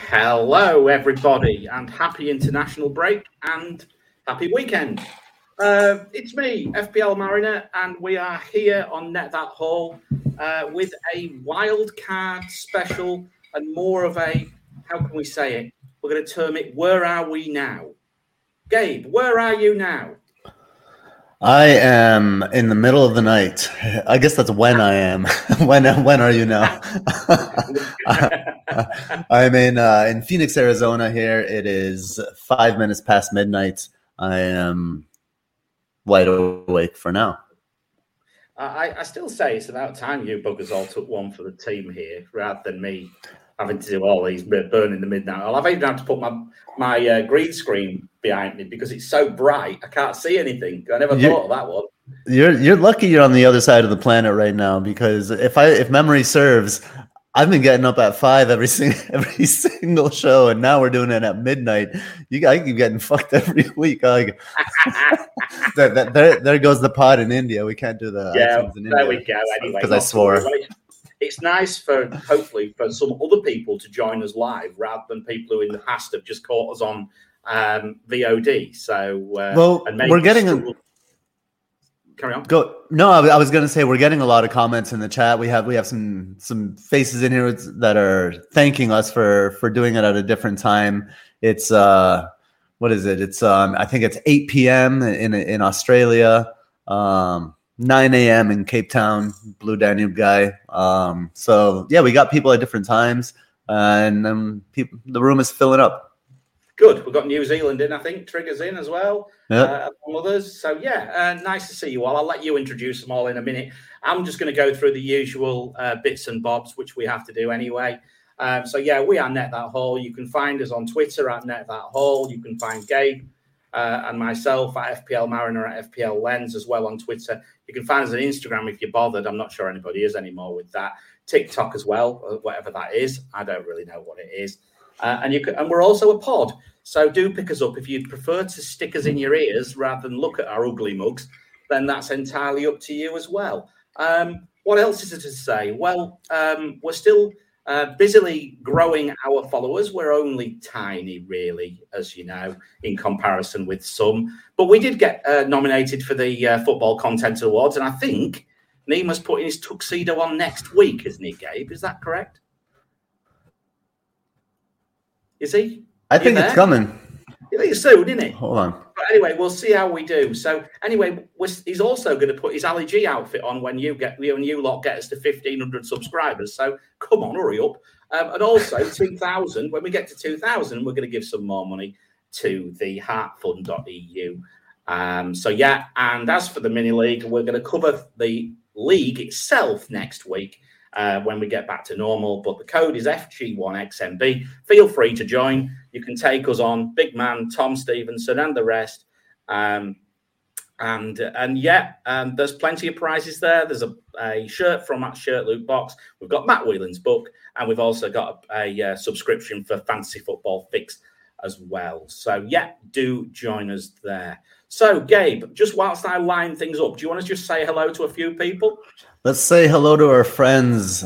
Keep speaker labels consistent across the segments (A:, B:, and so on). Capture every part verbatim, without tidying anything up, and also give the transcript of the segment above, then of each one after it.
A: Hello, everybody, and happy international break and happy weekend. Uh, it's me, F P L Mariner, and we are here on Net That Hall uh, with a wild card special and more of a, how can we say it? We're going to term it, where are we now? Gabe, where are you now?
B: I am in the middle of the night. I guess that's when I am. when when are you now? I'm in uh, in Phoenix, Arizona. Here it is five minutes past midnight. I am wide awake for now.
A: I, I still say it's about time you buggers all took one for the team here, rather than me having to do all these burning the midnight oil. I've even had to put my my uh, green screen behind me because it's so bright I can't see anything. I never you're, thought of that one.
B: You're you're lucky you're on the other side of the planet right now, because if I if memory serves, I've been getting up at five every single every single show, and now we're doing it at midnight. You I keep getting fucked every week. Like, there, there there goes the pod in India. We can't do the
A: yeah.
B: In
A: there
B: India
A: we go. Anyway,
B: because I swore.
A: It's nice for, hopefully, for some other people to join us live rather than people who in the past have just caught us on um, V O D. So, uh,
B: well, and we're getting a...
A: Carry on.
B: Go. No, I was going to say we're getting a lot of comments in the chat. We have we have some some faces in here that are thanking us for for doing it at a different time. It's uh, what is it? It's um, I think it's eight p.m. in in Australia. Um, nine a.m. in Cape Town, Blue Danube guy. Um, so yeah, we got people at different times, uh, and um, people, the room is filling up.
A: Good. We've got New Zealand in, I think. Triggers in as well.
B: Yeah.
A: Uh, among others. So yeah, uh, nice to see you all. I'll let you introduce them all in a minute. I'm just going to go through the usual uh, bits and bobs, which we have to do anyway. Um, so yeah, we are Net That Hall. You can find us on Twitter at Net That Hall. You can find Gabe Uh, and myself at F P L Mariner at F P L Lens as well on Twitter. You can find us on Instagram if you're bothered. I'm not sure anybody is anymore with that. TikTok as well, whatever that is. I don't really know what it is. Uh, and you can, and we're also a pod. So do pick us up. If you'd prefer to stick us in your ears rather than look at our ugly mugs, then that's entirely up to you as well. Um, what else is there to say? Well, um, we're still... Uh, busily growing our followers. We're only tiny, really, as you know, in comparison with some. But we did get uh, nominated for the uh, Football Content Awards, and I think Nima's putting his tuxedo on next week, isn't he, Gabe? Is that correct? Is he?
B: I think it's coming.
A: I think it's soon, isn't it?
B: Hold on.
A: But anyway, we'll see how we do. So anyway, we're, he's also going to put his Ali G outfit on when you get when you lot get us to fifteen hundred subscribers. So come on, hurry up. Um, and also two thousand, when we get to two thousand, we're going to give some more money to the heart fund dot e u. Um, so yeah, and as for the mini league, we're going to cover the league itself next week uh, when we get back to normal. But the code is F G one X M B. Feel free to join. You can take us on, Big Man, Tom Stevenson, and the rest. Um, and and yeah, um, there's plenty of prizes there. There's a, a shirt from that shirt loot box. We've got Matt Whelan's book, and we've also got a, a uh, subscription for Fantasy Football Fix as well. So yeah, do join us there. So Gabe, just whilst I line things up, do you want to just say hello to a few people?
B: Let's say hello to our friends,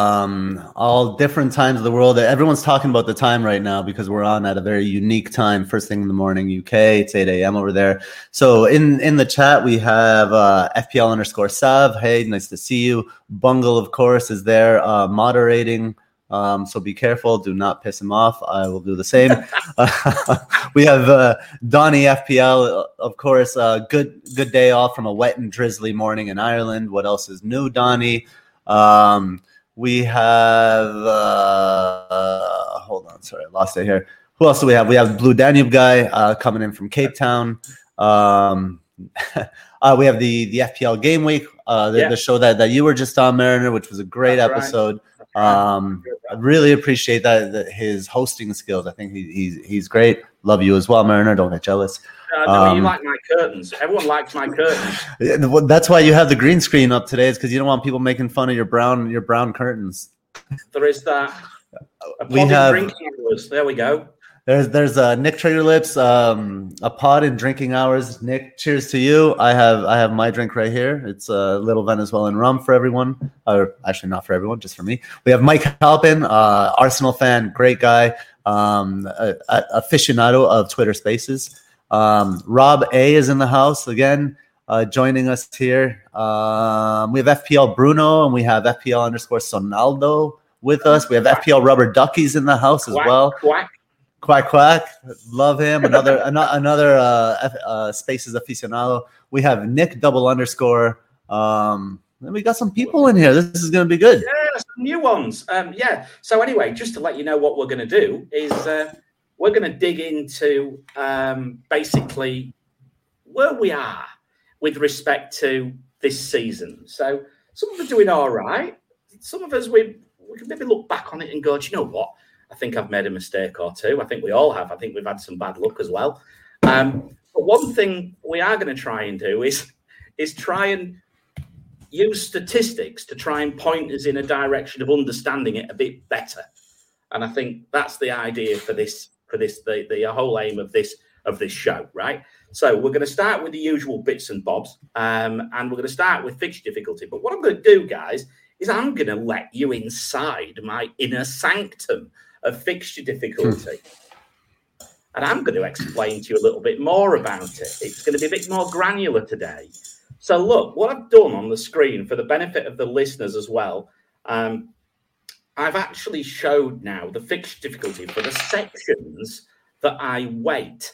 B: um, all different times of the world. Everyone's talking about the time right now because we're on at a very unique time. First thing in the morning, U K. It's eight a.m. over there. So in, in the chat, we have uh, F P L underscore Sav. Hey, nice to see you. Bungle, of course, is there uh, moderating. Um, so be careful. Do not piss him off. I will do the same. uh, we have uh, Donnie F P L, of course. Uh, good good day off from a wet and drizzly morning in Ireland. What else is new, Donnie? Um, we have... Uh, uh, hold on. Sorry, I lost it here. Who else do we have? We have Blue Danube guy uh, coming in from Cape Town. Um, uh, we have the, the F P L Game Week, uh, the, yeah. the show that, that you were just on, Mariner, which was a great That's episode. Right. Um, I really appreciate that, that his hosting skills. I think he, he's he's great. Love you as well, Mariner. Don't get jealous.
A: Uh, no, um, you like my curtains. Everyone likes my curtains.
B: That's why you have the green screen up today. Is because you don't want people making fun of your brown your brown curtains.
A: There is that.
B: We have
A: drinking hours. There we go.
B: There's there's uh, Nick Triggerlips, um, a pod in drinking hours. Nick, cheers to you. I have I have my drink right here. It's a little Venezuelan rum for everyone, or actually not for everyone, just for me. We have Mike Halpin, uh, Arsenal fan, great guy. um, a, a aficionado of Twitter Spaces. Um, Rob A is in the house again, uh, joining us here. Um, we have F P L Bruno and we have F P L underscore Sonaldo with us. We have F P L Rubber Duckies in the house as
A: quack,
B: well.
A: Quack.
B: Quack quack, love him. Another another, another uh, uh, Spaces aficionado. We have Nick double underscore. Um, and we got some people in here. This is going to be good.
A: Yeah, some new ones. Um, yeah. So anyway, just to let you know what we're going to do is uh, we're going to dig into um, basically where we are with respect to this season. So some of us are doing all right. Some of us we we can maybe look back on it and go, do you know what? I think I've made a mistake or two. I think we all have. I think we've had some bad luck as well. Um, but one thing we are going to try and do is, is try and use statistics to try and point us in a direction of understanding it a bit better. And I think that's the idea for this, for this, the, the whole aim of this, of this show, right? So we're going to start with the usual bits and bobs, um, and we're going to start with fixture difficulty. But what I'm going to do, guys, is I'm going to let you inside my inner sanctum of fixture difficulty. And I'm going to explain to you a little bit more about it. It's going to be a bit more granular today. So look, what I've done on the screen for the benefit of the listeners as well, um, I've actually showed now the fixture difficulty for the sections that I weight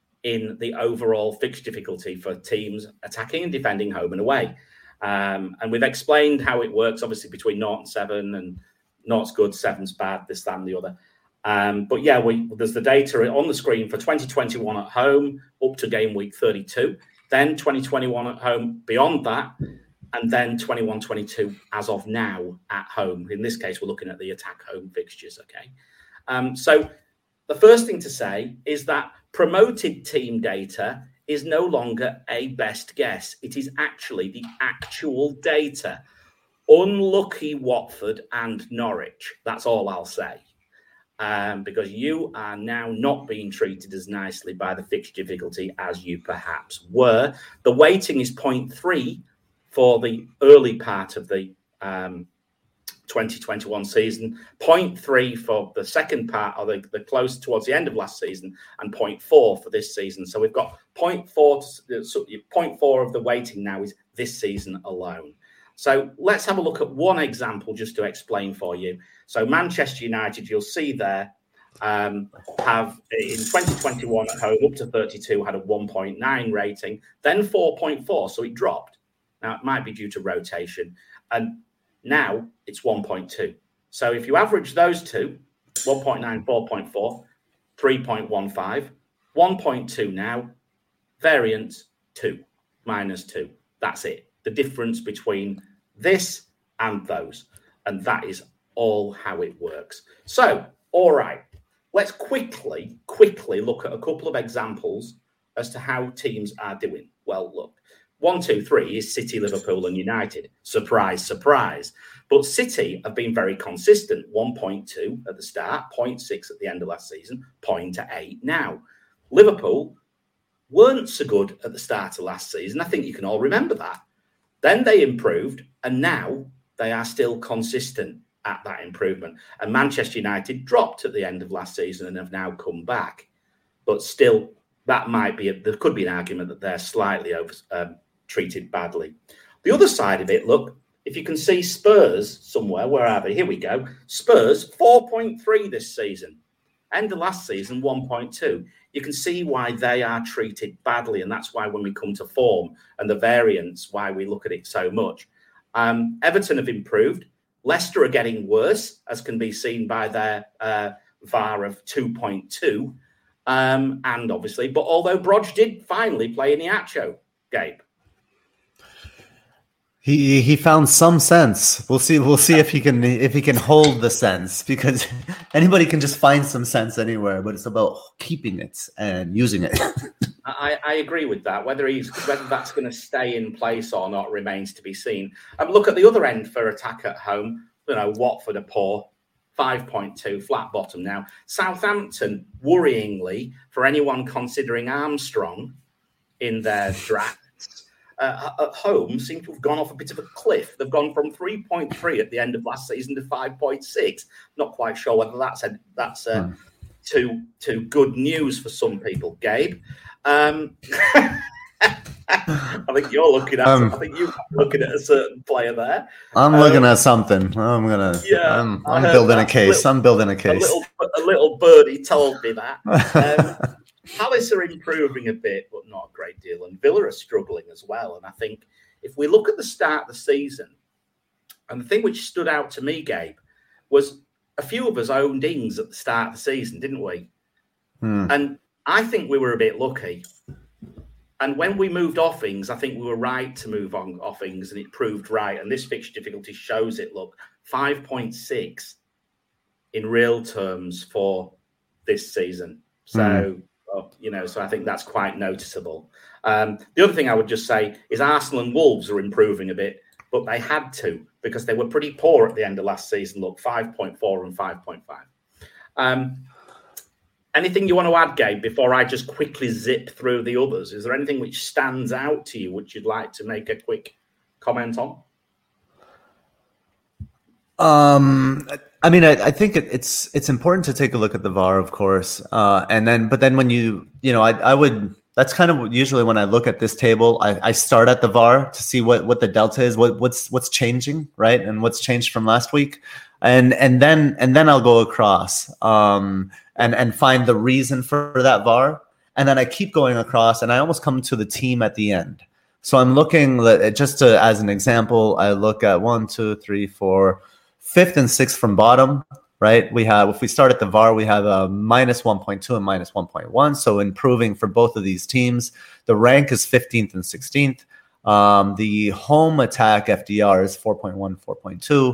A: in the overall fixture difficulty for teams attacking and defending home and away. Um, and we've explained how it works, obviously, between naught and seven, and naught's good, seven's bad, this, that, and the other. Um, but yeah, we, there's the data on the screen for twenty twenty-one at home up to game week thirty-two, then twenty twenty-one at home beyond that, and then twenty-one twenty-two as of now at home. In this case, we're looking at the attack home fixtures, okay? Um, so the first thing to say is that promoted team data is no longer a best guess. It is actually the actual data. Unlucky Watford and Norwich. That's all I'll say. Um, because you are now not being treated as nicely by the fixture difficulty as you perhaps were. The weighting is zero point three for the early part of the um, twenty twenty-one season, zero point three for the second part, or the, the close towards the end of last season, and zero point four for this season. So we've got zero point four, zero point four of the weighting now is this season alone. So let's have a look at one example just to explain for you. So Manchester United, you'll see there, um, have in twenty twenty-one at home up to thirty-two had a one point nine rating, then four point four, so it dropped. Now it might be due to rotation, and now it's one point two. So if you average those two, one point nine, four point four, three point one five, one point two now, variance two, minus two. That's it. The difference between this and those. And that is all how it works. So, all right, let's quickly, quickly look at a couple of examples as to how teams are doing. Well, look, one, two, three is City, Liverpool and United. Surprise, surprise. But City have been very consistent. one point two at the start, zero point six at the end of last season, zero point eight now. Liverpool weren't so good at the start of last season. I think you can all remember that. Then they improved, and now they are still consistent at that improvement. And Manchester United dropped at the end of last season and have now come back. But still, that might be, a, there could be an argument that they're slightly over, um, treated badly. The other side of it, look, if you can see Spurs somewhere, where are they? Here we go. Spurs, four point three this season. End of last season, one point two. You can see why they are treated badly, and that's why when we come to form and the variance, why we look at it so much. Um, Everton have improved. Leicester are getting worse, as can be seen by their uh, V A R of two point two. Um, and obviously, but although Brodge did finally play in the Acho, Gabe.
B: He he found some sense. We'll see. We'll see if he can if he can hold the sense, because anybody can just find some sense anywhere, but it's about keeping it and using it.
A: I, I agree with that. Whether he's whether that's going to stay in place or not remains to be seen. And um, look at the other end for attack at home. You know, Watford are poor, five point two, flat bottom now. Southampton, worryingly, for anyone considering Armstrong in their draft. Uh, at home seem to have gone off a bit of a cliff. They've gone from three point three at the end of last season to five point six. Not quite sure whether that's a, that's a, to to good news for some people, Gabe. Um, I think you're looking at. Um, I think you're looking at a certain player there.
B: I'm
A: um,
B: looking at something. I'm gonna. Yeah, I'm, I'm building a case. Little, I'm building a case.
A: A little, a little birdie told me that. Um, Palace are improving a bit, but not a great deal, and Villa are struggling as well. And I think if we look at the start of the season, and the thing which stood out to me, Gabe, was a few of us owned Ings at the start of the season, didn't we?
B: Hmm.
A: And I think we were a bit lucky. And when we moved off Ings, I think we were right to move on off Ings, and it proved right. And this fixture difficulty shows it. Look, five point six in real terms for this season. So, mm. well, you know, so I think that's quite noticeable. Um, the other thing I would just say is Arsenal and Wolves are improving a bit, but they had to because they were pretty poor at the end of last season. Look, five point four and five point five. Um, Anything you want to add, Gabe, before I just quickly zip through the others? Is there anything which stands out to you which you'd like to make a quick comment on?
B: Um, I mean, I, I think it, it's it's important to take a look at the V A R, of course, uh, and then but then when you you know, I I would that's kind of usually when I look at this table, I, I start at the V A R to see what what the delta is, what what's what's changing, right, and what's changed from last week, and and then and then I'll go across. Um, and and find the reason for that V A R. And then I keep going across and I almost come to the team at the end. So I'm looking at, just to, as an example, I look at one, two, three, four, fifth and sixth from bottom, right? We have, if we start at the V A R, we have a minus one point two and minus one point one. So improving for both of these teams. The rank is fifteenth and sixteenth. Um, the home attack F D R is four point one, four point two.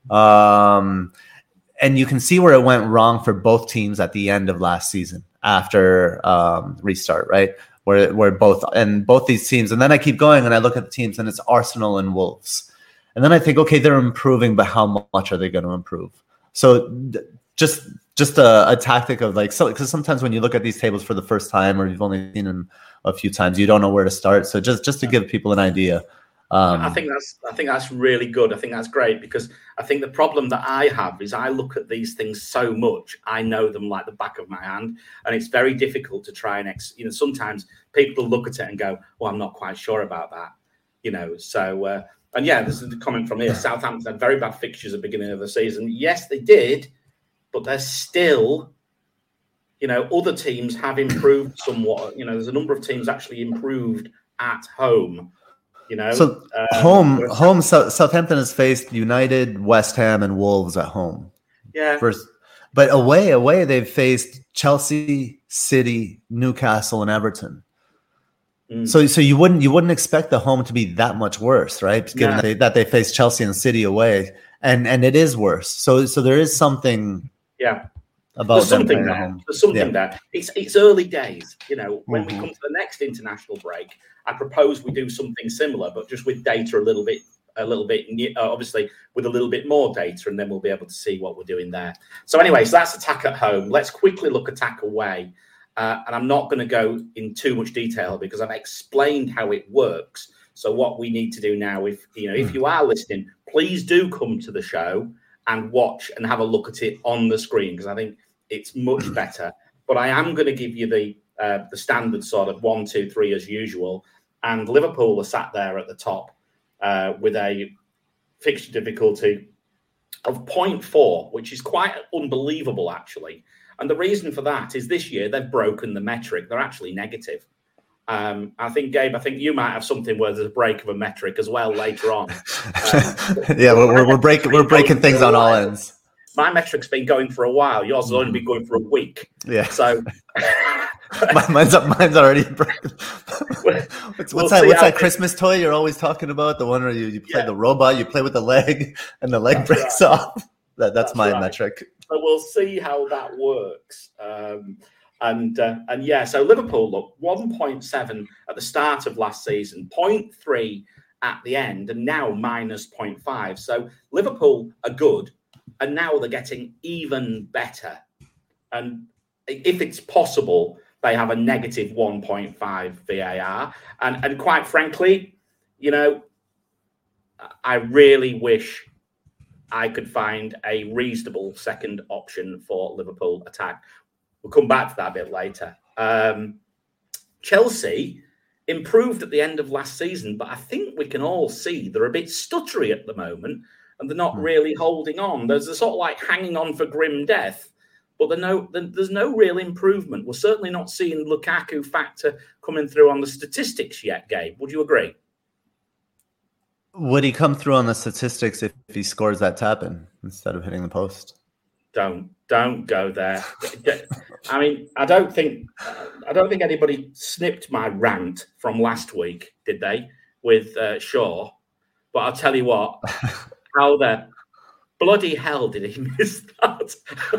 B: Um, And you can see where it went wrong for both teams at the end of last season after um, restart, right? Where where both and both these teams, and then I keep going and I look at the teams, and it's Arsenal and Wolves, and then I think, okay, they're improving, but how much are they going to improve? So just just a, a tactic of like, so because sometimes when you look at these tables for the first time or you've only seen them a few times, you don't know where to start. So just just to give people an idea. Um,
A: I think that's I think that's really good. I think that's great because I think the problem that I have is I look at these things so much. I know them like the back of my hand, and it's very difficult to try and ex- you know. Sometimes people look at it and go, "Well, I'm not quite sure about that," you know. So uh, and yeah, this is the comment from here. Southampton had very bad fixtures at the beginning of the season. Yes, they did, but they're still, you know, other teams have improved somewhat. You know, there's a number of teams actually improved at home. You know,
B: so um, home, home. So, Southampton has faced United, West Ham, and Wolves at home.
A: Yeah.
B: First, but away, away, they've faced Chelsea, City, Newcastle, and Everton. Mm. So, so you wouldn't you wouldn't expect the home to be that much worse, right? Given yeah. that, they, that they face Chelsea and City away, and and it is worse. So, so there is something.
A: Yeah.
B: About
A: There's something there. Home. There's something yeah. there. It's it's early days. You know, when mm-hmm. we come to the next international break, I propose we do something similar, but just with data a little bit, a little bit, uh, obviously with a little bit more data, and then we'll be able to see what we're doing there. So, anyway, so that's attack at home. Let's quickly look attack away, uh, and I'm not going to go in too much detail because I've explained how it works. So, what we need to do now, if you know, if you are listening, please do come to the show and watch and have a look at it on the screen because I think it's much better. But I am going to give you the uh, the standard sort of one, two, three as usual. And Liverpool are sat there at the top uh, with a fixture difficulty of zero point four, which is quite unbelievable, actually. And the reason for that is this year they've broken the metric. They're actually negative. Um, I think, Gabe, I think you might have something where there's a break of a metric as well later on. Um,
B: yeah, we're, we're, we're breaking we're breaking things on all ends.
A: My metric's been going for a while. Yours has only been going for a week.
B: Yeah.
A: So
B: mine's mine's already broken. what's,
A: we'll
B: what's that? What's that
A: it,
B: Christmas toy you're always talking about? The one where you, you play
A: yeah.
B: the robot, you play with the leg, and the leg
A: that's
B: breaks
A: right.
B: off. That, that's, that's my
A: right.
B: metric.
A: So we'll see how that works. Um, and uh, and yeah, so Liverpool look one point seven at the start of last season, zero point three at the end, and now minus zero point five. So Liverpool are good. And now they're getting even better. And if it's possible, they have a negative one point five V A R. And, and quite frankly, you know, I really wish I could find a reasonable second option for Liverpool attack. We'll come back to that a bit later. Um, Chelsea improved at the end of last season, but I think we can all see they're a bit stuttery at the moment, and they're not really holding on. There's a sort of like hanging on for grim death, but there's no, there's no real improvement. We're certainly not seeing Lukaku factor coming through on the statistics yet, Gabe. Would you agree?
B: Would he come through on the statistics if, if he scores that tap-in instead of hitting the post?
A: Don't don't go there. I mean, I don't think I don't think anybody snipped my rant from last week, did they? With uh, Shaw, but I'll tell you what, how the bloody hell did he miss that?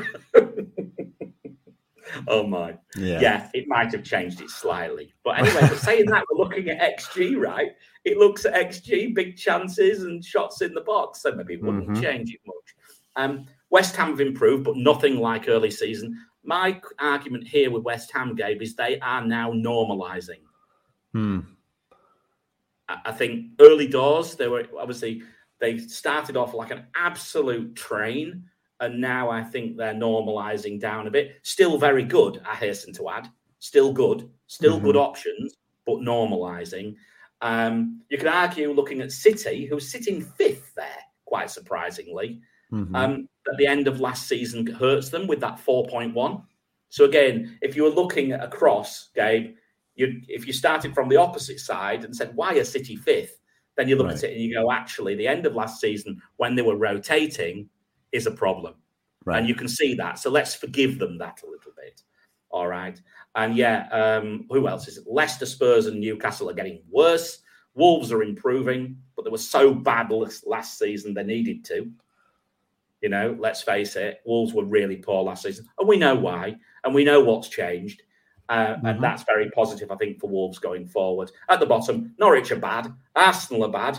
A: Oh my, yeah. yeah, it might have changed it slightly, but anyway. But saying that, we're looking at X G, right? It looks at X G, big chances and shots in the box, so maybe it wouldn't mm-hmm. change it much. Um, West Ham have improved, but nothing like early season. My argument here with West Ham, Gabe, is they are now normalising.
B: Hmm.
A: I think early doors, they were obviously, they started off like an absolute train, and now I think they're normalising down a bit. Still very good, I hasten to add. Still good. Still mm-hmm. good options, but normalising. Um, you could argue, looking at City, who's sitting fifth there, quite surprisingly,
B: mm-hmm.
A: um, at the end of last season hurts them with that four point one. So again, if you were looking at across, Gabe, you if you started from the opposite side and said, why are City fifth? Then you look right. at it and you go, actually, the end of last season, when they were rotating, is a problem.
B: Right.
A: And you can see that. So let's forgive them that a little bit. All right. And yeah, um, who else is it? Leicester, Spurs and Newcastle are getting worse. Wolves are improving, but they were so bad last season they needed to. You know, let's face it, Wolves were really poor last season. And we know why. And we know what's changed. Uh, mm-hmm. And that's very positive, I think, for Wolves going forward. At the bottom, Norwich are bad. Arsenal are bad.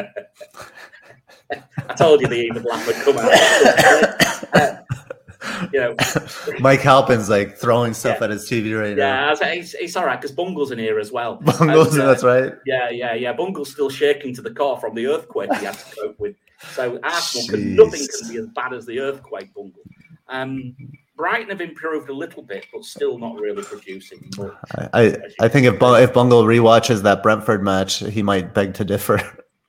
A: I told you the evil laugh would come out. uh, you know,
B: Mike Halpin's like throwing stuff
A: yeah.
B: at his T V right
A: yeah,
B: now.
A: Yeah, it's, it's all right because Bungle's in here as well.
B: Bungle's, and, uh, that's right.
A: Yeah, yeah, yeah. Bungle's still shaking to the core from the earthquake he had to cope with. So Arsenal, can, nothing can be as bad as the earthquake, Bungle. Um, Brighton have improved a little bit, but still not really producing much.
B: I, I, I think if Bungle, if Bungle rewatches that Brentford match, he might beg to differ.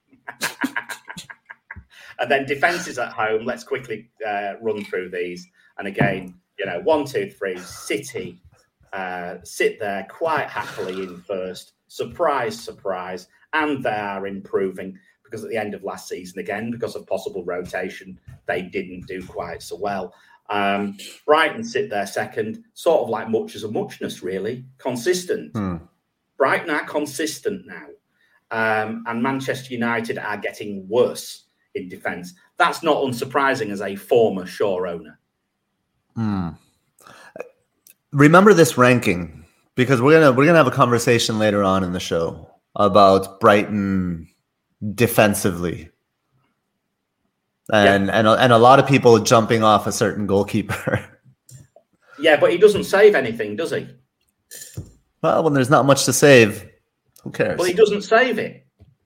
A: And then defences at home. Let's quickly uh, run through these. And again, you know, one, two, three. City uh, sit there quite happily in first. Surprise, surprise, and they are improving. Because at the end of last season, again, because of possible rotation, they didn't do quite so well. Um, Brighton sit there second, sort of like much as a muchness, really. Consistent.
B: Mm.
A: Brighton are consistent now. Um, and Manchester United are getting worse in defence. That's not unsurprising as a former Shaw owner.
B: Mm. Remember this ranking, because we're gonna we're gonna have a conversation later on in the show about Brighton defensively, and yeah. and and a lot of people jumping off a certain goalkeeper.
A: Yeah, but he doesn't save anything, does he?
B: Well, when there's not much to save, who cares?
A: Well, he doesn't save it.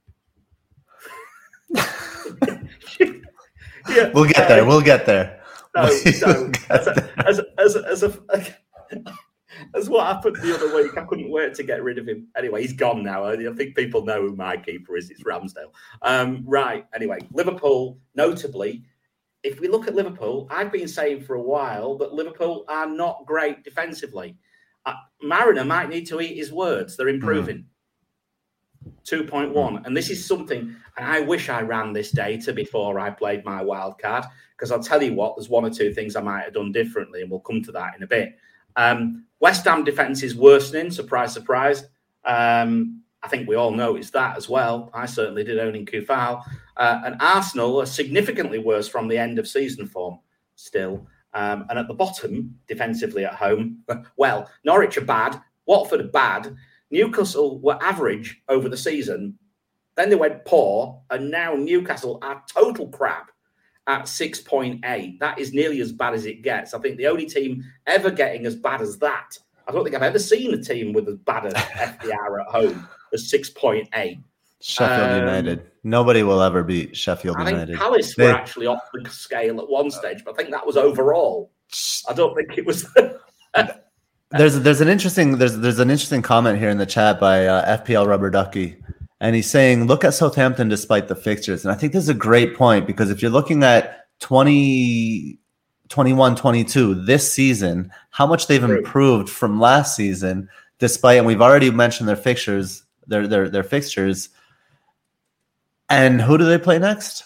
A: Yeah,
B: we'll get there. We'll get there.
A: No, so as a, as a, as a, as, a, as what happened the other week, I couldn't wait to get rid of him. Anyway, he's gone now. I think people know who my keeper is. It's Ramsdale. Um, right. Anyway, Liverpool, notably, if we look at Liverpool, I've been saying for a while that Liverpool are not great defensively. Uh, Mariner might need to eat his words. They're improving. Mm. two point one. And this is something, and I wish I ran this data before I played my wild card, because I'll tell you what, there's one or two things I might have done differently, and we'll come to that in a bit. Um, West Ham defence is worsening, surprise, surprise. Um, I think we all noticed that as well. I certainly did, owning Kufal. Uh, and Arsenal are significantly worse from the end of season form still. Um, and at the bottom, defensively at home, well, Norwich are bad, Watford are bad, Newcastle were average over the season, then they went poor, and now Newcastle are total crap at six point eight. That is nearly as bad as it gets. I think the only team ever getting as bad as that, I don't think I've ever seen a team with as bad as F D R at home as six point eight.
B: Sheffield um, United. Nobody will ever beat Sheffield
A: I
B: United.
A: think Palace they... were actually off the scale at one stage, but I think that was overall. I don't think it was...
B: there's there's an interesting there's there's an interesting comment here in the chat by uh, F P L Rubber Ducky, and he's saying, look at Southampton despite the fixtures. And I think this is a great point, because if you're looking at twenty, twenty-one, twenty-two this season, how much they've improved from last season, despite, and we've already mentioned their fixtures, their their their fixtures. And who do they play next?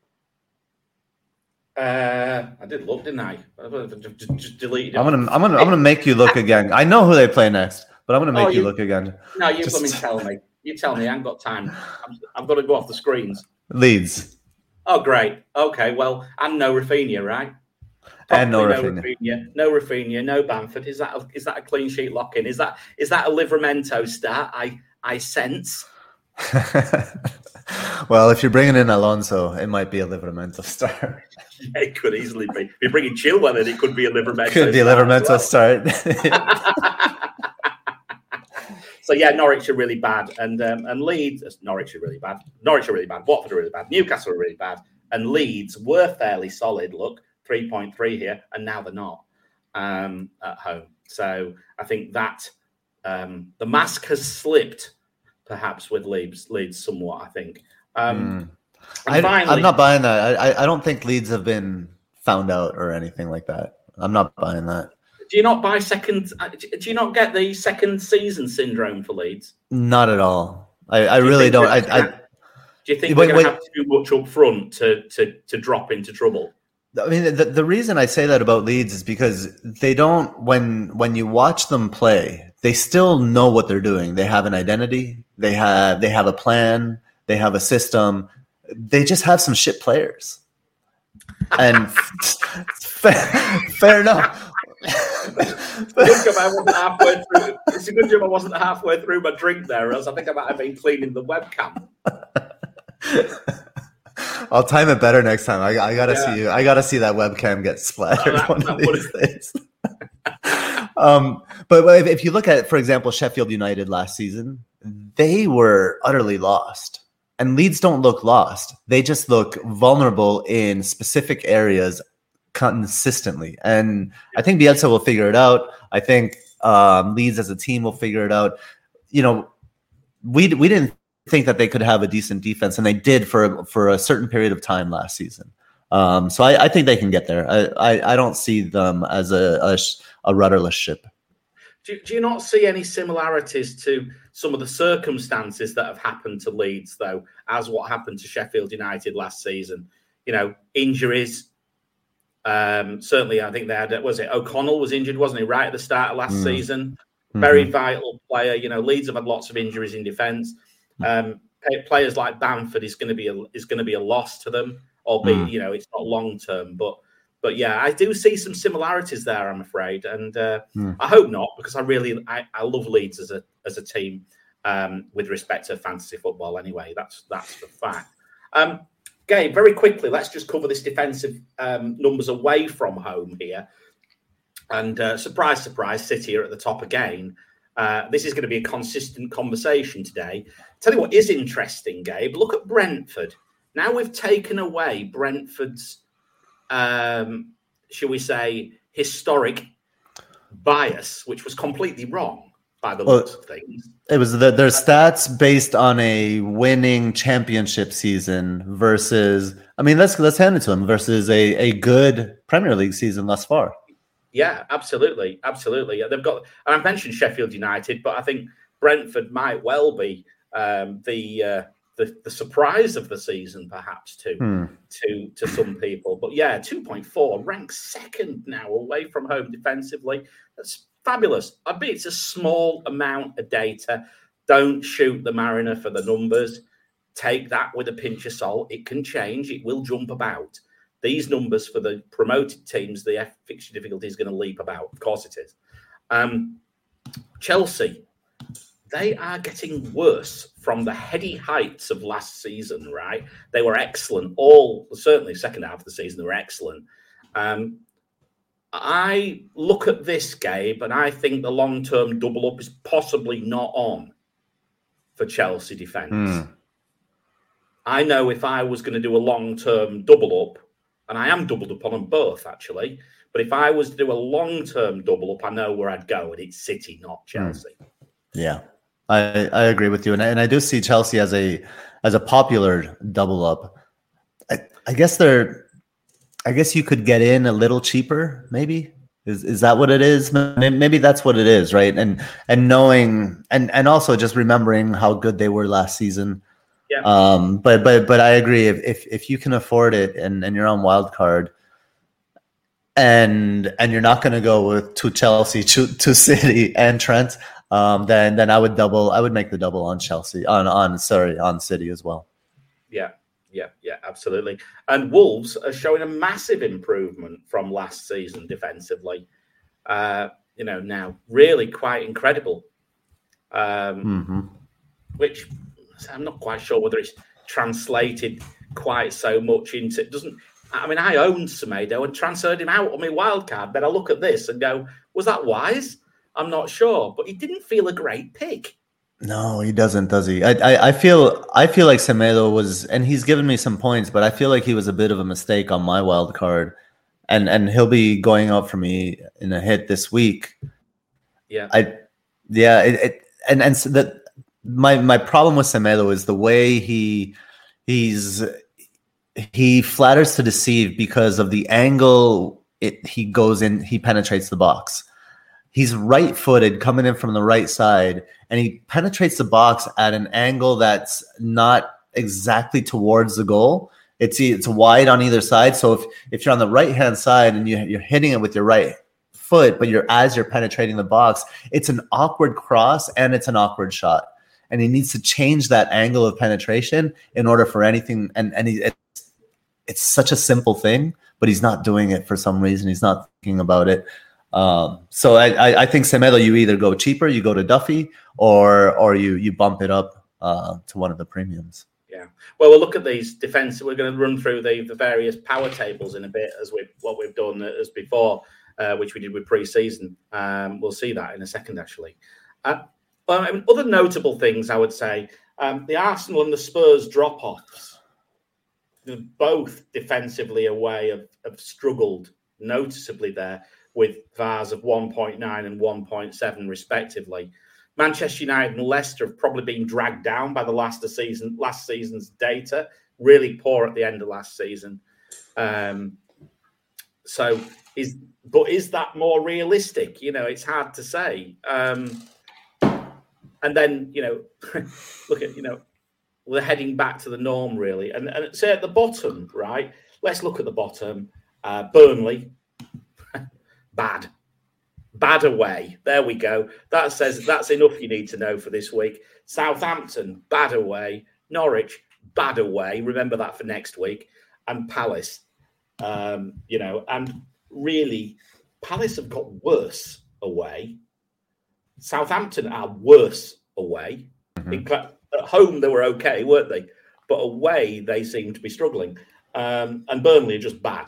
A: Uh, I did look, didn't I? Just, just deleted it.
B: I'm gonna, I'm gonna, I'm gonna make you look again. I know who they play next, but I'm gonna make oh, you, you look again.
A: No, you
B: just...
A: let me tell me. You tell me. I ain't got time. I'm, I've got to go off the screens.
B: Leeds.
A: Oh, great. Okay, well, and no Rafinha, right?
B: Probably and no,
A: no
B: Rafinha.
A: Rafinha. No Rafinha. No Bamford. Is that a, is that a clean sheet lock in? Is that is that a Livramento start? I I sense.
B: Well, if you're bringing in Alonso, it might be a Livramento start.
A: Yeah, it could easily be. If you're bringing Chilwell in, it could be a Livramento.
B: Could be a Livramento well. start.
A: So yeah, Norwich are really bad, and um, and Leeds, Norwich are really bad. Norwich are really bad. Watford are really bad. Newcastle are really bad, and Leeds were fairly solid. Look, three point three here, and now they're not um, at home. So I think that um, the mask has slipped. Perhaps with Leeds, Leeds somewhat, I think. Um,
B: mm. I, finally, I'm not buying that. I, I don't think Leeds have been found out or anything like that. I'm not buying that.
A: Do you not buy second? Do you not get the second season syndrome for Leeds?
B: Not at all. I, I do really don't. I, I,
A: do you think wait, they're going to have too much up front to, to, to drop into trouble?
B: I mean, the, the reason I say that about Leeds is because they don't, when when you watch them play, they still know what they're doing. They have an identity. They have they have a plan. They have a system. They just have some shit players. And fair, fair enough.
A: It's a good job I wasn't halfway through. It's a good job I wasn't halfway through my drink there, or else I think I might have been cleaning the webcam.
B: I'll time it better next time. I, I gotta yeah. see you. I gotta see that webcam get splattered oh, that, one that of these days. um, but if, if you look at, for example, Sheffield United last season, they were utterly lost. And Leeds don't look lost. They just look vulnerable in specific areas consistently. And I think Bielsa will figure it out. I think um, Leeds as a team will figure it out. You know, we we didn't think that they could have a decent defense, and they did for for a certain period of time last season. Um, so I, I think they can get there. I, I, I don't see them as a, a, a rudderless ship.
A: Do, do you not see any similarities to some of the circumstances that have happened to Leeds, though, as what happened to Sheffield United last season? You know, injuries. Um, certainly, I think they had, was it O'Connell was injured, wasn't he, right at the start of last mm. season? Very mm-hmm. vital player. You know, Leeds have had lots of injuries in defence. Um, players like Bamford is going to be a, is going to be a loss to them, albeit mm. you know it's not long term. But but yeah, I do see some similarities there, I'm afraid, and uh, mm. I hope not, because I really I, I love Leeds as a as a team um, with respect to fantasy football. Anyway, that's that's the fact. Um, Gabe, very quickly, let's just cover this defensive um, numbers away from home here. And uh, surprise, surprise, City are at the top again. Uh, this is going to be a consistent conversation today. Tell you what is interesting, Gabe. Look at Brentford. Now we've taken away Brentford's, um, shall we say, historic bias, which was completely wrong by the well, looks of things.
B: It was the, their stats based on a winning championship season versus, I mean, let's let's hand it to them, versus a, a good Premier League season thus far.
A: Yeah, absolutely, absolutely. They've got, and I mentioned Sheffield United, but I think Brentford might well be um, the, uh, the the surprise of the season, perhaps to hmm. to to some people. But yeah, two point four, ranked second now away from home defensively. That's fabulous. I bet it's a small amount of data. Don't shoot the mariner for the numbers. Take that with a pinch of salt. It can change. It will jump about. These numbers for the promoted teams, the F fixture difficulty is going to leap about. Of course it is. Um, Chelsea, they are getting worse from the heady heights of last season, right? They were excellent. All, certainly second half of the season, they were excellent. Um, I look at this, Gabe, and I think the long-term double-up is possibly not on for Chelsea defence. Mm. I know if I was going to do a long-term double-up, and I am doubled up on them both, actually. But if I was to do a long-term double up, I know where I'd go, and it's City, not Chelsea.
B: Mm. Yeah, I, I agree with you, and I, and I do see Chelsea as a as a popular double up. I, I guess they're, I guess you could get in a little cheaper, maybe. Is is that what it is? Maybe that's what it is, right? And and knowing and and also just remembering how good they were last season.
A: Yeah.
B: Um. But but but I agree. If if, if you can afford it and, and you're on wild card, and and you're not going to go with to Chelsea, to, to City and Trent, um, then then I would double. I would make the double on Chelsea on on sorry on City as well.
A: Yeah. Yeah, yeah, absolutely. And Wolves are showing a massive improvement from last season defensively. Uh, you know, now really quite incredible. Um,
B: mm-hmm.
A: Which I'm not quite sure whether it's translated quite so much into. It doesn't. I mean, I owned Semedo and transferred him out on my wildcard. Then I look at this and go, was that wise? I'm not sure, but he didn't feel a great pick.
B: No, he doesn't, does he? I, I I feel I feel like Semedo was, and he's given me some points, but I feel like he was a bit of a mistake on my wild card, and and he'll be going up for me in a hit this week.
A: Yeah,
B: I yeah, it, it and and so that my my problem with Semedo is the way he he's he flatters to deceive because of the angle it he goes in, he penetrates the box. He's right-footed, coming in from the right side, and he penetrates the box at an angle that's not exactly towards the goal. It's it's wide on either side. So if, if you're on the right-hand side and you, you're hitting it with your right foot, but you're as you're penetrating the box, it's an awkward cross and it's an awkward shot. And he needs to change that angle of penetration in order for anything. And, and he, it's, it's such a simple thing, but he's not doing it for some reason. He's not thinking about it. Um, so I, I, I think Semedo, you either go cheaper, you go to Duffy, or or you you bump it up uh, to one of the premiums.
A: Yeah. Well, we'll look at these defense. We're going to run through the, the various power tables in a bit, as we what we've done as before, uh, which we did with pre-season. Um, we'll see that in a second, actually. Uh, well, I mean, other notable things I would say: um, the Arsenal and the Spurs drop-offs, both defensively away, have, have struggled noticeably there, with V A Rs of one point nine and one point seven respectively. Manchester United and Leicester have probably been dragged down by the last season, last season's data. Really poor at the end of last season. Um, so, is but is that more realistic? You know, it's hard to say. Um, and then, you know, look at, you know, we're heading back to the norm, really. And, and say at the bottom, right? Let's look at the bottom. Uh, Burnley. Bad. Bad away. There we go. That says that's enough you need to know for this week. Southampton, bad away. Norwich, bad away. Remember that for next week. And Palace, um, you know, and really, Palace have got worse away. Southampton are worse away. Mm-hmm. At home, they were okay, weren't they? But away, they seem to be struggling. Um, and Burnley are just bad.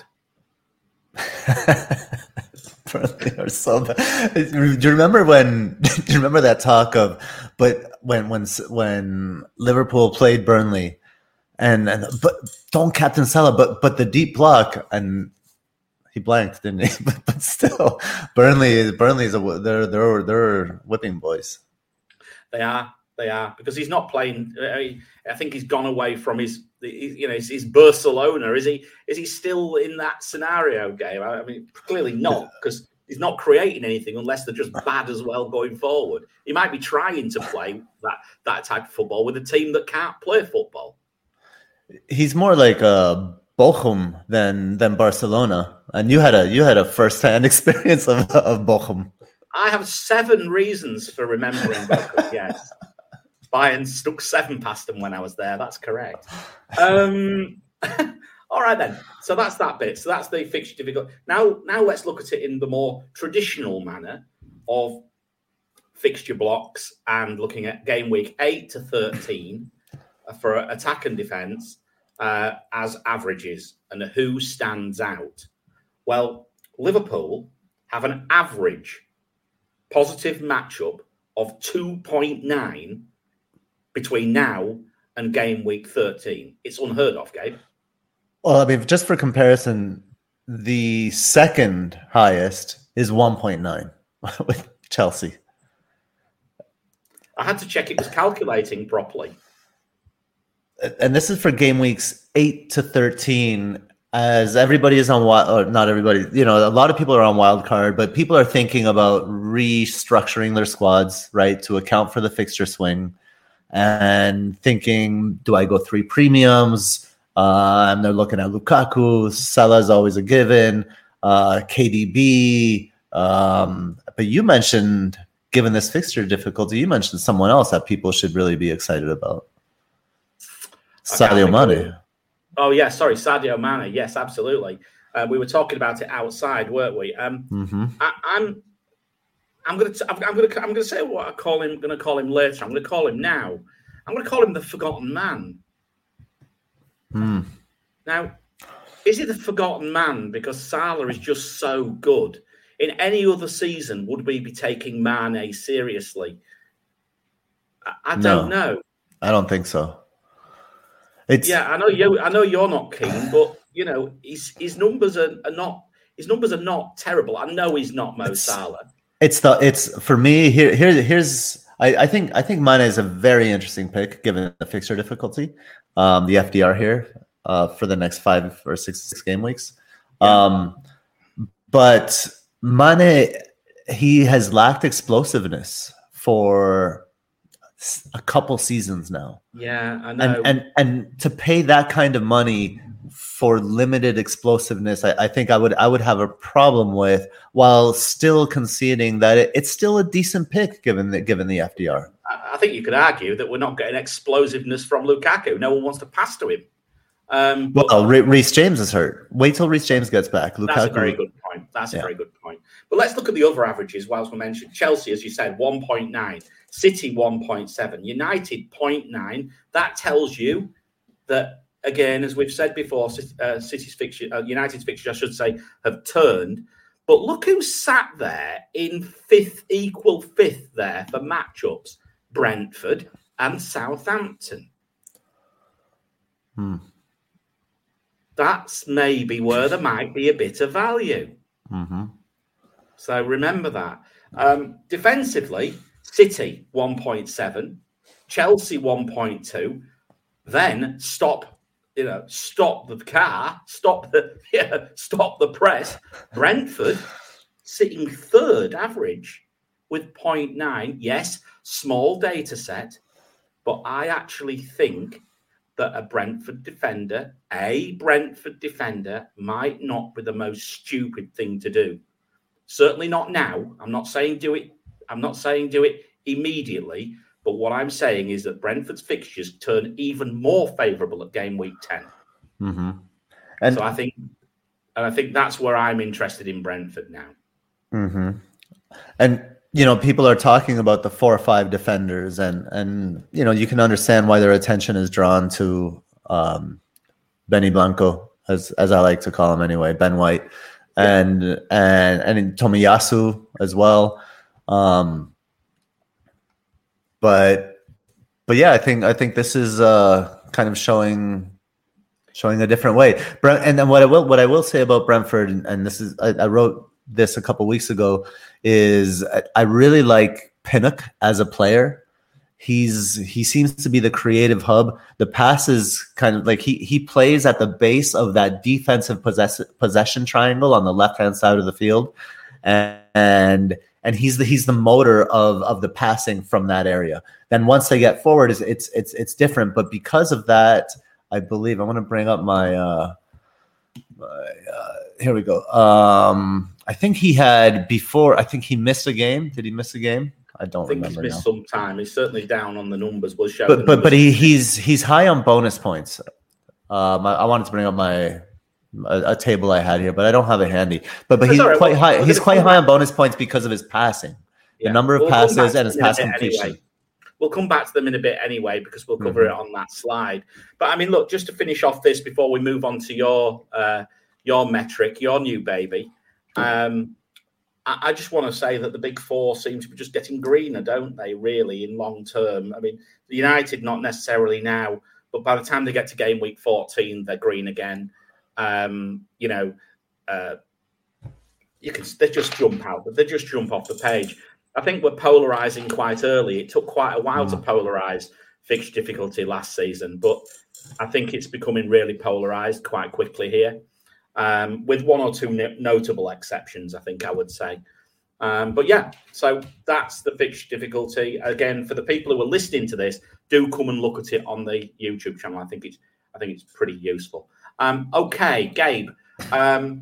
B: Burnley are so bad. Do you remember when? Do you remember that talk of? But when when when Liverpool played Burnley, and and but don't captain Salah, but but the deep block, and he blanked, didn't he? But, but still, Burnley Burnley is a they're they're they're whipping boys.
A: They are. They are, because he's not playing. I think he's gone away from his, you know, his, his Barcelona. Is he? Is he still in that scenario game? I mean, clearly not, because he's not creating anything unless they're just bad as well going forward. He might be trying to play that that type of football with a team that can't play football.
B: He's more like a Bochum than than Barcelona, and you had a you had a first hand experience of of Bochum.
A: I have seven reasons for remembering Bochum. Yes. Bayern stuck seven past them when I was there. That's correct. Um, all right, then. So that's that bit. So that's the fixture difficult. Now, now let's look at it in the more traditional manner of fixture blocks and looking at game week eight to thirteen for attack and defence uh, as averages and who stands out. Well, Liverpool have an average positive matchup of two point nine between now and game week thirteen. It's unheard of, Gabe.
B: Well, I mean, just for comparison, the second highest is one point nine with Chelsea.
A: I had to check it was calculating properly.
B: And this is for game weeks eight to thirteen, as everybody is on wild, or not everybody, you know, a lot of people are on wild card, but people are thinking about restructuring their squads, right, to account for the fixture swing, and thinking, do I go three premiums? Uh, and they're looking at Lukaku, Salah is always a given, uh, K D B. Um, but you mentioned, given this fixture difficulty, you mentioned someone else that people should really be excited about. Sadio Mane.
A: Oh yeah, sorry, Sadio Mane. Yes, absolutely. Uh, we were talking about it outside, weren't we? Um,
B: mm-hmm.
A: I, I'm, I'm gonna, I'm gonna, I'm gonna say what I call him. Going to call him later. I'm going to call him now. I'm going to call him the forgotten man.
B: Mm.
A: Now, is he the forgotten man because Salah is just so good? In any other season, would we be taking Mane seriously? I, I don't
B: no,
A: know.
B: I don't think so. It's,
A: yeah, I know you. I know you're not keen, but you know his his numbers are, are not his numbers are not terrible. I know he's not Mo
B: it's,
A: Salah.
B: It's the it's for me here. Here here's I, I think I think Mane is a very interesting pick given the fixture difficulty, um, the F D R here uh, for the next five or six, six game weeks.
A: Yeah.
B: Um, but Mane, he has lacked explosiveness for a couple seasons now.
A: Yeah, I know.
B: And and and to pay that kind of money for limited explosiveness, I, I think I would I would have a problem with, while still conceding that it, it's still a decent pick given the given the F D R.
A: I think you could argue that we're not getting explosiveness from Lukaku. No one wants to pass to him. Um,
B: well, but, Reece James is hurt. Wait till Reece James gets back. Lukaku,
A: that's a very good point. That's yeah. a very good point. But let's look at the other averages. Whilst we mentioned Chelsea, as you said, one point nine. City one point seven, United zero point nine. That tells you that, again, as we've said before, uh, City's fixture, uh, United's fixtures, I should say, have turned. But look who sat there in fifth, equal fifth there for matchups: Brentford and Southampton.
B: Hmm.
A: That's maybe where there might be a bit of value.
B: Mm-hmm.
A: So remember that. Um, defensively, City one point seven, Chelsea one point two. Then stop, you know, stop the car, stop the yeah, stop the press. Brentford sitting third average with zero point nine. Yes, small data set, but I actually think that a Brentford defender, a Brentford defender, might not be the most stupid thing to do. Certainly not now. I'm not saying do it. I'm not saying do it immediately. But what I'm saying is that Brentford's fixtures turn even more favourable at game week ten.
B: Mm-hmm. And
A: so I think, and I think that's where I'm interested in Brentford now.
B: Mm-hmm. And you know, people are talking about the four or five defenders, and and you know, you can understand why their attention is drawn to um, Benny Blanco, as as I like to call him anyway, Ben White, and yeah. and and Tomiyasu as well. Um, but but yeah, I think I think this is uh, kind of showing showing a different way. And then what I will what I will say about Brentford, and, and this is I, I wrote this a couple weeks ago, is I really like Pinnock as a player. He's he seems to be the creative hub. The pass is kind of like he he plays at the base of that defensive possess, possession triangle on the left hand side of the field, and and, and he's the he's the motor of of the passing from that area. Then once they get forward, it's it's it's, it's different. But because of that, I believe I want to bring up my. Uh, my uh, here we go. Um, I think he had before. I think he missed a game. Did he miss a game? I don't
A: I think
B: remember.
A: He's missed
B: now.
A: some time. He's certainly down on the numbers. We'll show.
B: But but but he, he's he's high on bonus points. Um, I, I wanted to bring up my a, a table I had here, but I don't have it handy. But but he's right. quite well, high. He's quite high on bonus points because of his passing,
A: yeah.
B: the number of
A: we'll
B: passes and his pass completion.
A: Anyway. We'll come back to them in a bit anyway, because we'll cover mm-hmm. it on that slide. But I mean, look, just to finish off this before we move on to your uh, your metric, your new baby. Um, I, I just want to say that the big four seem to be just getting greener, don't they? Really, in long term. I mean, United not necessarily now, but by the time they get to game week fourteen, they're green again. Um, you know, uh, you can they just jump out, they just jump off the page. I think we're polarizing quite early. It took quite a while mm. to polarize fixture difficulty last season, but I think it's becoming really polarized quite quickly here, um, with one or two n- notable exceptions, I think I would say. Um, but yeah, so that's the fixture difficulty. Again, for the people who are listening to this, do come and look at it on the YouTube channel. I think it's I think it's pretty useful. Um, okay, Gabe, um,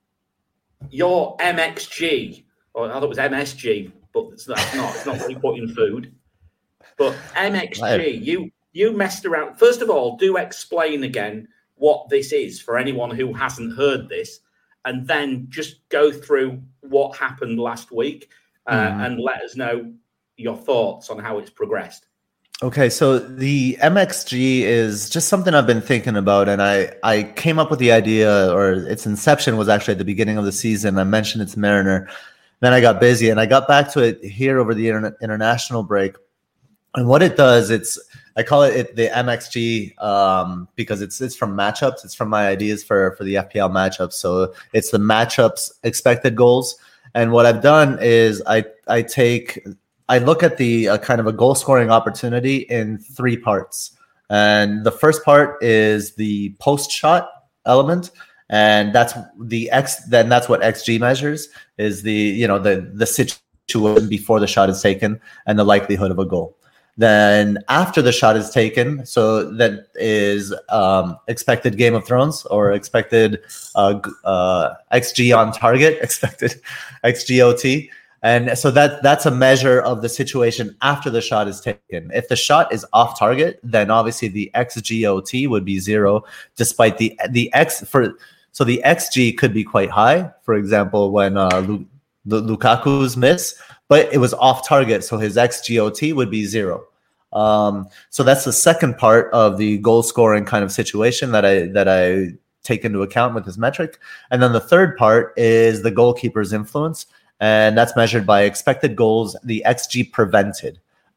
A: your M X G, or I thought it was M S G, but that's not. It's not what you put in food. But M X G, you you messed around. First of all, do explain again what this is for anyone who hasn't heard this, and then just go through what happened last week uh, mm. and let us know your thoughts on how it's progressed.
B: Okay, so the M X G is just something I've been thinking about, and I, I came up with the idea, or its inception was actually at the beginning of the season. I mentioned it to Mariner, then I got busy, and I got back to it here over the interna- international break. And what it does, it's I call it, it the M X G um, because it's it's from matchups. It's from my ideas for, for the F P L matchups. So it's the matchups expected goals. And what I've done is I I take I look at the uh, kind of a goal scoring opportunity in three parts. And the first part is the post shot element, and that's the X. Then that's what X G measures, is the you know the the situation before the shot is taken and the likelihood of a goal. Then after the shot is taken, so that is um, expected Game of Thrones, or expected uh, uh, X G on target, expected X G O T. And so that that's a measure of the situation after the shot is taken. If the shot is off target, then obviously the X G O T would be zero, despite the the X for so the X G could be quite high. For example, when uh, Lu, the Lukaku's miss, but it was off target, so his X G O T would be zero. Um, so that's the second part of the goal scoring kind of situation that I that I take into account with this metric. And then the third part is the goalkeeper's influence. And that's measured by expected goals, the X G prevented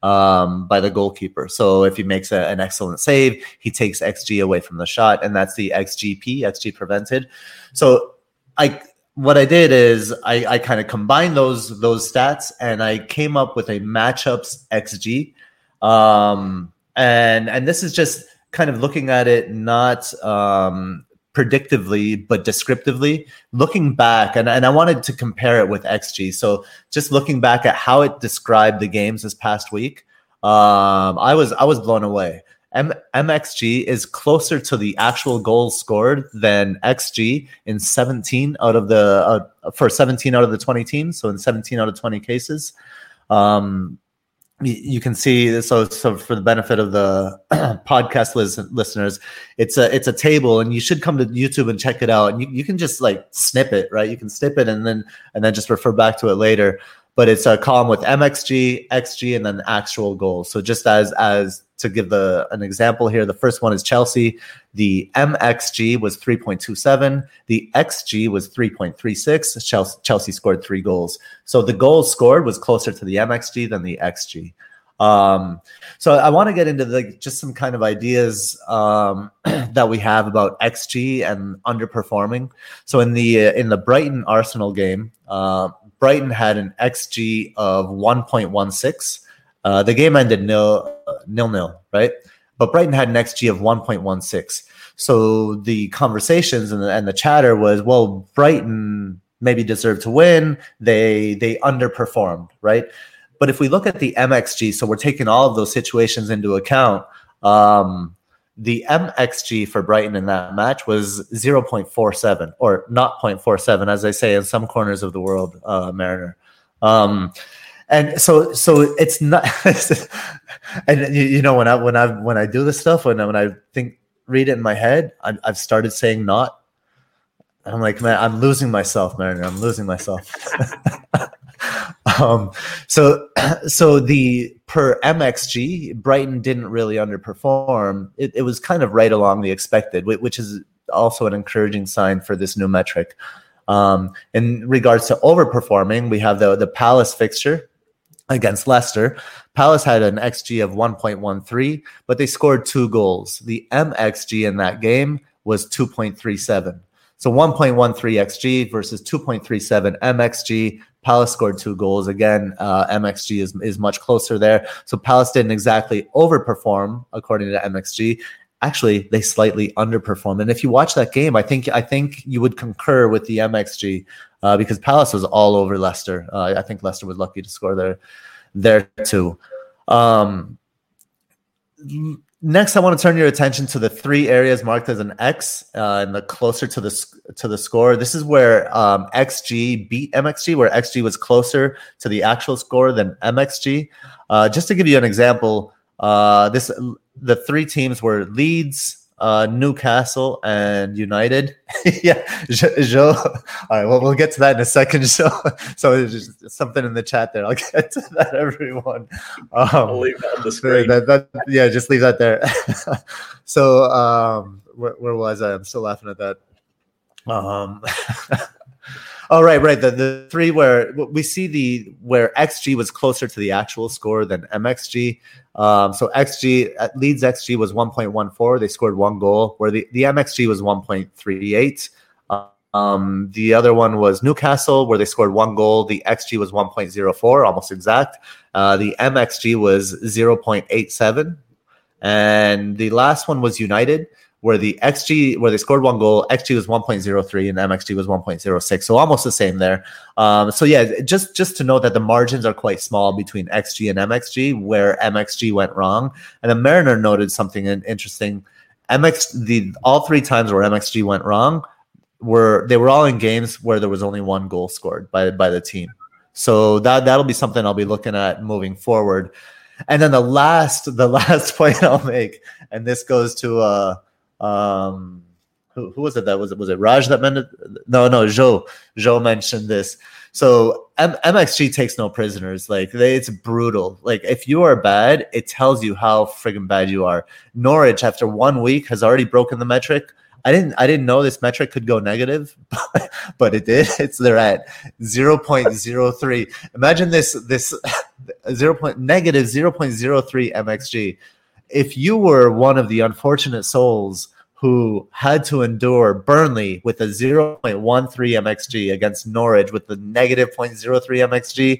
B: um, by the goalkeeper. So if he makes a, an excellent save, he takes X G away from the shot, and that's the X G P, X G prevented. So I, what I did is I, I kind of combined those those stats, and I came up with a matchups X G. Um, and and this is just kind of looking at it not um, predictively, but descriptively, looking back, and, and I wanted to compare it with X G. So just looking back at how it described the games this past week, um, I was I was blown away. M- MXG is closer to the actual goals scored than X G in seventeen out of the uh, for seventeen out of the twenty teams. So in seventeen out of twenty cases. Um, You can see, so so for the benefit of the podcast listen, listeners, it's a it's a table, and you should come to YouTube and check it out. And you, you can just like snip it, right? You can snip it and then and then just refer back to it later. But it's a column with M X G, X G, and then actual goals. So just as as to give the an example here, the first one is Chelsea. The M X G was three point two seven. The X G was three point three six. Chelsea, Chelsea scored three goals. So the goals scored was closer to the M X G than the X G. Um, so I want to get into the, just some kind of ideas um, that we have about X G and underperforming. So in the uh, in the Brighton Arsenal game, uh, Brighton had an X G of one point one six. Uh, the game ended nil, uh, nil nil, right? But Brighton had an X G of one point one six. So the conversations and the, and the chatter was, well, Brighton maybe deserved to win. They they underperformed, right? But if we look at the M X G, so we're taking all of those situations into account, um, the M X G for Brighton in that match was zero point four seven, or not zero point four seven, as I say in some corners of the world, uh, Mariner. Um, and so, so it's not. And you, you know, when I when I when I do this stuff, when I, when I think read it in my head, I, I've started saying not. I'm like, man, I'm losing myself, Mariner. I'm losing myself. um, so, so the per M X G, Brighton didn't really underperform. It, it was kind of right along the expected, which is also an encouraging sign for this new metric. Um, in regards to overperforming, we have the the Palace fixture against Leicester. Palace had an X G of one point one three, but they scored two goals. The M X G in that game was two point three seven. So one point one three X G versus two point three seven M X G. Palace scored two goals. Again, uh, M X G is, is much closer there. So Palace didn't exactly overperform according to M X G. Actually, they slightly underperformed. And if you watch that game, I think I think you would concur with the M X G uh, because Palace was all over Leicester. Uh, I think Leicester was lucky to score there, there too. Um, Next, I want to turn your attention to the three areas marked as an X uh, and the closer to the to the score. This is where um, X G beat M X G, where X G was closer to the actual score than M X G. Uh, just to give you an example, uh, this the three teams were Leeds, uh, Newcastle, and United. yeah, Joe. All right, well, we'll get to that in a second. So, so it's just something in the chat there. I'll get to that, everyone. Um,
A: I'll leave that on the screen.
B: That, that, yeah, just leave that there. so, um, where, where was I? I'm still laughing at that. Um, oh, right, right. The the three where we see the where X G was closer to the actual score than M X G. Um, so X G Leeds X G was one point one four. They scored one goal, where the, the M X G was one point three eight. Um, the other one was Newcastle, where they scored one goal. The X G was one point zero four, almost exact. Uh, the M X G was zero point eight seven. And the last one was United, where the X G, where they scored one goal, X G was one point zero three and M X G was one point zero six. So almost the same there. Um, so yeah, just, just to note that the margins are quite small between X G and M X G, where M X G went wrong. And the Mariner noted something interesting. M X, the all three times where M X G went wrong, were they were all in games where there was only one goal scored by, by the team. So that, that'll be something I'll be looking at moving forward. And then the last, the last point I'll make, and this goes to, uh, um, who, who was it that was it? Was it Raj that meant it? No, no, Joe, Joe mentioned this. So M- MXG takes no prisoners. Like they, it's brutal. Like if you are bad, it tells you how friggin' bad you are. Norwich, after one week, has already broken the metric. I didn't I didn't know this metric could go negative, but, but it did. It's they're at zero point zero three. Imagine this this zero point negative zero point zero three M X G. If you were one of the unfortunate souls who had to endure Burnley with a zero point one three M X G against Norwich with the negative zero point zero three M X G,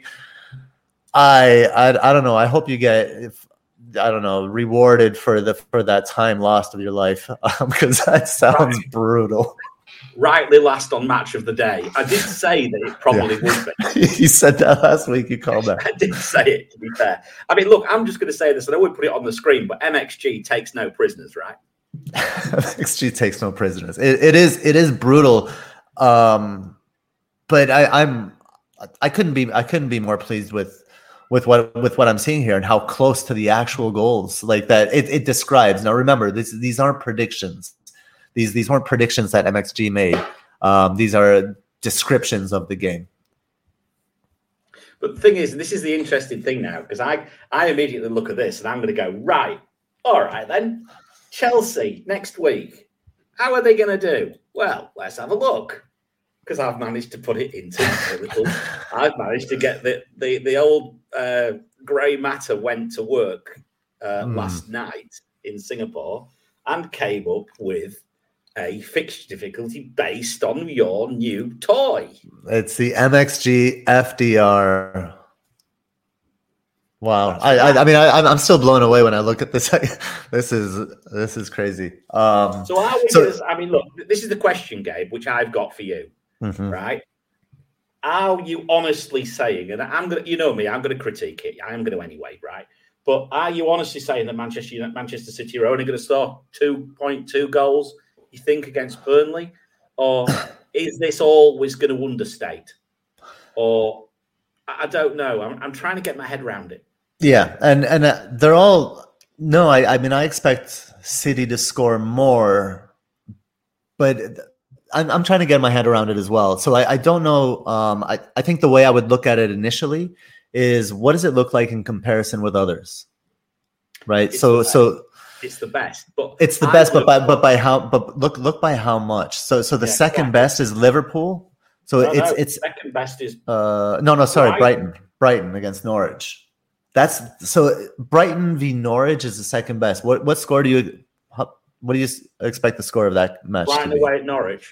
B: I I I don't know. I hope you get if, I don't know, rewarded for the for that time lost of your life because um, that sounds right. brutal.
A: Rightly last on match of the day. I did say that it probably yeah. would be.
B: You said that last week. You called that.
A: I did say it, to be fair. I mean, look, I'm just going to say this, and I would put it on the screen, but M X G takes no prisoners, right?
B: M X G takes no prisoners. It, it is it is brutal, um, but I, I'm I couldn't be I couldn't be more pleased with. with what with what I'm seeing here and how close to the actual goals like that it, it describes. Now remember, this, these aren't predictions. These these weren't predictions that M X G made. Um, these are descriptions of the game.
A: But the thing is, this is the interesting thing now, because I, I immediately look at this and I'm going to go, right, all right then, Chelsea next week. How are they going to do? Well, let's have a look. Because I've managed to put it into a little, I've managed to get the the, the old uh, grey matter went to work uh, mm. last night in Singapore and came up with a fixture difficulty based on your new toy.
B: It's the M X G F D R. Wow, I, I I mean I I'm still blown away when I look at this. this is this is crazy. Um,
A: so how
B: so,
A: is, I mean, look, this is the question, Gabe, which I've got for you. Mm-hmm. Right? Are you honestly saying, and I'm gonna, you know me, I'm going to critique it. I'm going to anyway, right? But are you honestly saying that Manchester Manchester City are only going to score two point two goals? You think against Burnley, or is this always going to understate? Or I don't know. I'm, I'm trying to get my head around it.
B: Yeah, and and uh, they're all no. I I mean I expect City to score more, but. I'm, I'm trying to get my head around it as well. So I, I don't know. Um, I, I think the way I would look at it initially is what does it look like in comparison with others, right?
A: It's
B: so so
A: it's the best, but
B: it's the best, but by but by how? But look look by how much? So so the yeah, second exactly. best is Liverpool. So
A: no,
B: it's
A: no,
B: it's
A: second best is
B: uh no no sorry Brighton Brighton, Brighton against Norwich. That's so Brighton v Norwich is the second best. What what score do you? What do you expect the score of that match
A: Brighton
B: to be?
A: away at Norwich.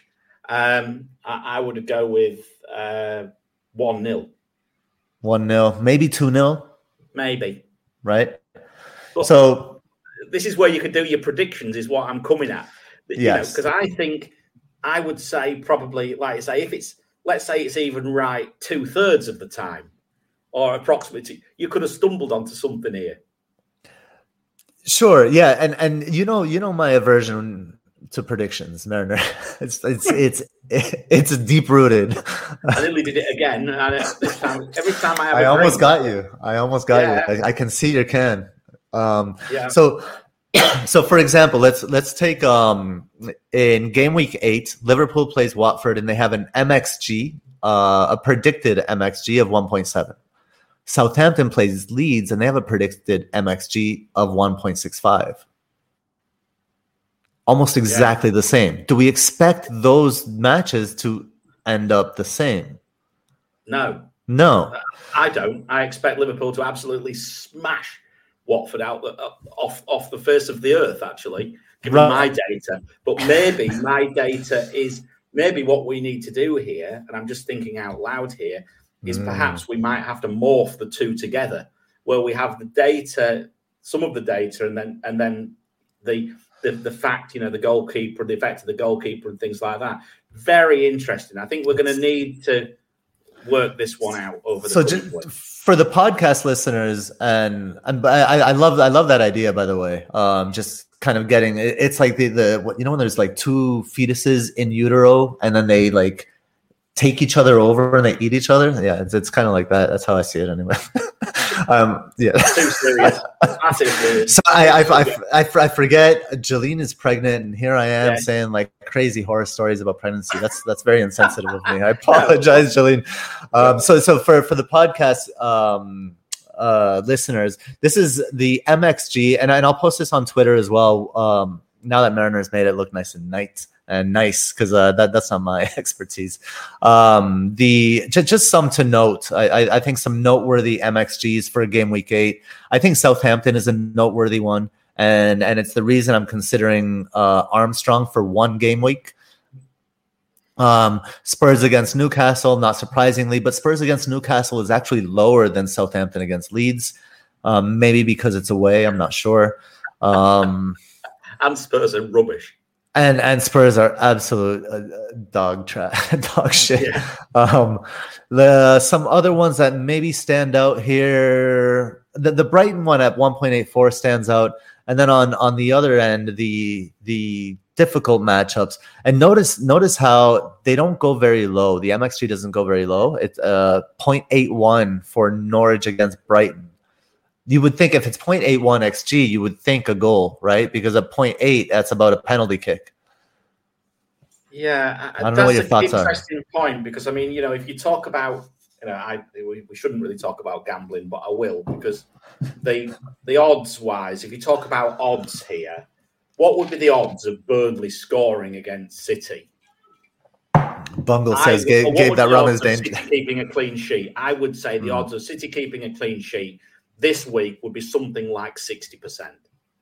A: Um, I, I would go with uh, one nil.
B: one nil, maybe two nil.
A: Maybe.
B: Right?
A: But
B: so
A: this is where you could do your predictions, is what I'm coming at. You
B: yes.
A: know, because I think I would say probably, like I say, if it's, let's say it's even right two thirds of the time, or approximately, you could have stumbled onto something here.
B: Sure, yeah, and and you know, you know my aversion to predictions, Mariner. It's it's it's it's deep rooted.
A: I nearly did it again, and this time, every time I have,
B: I
A: a
B: almost
A: drink,
B: got you. I almost got yeah. you. I, I can see your can. Um,
A: yeah.
B: So, so for example, let's let's take um in game week eight, Liverpool plays Watford, and they have an M X G, uh, a predicted M X G of one point seven. Southampton plays Leeds, and they have a predicted M X G of one point six five. Almost exactly yeah. the same. Do we expect those matches to end up the same?
A: No.
B: No.
A: I don't. I expect Liverpool to absolutely smash Watford out uh, off, off the face of the earth, actually, given right. my data. But maybe my data is maybe what we need to do here, and I'm just thinking out loud here, is mm. perhaps we might have to morph the two together, where we have the data, some of the data, and then and then the the, the fact, you know, the goalkeeper, the effect of the goalkeeper and things like that. Very interesting. I think we're going to need to work this one out over the
B: so just, for the podcast listeners, and, and I, I love I love that idea, by the way. Um, just kind of getting it's like the the you know when there's like two fetuses in utero, and then they like take each other over and they eat each other. Yeah, it's, it's kind of like that. That's how I see it anyway. um, yeah.
A: Too serious. Too serious.
B: So I I, I, I, I forget Jolene is pregnant, and here I am yeah. saying like crazy horror stories about pregnancy. That's that's very insensitive of me. I apologize, Jolene. Um, so so for, for the podcast um, uh, listeners, this is the M X G, and, and I'll post this on Twitter as well. Um, now that Mariner's made it look nice and nice. And nice, because uh, that that's not my expertise. Um, the just, just some to note. I, I, I think some noteworthy M X Gs for game week eight. I think Southampton is a noteworthy one, and and it's the reason I'm considering uh, Armstrong for one game week. Um, Spurs against Newcastle, not surprisingly, but Spurs against Newcastle is actually lower than Southampton against Leeds. Um, maybe because it's away. I'm not sure. Um,
A: and Spurs are rubbish.
B: And and Spurs are absolute uh, dog tra- dog shit. Yeah. Um, the some other ones that maybe stand out here. The the Brighton one at one point eight four stands out, and then on on the other end, the the difficult matchups. And notice notice how they don't go very low. The M X G doesn't go very low. It's uh zero point eight one for Norwich against Brighton. You would think if it's zero point eight one X G, you would think a goal, right? Because at zero point eight, that's about a penalty kick.
A: Yeah,
B: I don't know what your thoughts are.
A: That's an interesting point, because, I mean, you know, if you talk about, you know, I we, we shouldn't really talk about gambling, but I will, because the the odds-wise, if you talk about odds here, what would be the odds of Burnley scoring against City?
B: Bungle says Gabe, Gabe that run is dangerous.
A: City keeping a clean sheet. I would say the mm. odds of City keeping a clean sheet this week would be something like sixty percent.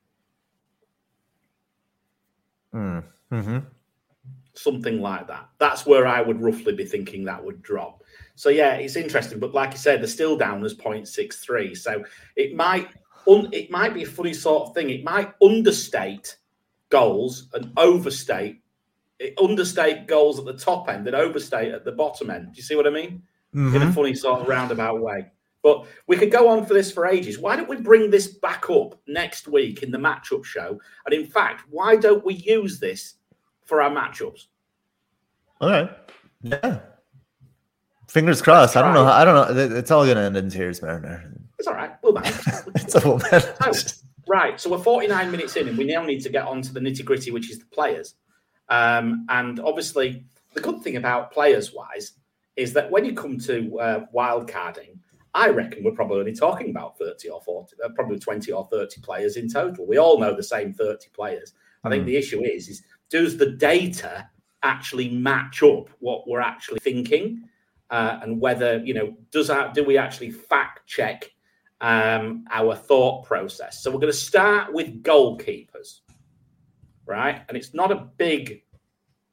B: Mm. Mm-hmm.
A: Something like that. That's where I would roughly be thinking that would drop. So, yeah, it's interesting. But like I said, they're still down as zero point six three. So it might un- it might be a funny sort of thing. It might understate goals and overstate. It understate goals at the top end and overstate at the bottom end. Do you see what I mean? Mm-hmm. In a funny sort of roundabout way. But we could go on for this for ages. Why don't we bring this back up next week in the matchup show? And in fact, why don't we use this for our matchups?
B: All right. Yeah. Fingers crossed. I don't know. How, I don't know. It's all going to end in tears, Mariner.
A: It's all right. We'll manage.
B: It's a little
A: so, right. So we're forty-nine minutes in, and we now need to get on to the nitty gritty, which is the players. Um, and obviously, the good thing about players-wise is that when you come to uh, wildcarding, I reckon we're probably only talking about thirty or forty, uh, probably twenty or thirty players in total. We all know the same thirty players. I mm. think the issue is, is does the data actually match up what we're actually thinking, uh, and whether, you know, does our, do we actually fact check um, our thought process? So we're going to start with goalkeepers, right? And it's not a big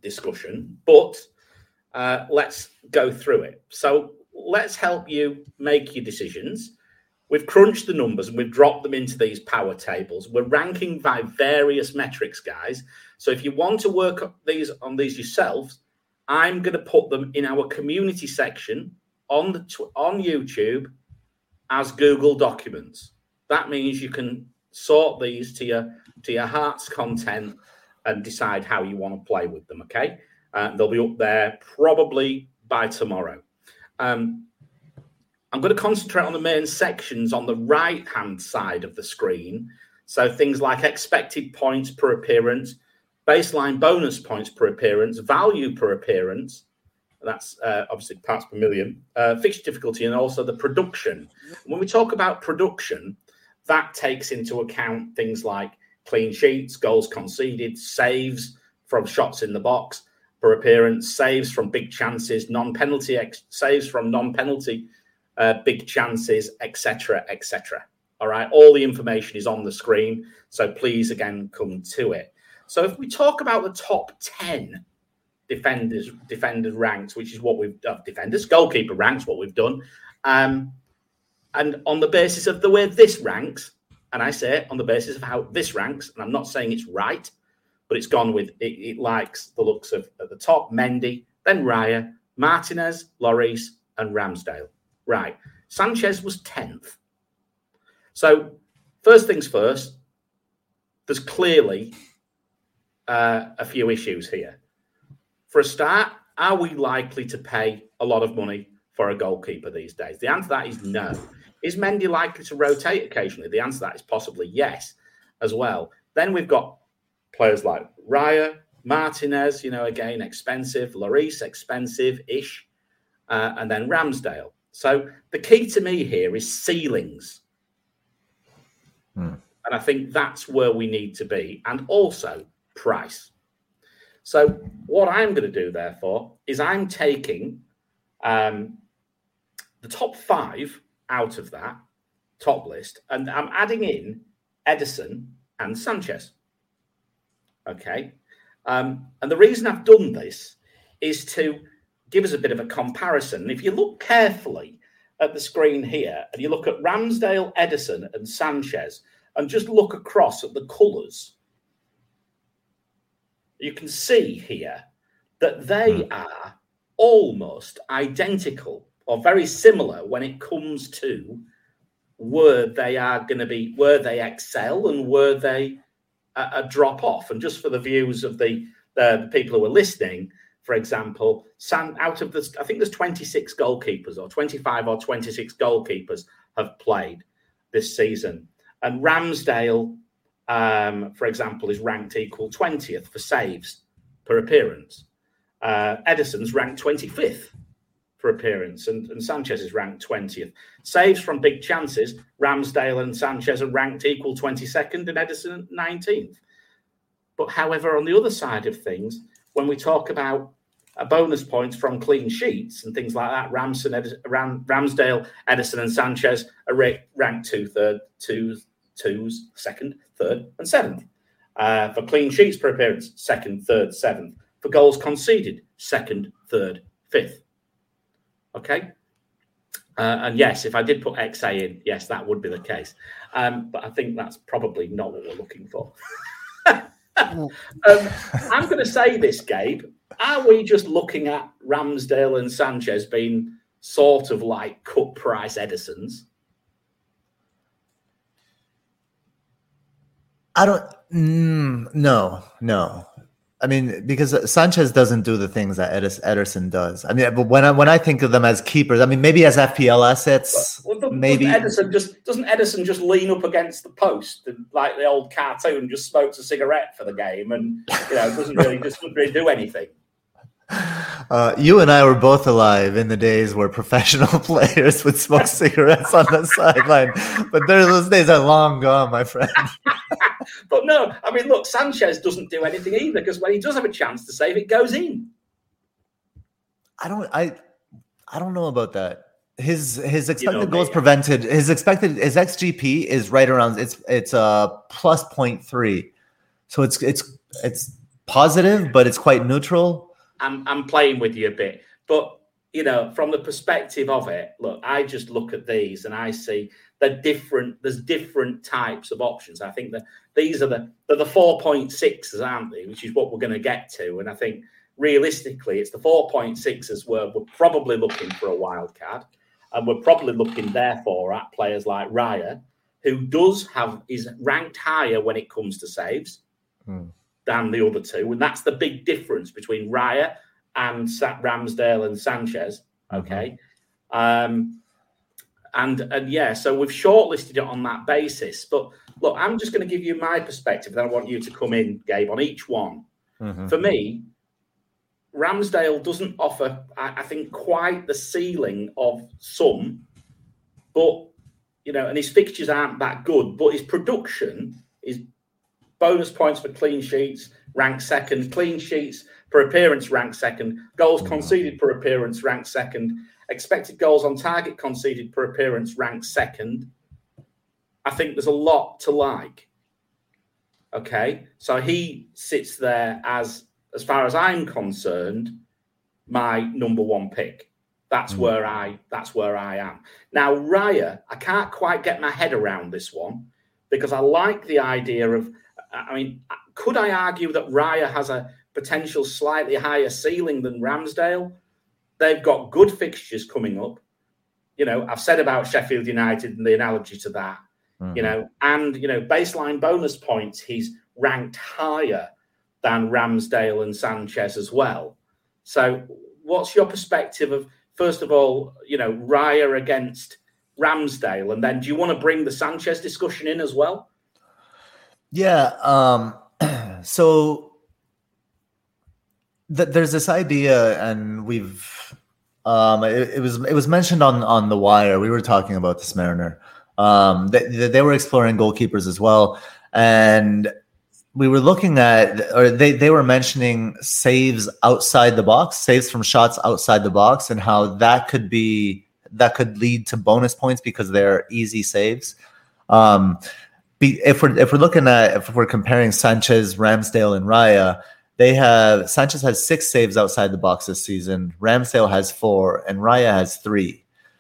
A: discussion, but uh, let's go through it. So let's help you make your decisions. We've crunched the numbers and we've dropped them into these power tables. We're ranking by various metrics, guys. So if you want to work up these on these yourselves, I'm going to put them in our community section on the tw- on YouTube as Google Documents. That means you can sort these to your to your heart's content and decide how you want to play with them. Okay, uh, they'll be up there probably by tomorrow. Um, I'm going to concentrate on the main sections on the right-hand side of the screen. So things like expected points per appearance, baseline bonus points per appearance, value per appearance. That's uh, obviously parts per million, uh, fixture difficulty, and also the production. When we talk about production, that takes into account things like clean sheets, goals conceded, saves from shots in the box per appearance, saves from big chances, non-penalty ex- saves from non-penalty uh, big chances, et cetera, et cetera. All right, all the information is on the screen, so please again come to it. So if we talk about the top ten defenders, defender ranks, which is what we've done, defenders, goalkeeper ranks, what we've done, um, and on the basis of the way this ranks, and I say it on the basis of how this ranks, and I'm not saying it's right, but it's gone with it, it likes the looks of at the top Mendy, then Raya, Martinez, Lloris, and Ramsdale. Right, Sanchez was tenth. So first things first, there's clearly uh, a few issues here. For a start, are we likely to pay a lot of money for a goalkeeper these days? The answer to that is no. Is Mendy likely to rotate occasionally? The answer to that is possibly yes as well. Then we've got players like Raya, Martinez, you know, again, expensive, Lloris, expensive-ish, uh, and then Ramsdale. So the key to me here is ceilings. Hmm. And I think that's where we need to be. And also price. So what I'm going to do, therefore, is I'm taking um, the top five out of that top list, and I'm adding in Ederson and Sanchez. Okay. Um, and the reason I've done this is to give us a bit of a comparison. And if you look carefully at the screen here, and you look at Ramsdale, Ederson, and Sanchez, and just look across at the colours, you can see here that they are almost identical or very similar when it comes to where they are going to be, where they excel and where they uh, uh, drop off. And just for the views of the, uh, the people who are listening, for example, San, out of the, I think there's twenty-six goalkeepers or twenty-five or twenty-six goalkeepers have played this season. And Ramsdale, um, for example, is ranked equal twentieth for saves per appearance. Uh, Ederson's ranked twenty-fifth for appearance, and, and Sanchez is ranked twentieth. Saves from big chances, Ramsdale and Sanchez are ranked equal twenty-second and Ederson nineteenth. But however, on the other side of things, when we talk about a bonus points from clean sheets and things like that, Ramson, Ed, Ram, Ramsdale, Ederson and Sanchez are ra- ranked two, third, two, twos, second, third, and seventh. Uh, for clean sheets per appearance, second, third, seventh. For goals conceded, second, third, fifth. Okay? Uh, and yes, if I did put X A in, yes, that would be the case. Um, but I think that's probably not what we're looking for. um, I'm going to say this, Gabe. Are we just looking at Ramsdale and Sanchez being sort of like cut price Edersons?
B: I don't. Mm, no, no. I mean, because Sanchez doesn't do the things that Ederson does. I mean, but when I when I think of them as keepers, I mean, maybe as F P L assets, well, doesn't maybe
A: Ederson just doesn't Ederson just lean up against the post and, like the old cartoon, just smokes a cigarette for the game, and you know doesn't really just doesn't really do anything.
B: Uh, you and I were both alive in the days where professional players would smoke cigarettes on the sideline, but those days are long gone, my friend.
A: But no, I mean, look, Sanchez doesn't do anything either, because when he does have a chance to save, it goes in.
B: I don't, I, I don't know about that. His his expected you know, goals
A: yeah.
B: prevented, his expected his X G P is right around it's it's a uh, plus point three, so it's it's it's positive, but it's quite neutral.
A: I'm I'm playing with you a bit, but you know, from the perspective of it, look, I just look at these and I see they're different. There's different types of options. I think that these are the they're the four point sixes, aren't they? Which is what we're going to get to. And I think realistically, it's the four point sixes where we're probably looking for a wild card, and we're probably looking therefore at players like Raya, who does have is ranked higher when it comes to saves hmm. than the other two, and that's the big difference between Raya and Ramsdale and Sanchez. Okay. Mm-hmm. Um, and, and yeah, so we've shortlisted it on that basis. But look, I'm just going to give you my perspective. Then I want you to come in, Gabe, on each one. Mm-hmm. For me, Ramsdale doesn't offer, I, I think, quite the ceiling of some, but, you know, and his fixtures aren't that good, but his production is bonus points for clean sheets, ranked second, clean sheets per appearance ranked second, goals conceded per appearance ranked second, expected goals on target conceded per appearance ranked second. I think there's a lot to like. Okay, so he sits there as, as far as I'm concerned, my number one pick. That's mm. where I that's where I am. Now, Raya, I can't quite get my head around this one because I like the idea of, I mean, could I argue that Raya has a potential slightly higher ceiling than Ramsdale? They've got good fixtures coming up. You know, I've said about Sheffield United and the analogy to that, mm-hmm. you know, and, you know, baseline bonus points, he's ranked higher than Ramsdale and Sanchez as well. So what's your perspective of, first of all, you know, Raya against Ramsdale? And then do you want to bring the Sanchez discussion in as well?
B: Yeah. Um, so th- there's this idea, and we've um, it, it was it was mentioned on on The Wire. We were talking about this, Mariner. Um, they, they were exploring goalkeepers as well, and we were looking at, or they they were mentioning saves outside the box, saves from shots outside the box, and how that could be that could lead to bonus points because they're easy saves. Um, Be, if we're if we're looking at if we're comparing Sanchez, Ramsdale, and Raya, they have Sanchez has six saves outside the box this season. Ramsdale has four, and Raya has three.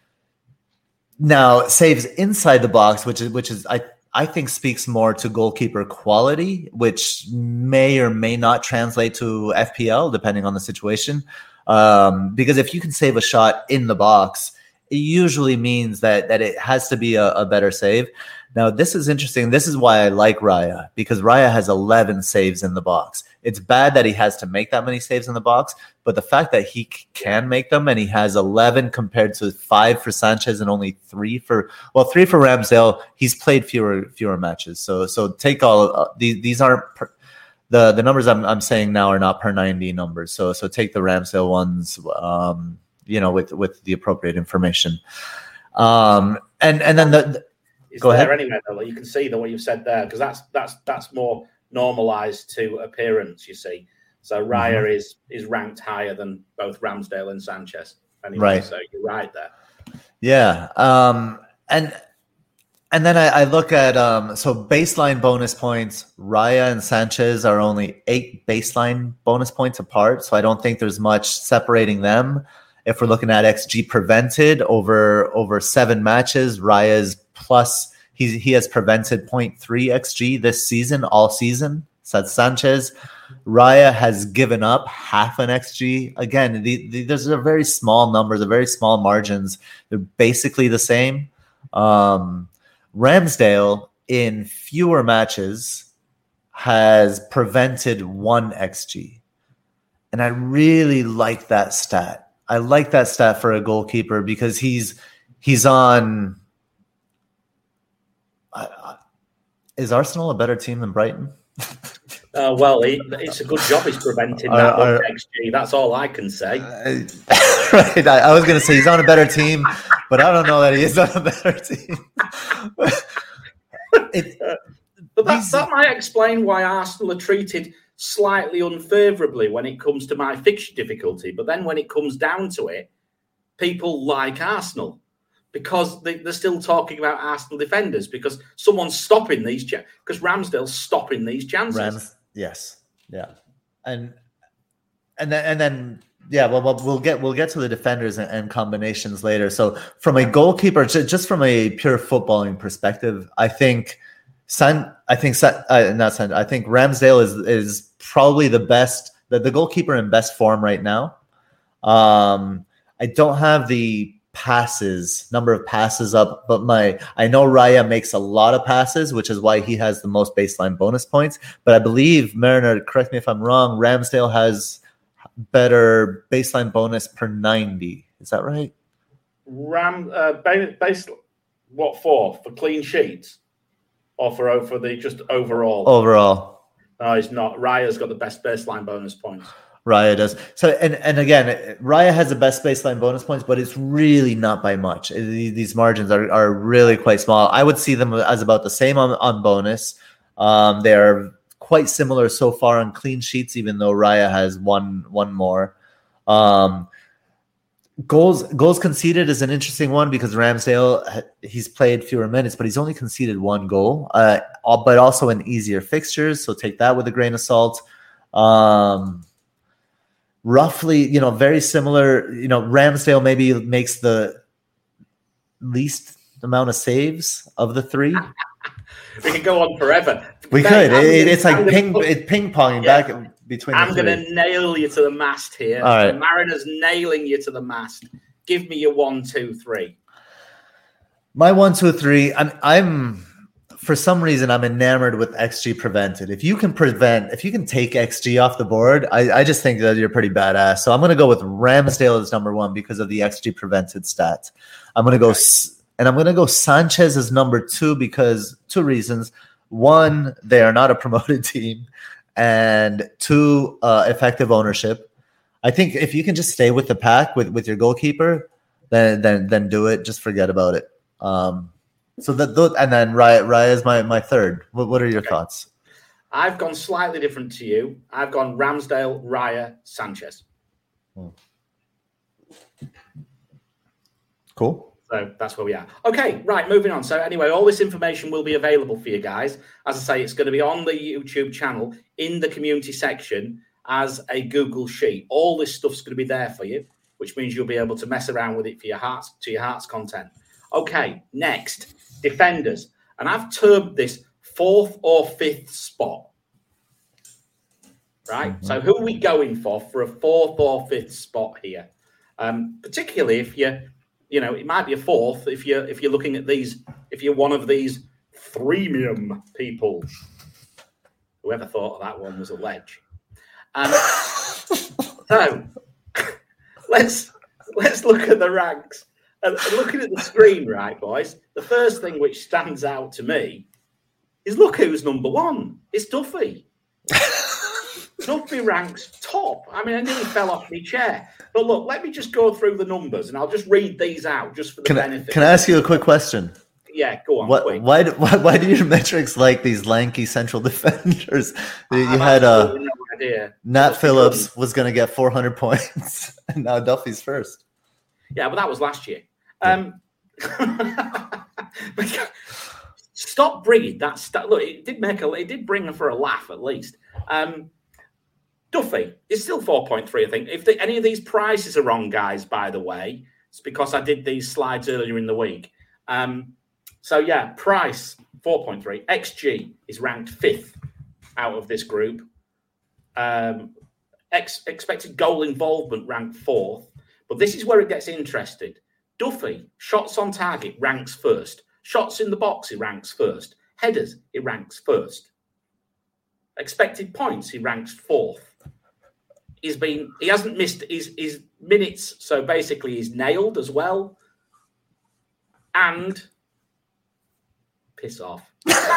B: Now, saves inside the box, which is which is I I think speaks more to goalkeeper quality, which may or may not translate to F P L depending on the situation. Um, because if you can save a shot in the box, it usually means that that it has to be a, a better save. Now, this is interesting. This is why I like Raya, because Raya has eleven saves in the box. It's bad that he has to make that many saves in the box, but the fact that he c- can make them, and he has eleven compared to five for Sanchez and only three for, well, three for Ramsdale. He's played fewer fewer matches. So so take all, uh, these These aren't, per, the, the numbers I'm I'm saying now are not per ninety numbers. So so take the Ramsdale ones, um, you know, with, with the appropriate information. Um, and, and then the, the
A: Is
B: Go
A: there
B: ahead.
A: anyway, though? You can see that what you've said there, because that's that's that's more normalised to appearance. You see, so Raya mm-hmm. is is ranked higher than both Ramsdale and Sanchez. Anyway, right. So you're right there.
B: Yeah, um, and and then I, I look at um, so baseline bonus points. Raya and Sanchez are only eight baseline bonus points apart, so I don't think there's much separating them. If we're looking at X G prevented over over seven matches, Raya's plus he he has prevented zero point three X G this season, all season. So that's Sanchez. Raya has given up half an X G. Again, the, the, those are very small numbers, are very small margins. They're basically the same. Um, Ramsdale in fewer matches has prevented one X G, and I really like that stat. I like that stat for a goalkeeper because he's he's on. Uh, is Arsenal a better team than Brighton?
A: Uh, well, he, it's a good job he's preventing that are, are, X G. That's all I can say.
B: Uh, right. I, I was going to say he's on a better team, but I don't know that he is on a better team. it,
A: uh, but that, that might explain why Arsenal are treated slightly unfavourably when it comes to my fixture difficulty. But then when it comes down to it, people like Arsenal because they, they're still talking about Arsenal defenders because someone's stopping these chances. Because Ramsdale's stopping these chances.
B: Rams, yes. Yeah. and and then and then yeah, well, well we'll get we'll get to the defenders and, and combinations later. So from a goalkeeper, just from a pure footballing perspective, I think San, I think uh, not San, I think Ramsdale is is probably the best, the, the goalkeeper in best form right now. Um, I don't have the passes, number of passes up, but my I know Raya makes a lot of passes, which is why he has the most baseline bonus points. But I believe, Mariner, correct me if I'm wrong, Ramsdale has better baseline bonus per ninety. Is that right?
A: Ram uh, base what for? For clean sheets or for for the just overall?
B: Overall.
A: No, he's not. Raya's got the best baseline bonus points.
B: Raya does. So, and, and again, Raya has the best baseline bonus points, but it's really not by much. These margins are, are really quite small. I would see them as about the same on, on bonus. Um, they are quite similar so far on clean sheets, even though Raya has one one more. Um, goals goals conceded is an interesting one because Ramsdale, he's played fewer minutes, but he's only conceded one goal, uh, but also in easier fixtures. So take that with a grain of salt. Um, Roughly, you know, very similar. You know, Ramsdale maybe makes the least amount of saves of the three.
A: We could go on forever.
B: We Mate, could. It, it's like ping, put, it ping ponging yeah. back between.
A: I'm
B: the
A: going to nail you to the mast here.
B: All right.
A: The Mariners nailing you to the mast. Give me your one, two, three.
B: My one, two, three. I'm. I'm. For some reason, I'm enamored with X G prevented. If you can prevent, if you can take X G off the board, I, I just think that you're pretty badass. So I'm going to go with Ramsdale as number one because of the X G prevented stat. I'm going to okay. go, and I'm going to go Sanchez as number two because two reasons. One, they are not a promoted team, and two, uh, effective ownership. I think if you can just stay with the pack with, with your goalkeeper, then then then do it. Just forget about it. Um, So that, and then Raya, Raya is my, my third. What, what are your okay. thoughts?
A: I've gone slightly different to you. I've gone Ramsdale, Raya, Sanchez.
B: Hmm. Cool.
A: So that's where we are. Okay, right, moving on. So anyway, all this information will be available for you guys. As I say, it's going to be on the YouTube channel in the community section as a Google Sheet. All this stuff's going to be there for you, which means you'll be able to mess around with it for your hearts, to your heart's content. Okay, next. Defenders, and I've termed this fourth or fifth spot. Right, mm-hmm. So who are we going for for a fourth or fifth spot here? Um, particularly if you, you know, it might be a fourth if you're if you're looking at these. If you're one of these freemium people, whoever thought that one was a ledge. Um, so let's let's look at the ranks. And looking at the screen, right, boys, the first thing which stands out to me is look who's number one. It's Duffy. Duffy ranks top. I mean, I nearly fell off my chair. But look, let me just go through the numbers, and I'll just read these out just for the
B: can
A: benefit.
B: I, can I ask you a quick question?
A: Yeah, go on.
B: What, why, why, why do your metrics like these lanky central defenders? You
A: I
B: had uh,
A: no idea.
B: Nat Phillips was going to get four hundred points, and now Duffy's first.
A: Yeah, but that was last year. Um, stop bringing that stuff. Look, it did make a, it did bring her for a laugh at least. Um, Duffy is still four point three, I think. If the, any of these prices are wrong, guys, by the way, it's because I did these slides earlier in the week. Um, so yeah, price four point three. X G is ranked fifth out of this group. Um, ex, expected goal involvement ranked fourth, but this is where it gets interesting. Duffy, shots on target, ranks first. Shots in the box, he ranks first. Headers, he ranks first. Expected points, he ranks fourth. He's been, he hasn't missed his, his minutes, so basically he's nailed as well. And piss off.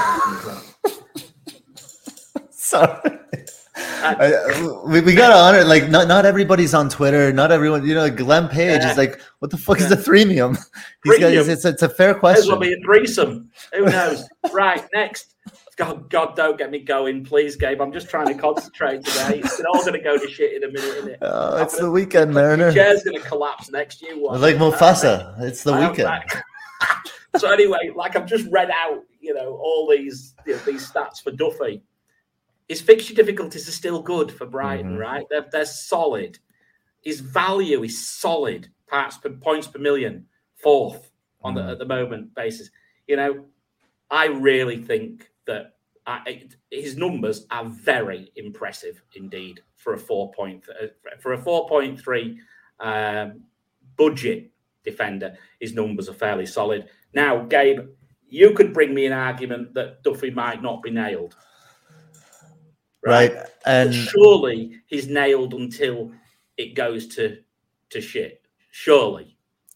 B: Sorry. I, we we gotta honor like not not everybody's on Twitter. Not everyone, you know. Glenn Page yeah. is like, what the fuck yeah. is a threemium? He's got, it's, it's a fair question.
A: This will be a threesome. Who knows? Right, next. God, God, don't get me going, please, Gabe. I'm just trying to concentrate today. It's all going to go to shit in a minute, isn't it?
B: Oh, it's gonna, the weekend, Mariner.
A: The chair's going to collapse next year.
B: Like Mufasa, it's the weekend.
A: So anyway, like I've just read out, you know, all these you know, these stats for Duffy. His fixture difficulties are still good for Brighton,
B: Mhm.
A: right? They're, they're solid. His value is solid. Parts per points per million, fourth on the
B: Mm.
A: at the moment basis. You know, I really think that I, his numbers are very impressive indeed for a four point for a four point three um, budget defender. His numbers are fairly solid. Now, Gabe, you could bring me an argument that Duffy might not be nailed, right?
B: Right, and
A: but surely he's nailed until it goes to to shit. Surely.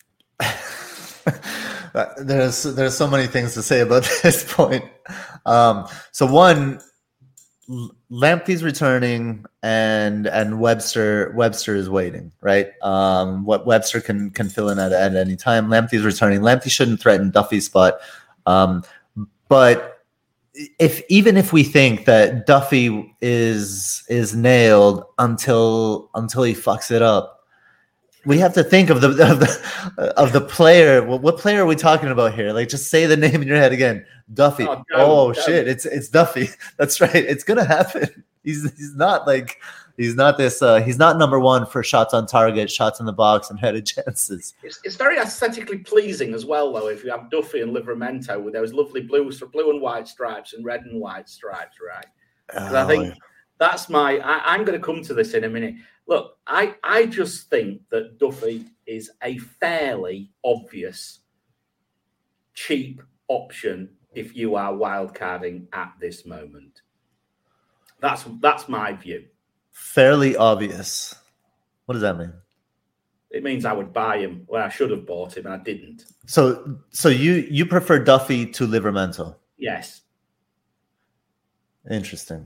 B: there's there's so many things to say about this point. Um, so one, Lamptey's returning, and and Webster Webster is waiting, right? Um, what Webster can can fill in at, at any time. Lamptey's returning. Lamptey shouldn't threaten Duffy's spot, um, but if even if we think that Duffy is is nailed until until he fucks it up, we have to think of the of the of the player. What, what player are we talking about here? Like, just say the name in your head again. Duffy.
A: Oh,
B: Oh,
A: no,
B: shit!
A: no.
B: It's it's Duffy. That's right. It's gonna happen. He's he's not like he's not this. Uh, he's not number one for shots on target, shots in the box, and headed chances.
A: It's, it's very aesthetically pleasing as well, though, if you have Duffy and Livramento with those lovely blue, blue and white stripes and red and white stripes, right? Because I think that's my. I, I'm going to come to this in a minute. Look, I, I just think that Duffy is a fairly obvious, cheap option if you are wildcarding at this moment. That's that's my view.
B: Fairly obvious. What does that mean?
A: It means I would buy him. Well, I should have bought him, and I didn't.
B: So so you you prefer Duffy to Livramento?
A: Yes.
B: Interesting.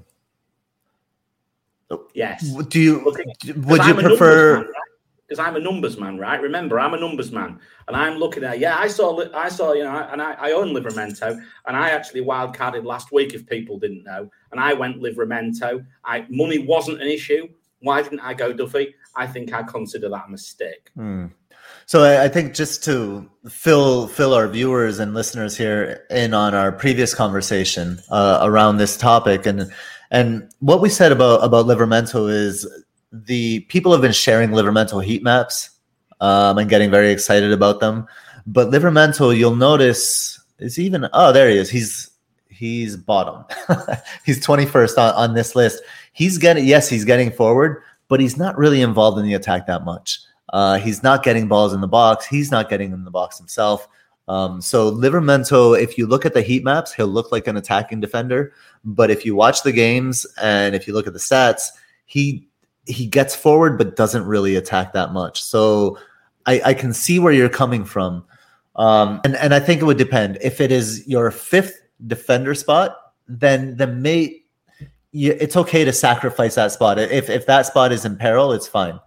A: Yes.
B: Do you
A: Look,
B: would you prefer?
A: Because I'm a numbers man, right? Remember, I'm a numbers man, and I'm looking at yeah. I saw, I saw, you know, and I, I own Livramento, and I actually wildcarded last week. If people didn't know, and I went Livramento. I money wasn't an issue. Why didn't I go Duffy? I think I consider that a mistake.
B: Hmm. So I, I think just to fill fill our viewers and listeners here in on our previous conversation uh, around this topic, and and what we said about about Livramento is the people have been sharing Livramento heat maps um, and getting very excited about them. But Livramento, you'll notice, is even oh there he is. He's he's bottom. He's twenty-first on, on this list. He's getting yes, he's getting forward, but he's not really involved in the attack that much. Uh, he's not getting balls in the box. He's not getting in the box himself. Um, so Livramento, if you look at the heat maps, he'll look like an attacking defender. But if you watch the games and if you look at the stats, he he gets forward but doesn't really attack that much. So I, I can see where you're coming from. Um, and, and I think it would depend. If it is your fifth defender spot, then then may you, it's okay to sacrifice that spot. If if that spot is in peril, it's fine.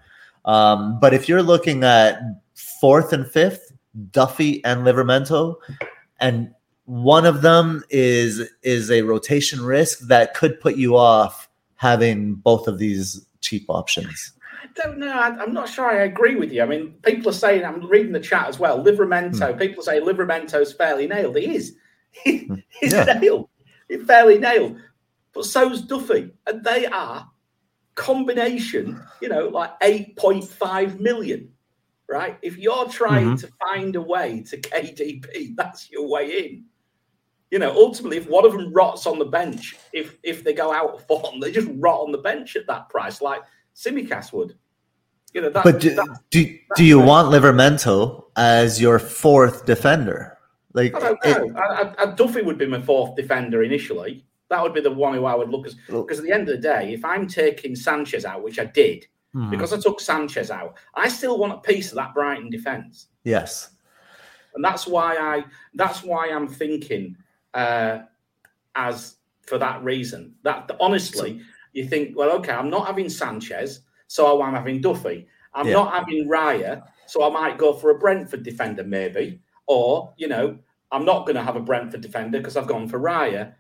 B: Um, but if you're looking at fourth and fifth, Duffy and Livramento, and one of them is is a rotation risk that could put you off having both of these cheap options.
A: I don't know. I, I'm not sure I agree with you. I mean, people are saying, I'm reading the chat as well, Livramento, hmm. people say Livramento's fairly nailed. He is. He, he's yeah. nailed. He's fairly nailed. But so's Duffy. And they are combination, you know, like eight point five million, right? If you're trying mm-hmm. to find a way to K D P, that's your way in. You know, ultimately, if one of them rots on the bench, if if they go out of form, they just rot on the bench at that price, like Tsimikas would. You know, that,
B: but do, that, do, do you want Livramento as your fourth defender? Like,
A: I don't know. It, I, I, Duffy would be my fourth defender initially. That would be the one who I would look at. Because at the end of the day, if I'm taking Sanchez out, which I did, mm-hmm. because I took Sanchez out, I still want a piece of that Brighton defence.
B: Yes.
A: And that's why I that's why I'm thinking uh, as for that reason. That honestly, so, you think, well, okay, I'm not having Sanchez, so I'm having Duffy. I'm yeah. not having Raya, so I might go for a Brentford defender, maybe. Or, you know, I'm not going to have a Brentford defender because I've gone for Raya.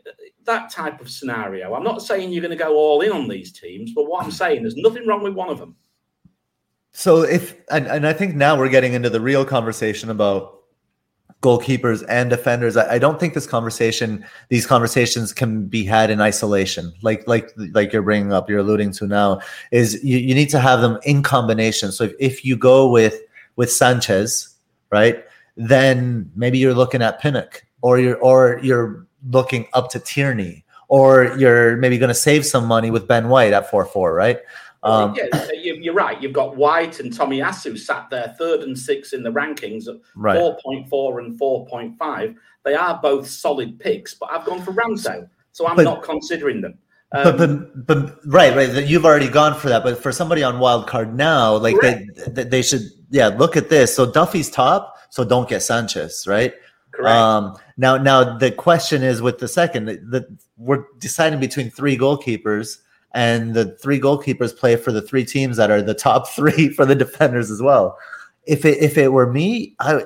A: That type of scenario. I'm not saying you're going to go all in on these teams, but what I'm saying, there's nothing wrong with one of them.
B: So if, and, and I think now we're getting into the real conversation about goalkeepers and defenders. I, I don't think this conversation, these conversations can be had in isolation. Like like like you're bringing up, you're alluding to now, is you, you need to have them in combination. So if, if you go with with Sanchez, right, then maybe you're looking at Pinnock, or you're or you're looking up to Tierney, or you're maybe going to save some money with Ben White at four four, right?
A: Um, yeah, you're right. You've got White and Tomiyasu sat there third and sixth in the rankings at right. four point four and four point five. They are both solid picks, but I've gone for Ramsdale, so I'm but, not considering them. Um,
B: but, but but right, right. You've already gone for that. But for somebody on wild card now, like they, they should, yeah, look at this. So Duffy's top, so don't get Sanchez, right?
A: Correct.
B: Um, now, now the question is with the second, the, we're deciding between three goalkeepers. And the three goalkeepers play for the three teams that are the top three for the defenders as well. If it if it were me, I,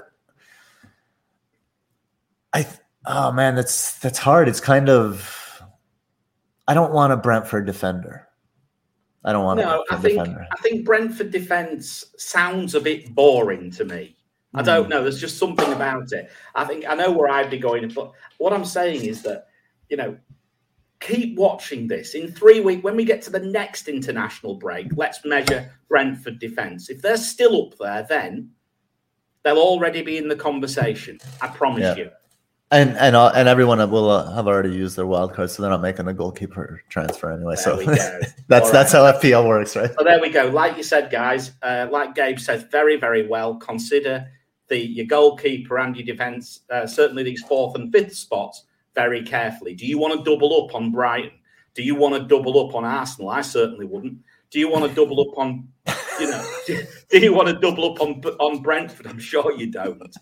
B: I oh man, that's that's hard. It's kind of, I don't want a Brentford defender. I don't want
A: no,
B: a Brentford
A: I think,
B: defender.
A: I think Brentford defense sounds a bit boring to me. I don't know. There's just something about it. I think I know where I'd be going, but what I'm saying is that, you know, keep watching this. In three weeks, when we get to the next international break, let's measure Brentford defence. If they're still up there, then they'll already be in the conversation. I promise yeah. you.
B: And and uh, and everyone will uh, have already used their wild card, so they're not making a goalkeeper transfer anyway. There so that's right. that's how F P L works, right?
A: So there we go. Like you said, guys, uh, like Gabe says, very very well. Consider the your goalkeeper and your defence. Uh, certainly these fourth and fifth spots. Very carefully. Do you want to double up on Brighton? Do you want to double up on Arsenal? I certainly wouldn't. Do you want to double up on, you know, do, do you want to double up on on Brentford? I'm sure you don't.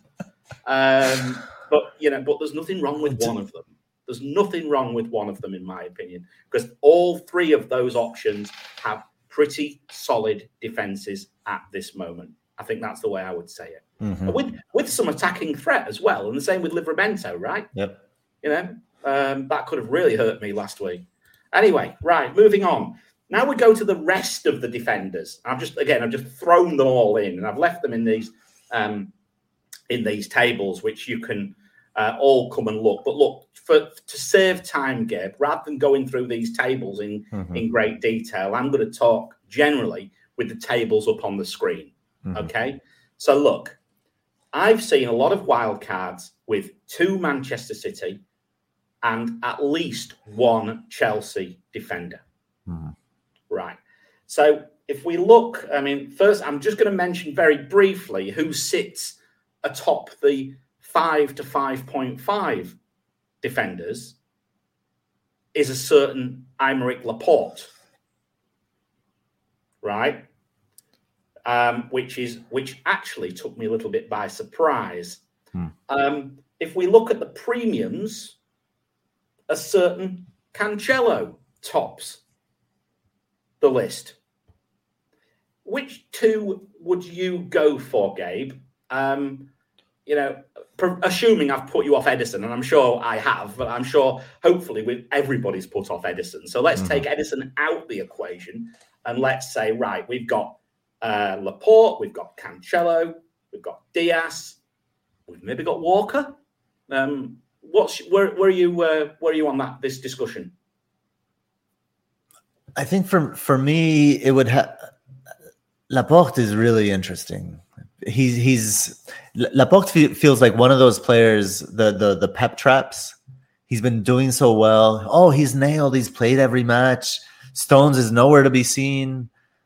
A: Um, but, you know, but there's nothing wrong with one of them. There's nothing wrong with one of them, in my opinion, because all three of those options have pretty solid defences at this moment. I think that's the way I would say it. Mm-hmm. With, with some attacking threat as well. And the same with Livramento, right?
B: Yep.
A: You know, um, that could have really hurt me last week. Anyway, right, moving on. Now we go to the rest of the defenders. I've just, again, I've just thrown them all in, and I've left them in these um, in these tables, which you can uh, all come and look. But look, for to save time, Gabe, rather than going through these tables in, mm-hmm. in great detail, I'm going to talk generally with the tables up on the screen. Mm-hmm. Okay? So look, I've seen a lot of wildcards with two Manchester City and at least one Chelsea defender. Mm. Right. So if we look, I mean, first, I'm just going to mention very briefly who sits atop the five to five point five defenders is a certain Aymeric Laporte. Right. Um, which is, which actually took me a little bit by surprise. Hmm. Um, if we look at the premiums, a certain Cancelo tops the list. Which two would you go for, Gabe? Um, you know, pr- assuming I've put you off Edison, and I'm sure I have, but I'm sure hopefully with everybody's put off Edison. So let's mm-hmm. take Edison out the equation, and let's say, right, we've got uh, Laporte, we've got Cancelo, we've got Diaz, we've maybe got Walker. Um, what's where, where are you? Uh, where are you on that this discussion?
B: I think for for me, it would have Laporte is really interesting. He's he's Laporte feels like one of those players, the the the pep traps. He's been doing so well. Oh, he's nailed. He's played every match. Stones is nowhere to be seen.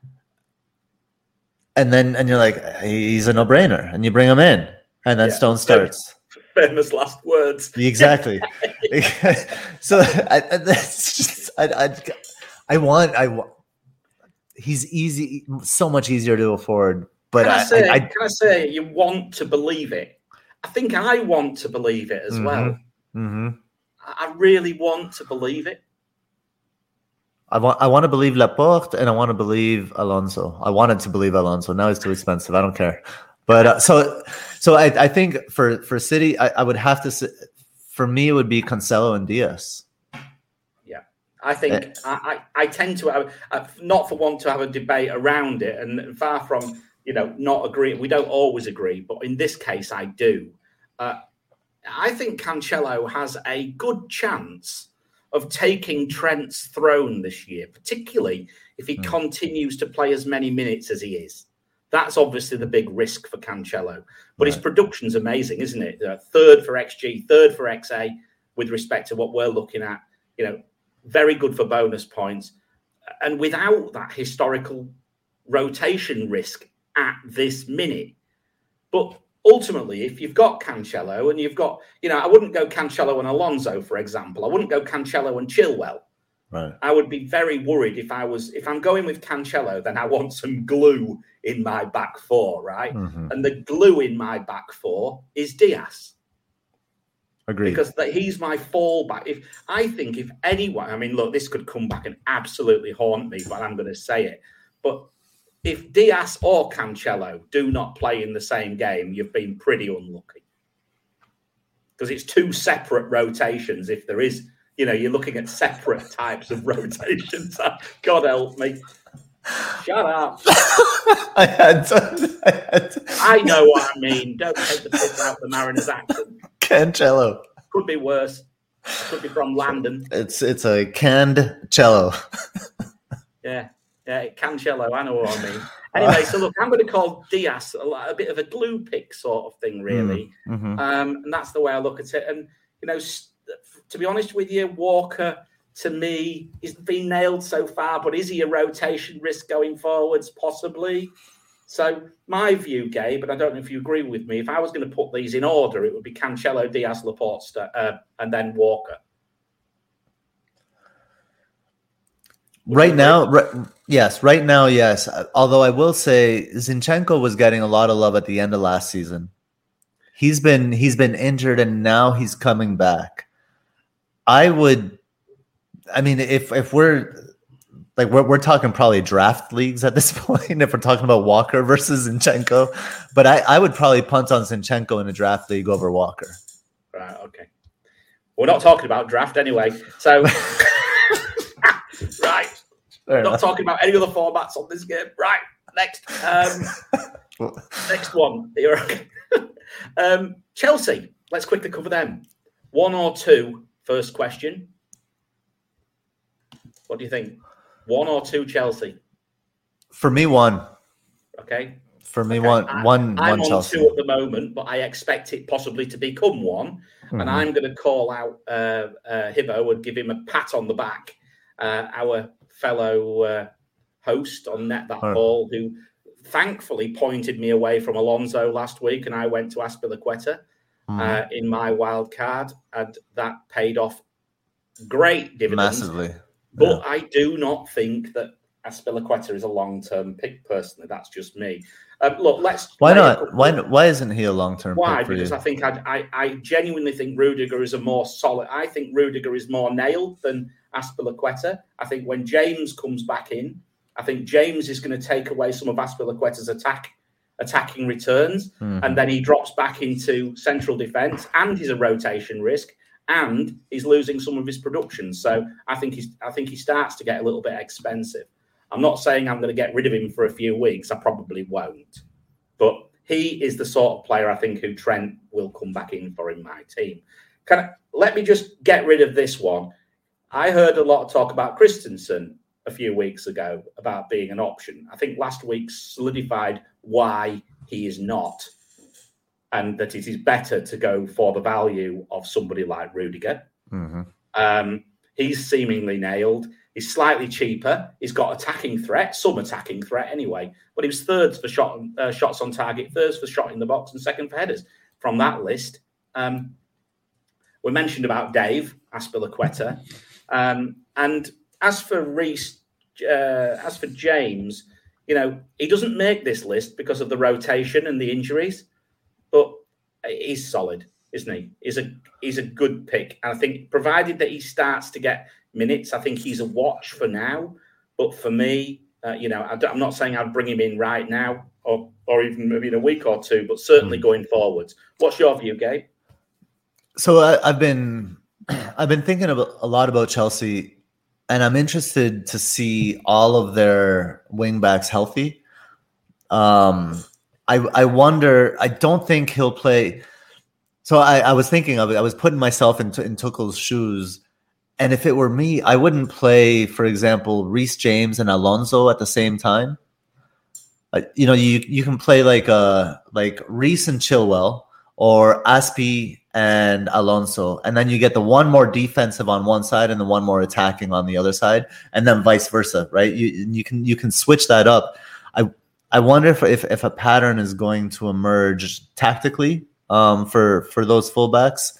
B: And then and you're like, he's a no-brainer, and you bring him in, and then yeah. Stones starts.
A: Famous last words.
B: Exactly. So I, I, that's just I, I I want I want. He's easy, so much easier to afford. But
A: can I,
B: I,
A: say,
B: I, I
A: can I say you want to believe it? I think I want to believe it as mm-hmm, well.
B: Mm-hmm.
A: I really want to believe it.
B: I want I want to believe Laporte, and I want to believe Alonso. I wanted to believe Alonso. Now he's too expensive. I don't care. But uh, so so I, I think for, for City, I, I would have to say, for me, it would be Cancelo and Diaz.
A: Yeah, I think uh, I, I, I tend to have, uh, not for want to have a debate around it, and far from, you know, not agree. We don't always agree, but in this case, I do. Uh, I think Cancelo has a good chance of taking Trent's throne this year, particularly if he mm. continues to play as many minutes as he is. That's obviously the big risk for Cancelo. But right. his production's amazing, isn't it? Uh, third for X G, third for X A, with respect to what we're looking at. You know, very good for bonus points. And without that historical rotation risk at this minute. But ultimately, if you've got Cancelo and you've got, you know, I wouldn't go Cancelo and Alonso, for example. I wouldn't go Cancelo and Chilwell.
B: Right.
A: I would be very worried if I was, if I'm going with Cancelo, then I want some glue in my back four, right?
B: Mm-hmm.
A: And the glue in my back four is Diaz.
B: Agreed.
A: Because the, he's my fallback. If I think if anyone, I mean, look, this could come back and absolutely haunt me, but I'm going to say it. But if Diaz or Cancelo do not play in the same game, you've been pretty unlucky. Because it's two separate rotations. If there is, you know, you're looking at separate types of rotations. God help me. Shut up.
B: I had to. I, had to.
A: I know what I mean. Don't take the piss out of the Mariners accent.
B: Cancelo.
A: Could be worse. Could be from London.
B: It's it's a canned cello.
A: yeah, yeah, Cancelo. I know what I mean. Anyway, so look, I'm going to call Diaz a, a bit of a glue pick sort of thing, really.
B: Mm-hmm.
A: Um, and that's the way I look at it. And, you know, to be honest with you, Walker, to me, he's been nailed so far, but is he a rotation risk going forwards? Possibly. So my view, Gabe, and I don't know if you agree with me, if I was going to put these in order, it would be Cancelo, Diaz, Laporte, uh, and then Walker. Would
B: right now, right, yes, right now, yes. Although I will say Zinchenko was getting a lot of love at the end of last season. He's been he's been injured and now he's coming back. I would, I mean, if if we're like we're we're talking probably draft leagues at this point, if we're talking about Walker versus Zinchenko, but I, I would probably punt on Zinchenko in a draft league over Walker.
A: Right. Okay. We're not talking about draft anyway, so right. We're not talking about any other formats on this game. Right. Next. Um, next one. You're okay. um, Chelsea. Let's quickly cover them. One or two. First question. What do you think? One or two Chelsea?
B: For me, one.
A: Okay.
B: For me,
A: okay.
B: one.
A: I,
B: one.
A: I'm
B: one
A: on
B: Chelsea.
A: two at the moment, but I expect it possibly to become one. Mm-hmm. And I'm going to call out uh, uh, Hibbo and give him a pat on the back. Uh, our fellow uh, host on Net That Ball, right. who thankfully pointed me away from Alonso last week, and I went to Azpilicueta mm. uh, in my wild card, and that paid off great dividends.
B: Massively.
A: But
B: yeah.
A: I do not think that Azpilicueta is a long-term pick, personally. That's just me. Um, look, let's...
B: Why not? Why Why isn't he a long-term
A: Why?
B: pick for
A: Because
B: you?
A: I think I, I, I genuinely think Rudiger is a more solid... I think Rudiger is more nailed than Azpilicueta. I think when James comes back in, I think James is going to take away some of Azpilicueta's attack, attacking returns,
B: mm-hmm.
A: and then he drops back into central defence, and he's a rotation risk, and he's losing some of his production. So I think he's, I think he starts to get a little bit expensive. I'm not saying I'm going to get rid of him for a few weeks. I probably won't. But he is the sort of player I think who Trent will come back in for in my team. Can I, let me just get rid of this one. I heard a lot of talk about Christensen a few weeks ago about being an option. I think last week solidified why he is not, and that it is better to go for the value of somebody like Rudiger.
B: Mm-hmm.
A: Um, he's seemingly nailed. He's slightly cheaper. He's got attacking threat, some attacking threat anyway. But he was third for shot, uh, shots on target, third for shot in the box, and second for headers from that list. Um, we mentioned about Dave Azpilicueta. Um, and as for Reece, uh, as for James, you know, he doesn't make this list because of the rotation and the injuries, but he's solid, isn't he? He's a he's a good pick. And I think provided that he starts to get minutes, I think he's a watch for now. But for me, uh, you know, I, I'm not saying I'd bring him in right now or or even maybe in a week or two, but certainly mm. going forwards. What's your view, Gabe?
B: So I, I've been I've been thinking about, a lot about Chelsea, and I'm interested to see all of their wingbacks healthy. Um, I I wonder. I don't think he'll play. So I, I was thinking of it. I was putting myself in, in Tuchel's shoes. And if it were me, I wouldn't play, for example, Reece James and Alonso at the same time. Uh, you know, you you can play like uh like Reece and Chilwell or Aspi and Alonso, and then you get the one more defensive on one side and the one more attacking on the other side, and then vice versa, right? You you can you can switch that up. I I wonder if if, if a pattern is going to emerge tactically um, for for those fullbacks.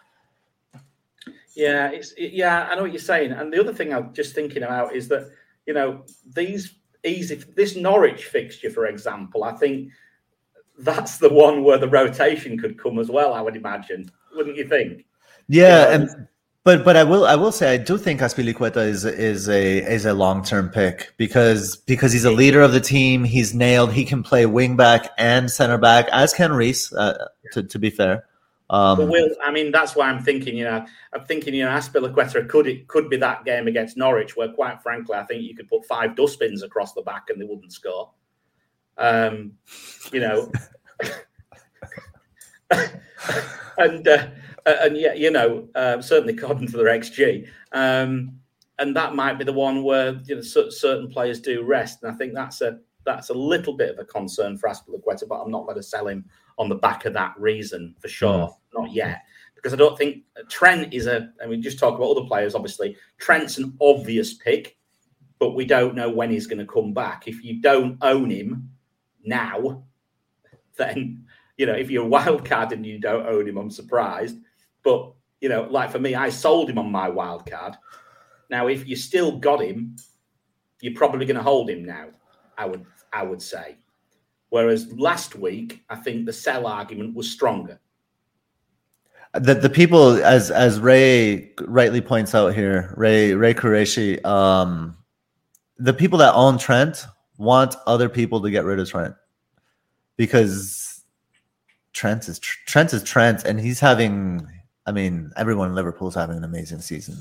A: Yeah, it's yeah, I know what you're saying. And the other thing I'm just thinking about is that, you know, these easy this Norwich fixture, for example, I think that's the one where the rotation could come as well, I would imagine. Wouldn't you think?
B: Yeah,
A: you know,
B: and but but I will I will say I do think Azpilicueta is is a is a long-term pick because because he's a leader of the team. He's nailed. He can play wing back and center back, as can Reece, uh, to to be fair. Um,
A: but Will, I mean, that's why I'm thinking, you know, I'm thinking, you know, Azpilicueta could it could be that game against Norwich where, quite frankly, I think you could put five dustbins across the back and they wouldn't score. Um, you know, and uh, and yeah, you know, uh, certainly according to their X G, um, and that might be the one where, you know, certain players do rest, and I think that's a that's a little bit of a concern for Azpilicueta, but I'm not going to sell him on the back of that reason for sure, mm. not yet, because I don't think Trent is a. I mean, just talk about other players. Obviously, Trent's an obvious pick, but we don't know when he's going to come back. If you don't own him now, then, you know, if you're a wild card and you don't own him, I'm surprised. But, you know, like for me, I sold him on my wild card. Now, if you still got him, you're probably going to hold him now, I would I would say. Whereas last week, I think the sell argument was stronger.
B: The the people, as as Ray rightly points out here, Ray Ray Qureshi, um, the people that own Trent want other people to get rid of Trent because Trent is Trent is Trent, and he's having. I mean, everyone in Liverpool is having an amazing season.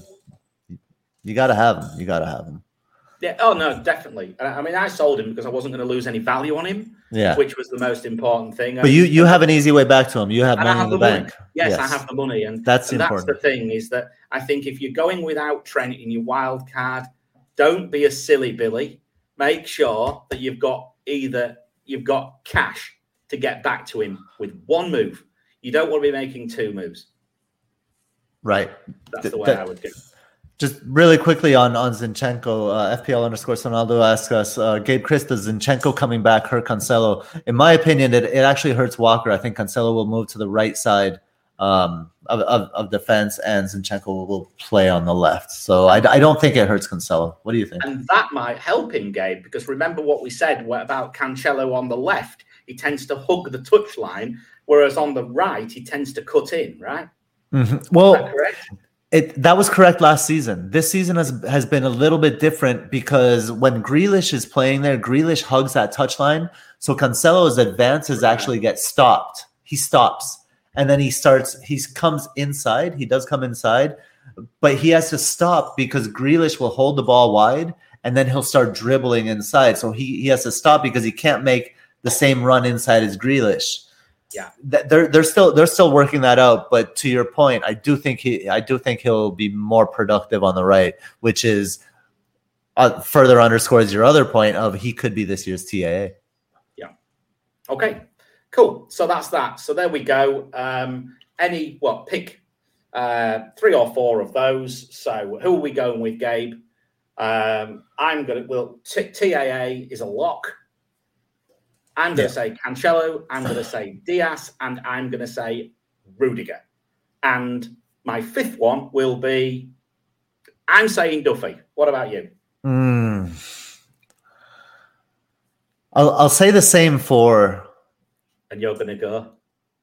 B: You got to have him. You got to have him.
A: Yeah. Oh no, definitely. I mean, I sold him because I wasn't going to lose any value on him.
B: Yeah.
A: Which was the most important thing.
B: But you you have an easy way back to him. You have money
A: have
B: in the,
A: the
B: bank.
A: Yes, yes, I have the money, and
B: that's
A: and
B: important.
A: That's the thing is that I think if you're going without Trent in your wild card, don't be a silly Billy. Make sure that you've got either you've got cash to get back to him with one move. You don't want to be making two moves.
B: Right.
A: That's the way
B: that,
A: I would do.
B: Just really quickly on, on Zinchenko, uh, F P L underscore Sonaldo asks us, uh, Gabe Chris, does Zinchenko coming back hurt Cancelo? In my opinion, it, it actually hurts Walker. I think Cancelo will move to the right side um, of, of, of defense and Zinchenko will, will play on the left. So I, I don't think it hurts Cancelo. What do you think?
A: And that might help him, Gabe, because remember what we said about Cancelo on the left. He tends to hug the touchline, whereas on the right, he tends to cut in, right?
B: Mm-hmm. Well,
A: Is that correct?
B: It, that was correct last season. This season has has been a little bit different because when Grealish is playing there, Grealish hugs that touchline. So Cancelo's advances actually get stopped. He stops. And then he starts, he comes inside. He does come inside. But he has to stop because Grealish will hold the ball wide and then he'll start dribbling inside. So he, he has to stop because he can't make the same run inside as Grealish.
A: Yeah,
B: they're they're still they're still working that out. But to your point, I do think he I do think he'll be more productive on the right, which is uh, further underscores your other point of he could be this year's T A A.
A: Yeah. Okay. Cool. So that's that. So there we go. Um, any what pick uh, three or four of those. So who are we going with, Gabe? Um, I'm gonna. Well, T- TAA is a lock. I'm going to yeah. say Cancelo, I'm going to say Diaz, and I'm going to say Rudiger. And my fifth one will be, I'm saying Duffy. What about you?
B: Mm. I'll, I'll say the same for...
A: And you're going to go?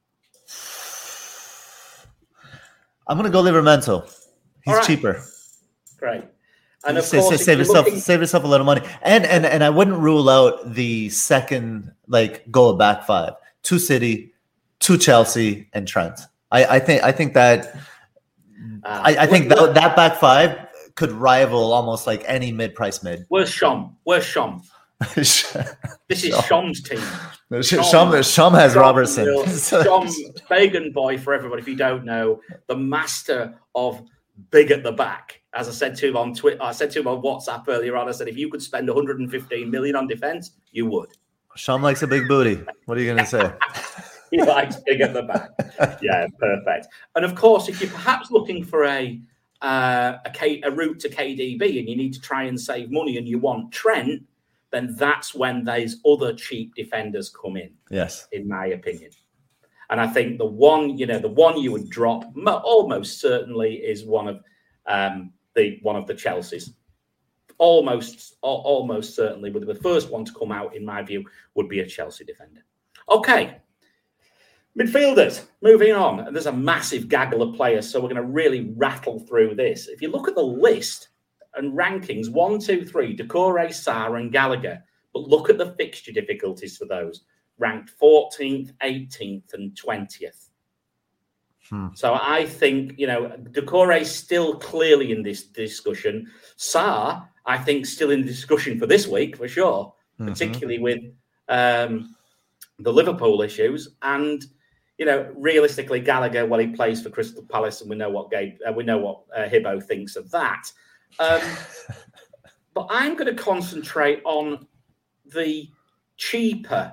B: I'm going to go Livramento. He's
A: right.
B: cheaper.
A: Great. And of
B: save,
A: course,
B: save yourself,
A: looking...
B: save yourself a little money, and and and I wouldn't rule out the second like go back five, two City, two Chelsea, and Trent. I, I think I think that uh, I, I think that, that back five could rival almost like any mid-price mid.
A: Where's Shom? Where's Shom? This is Shom's team.
B: Shom, Shom has Shom, Robertson.
A: Shom, Fagan boy for everybody. If you don't know, the master of big at the back. As I said to him on Twitter, I said to him on WhatsApp earlier on. I said, if you could spend one hundred fifteen million on defense, you would.
B: Shom likes a big booty. What are you going to say?
A: He likes big at the back. Yeah, perfect. And of course, if you're perhaps looking for a uh, a, K, a route to K D B and you need to try and save money and you want Trent, then that's when those other cheap defenders come in.
B: Yes,
A: in my opinion. And I think the one, you know, the one you would drop mo- almost certainly is one of um, the one of the Chelseas. Almost, al- almost certainly, would be the first one to come out, in my view, would be a Chelsea defender. Okay, midfielders. Moving on, and there's a massive gaggle of players, so we're going to really rattle through this. If you look at the list and rankings, one, two, three, Doucouré, Sarr, and Gallagher. But look at the fixture difficulties for those. Ranked fourteenth, eighteenth, and twentieth. Hmm. So I think, you know, Doucouré is still clearly in this discussion. Sarr, I think, still in the discussion for this week, for sure, mm-hmm. particularly with um, the Liverpool issues. And, you know, realistically, Gallagher, well, he plays for Crystal Palace, and we know what Gabe, uh, we know what uh, Hibbo thinks of that. Um, but I'm going to concentrate on the cheaper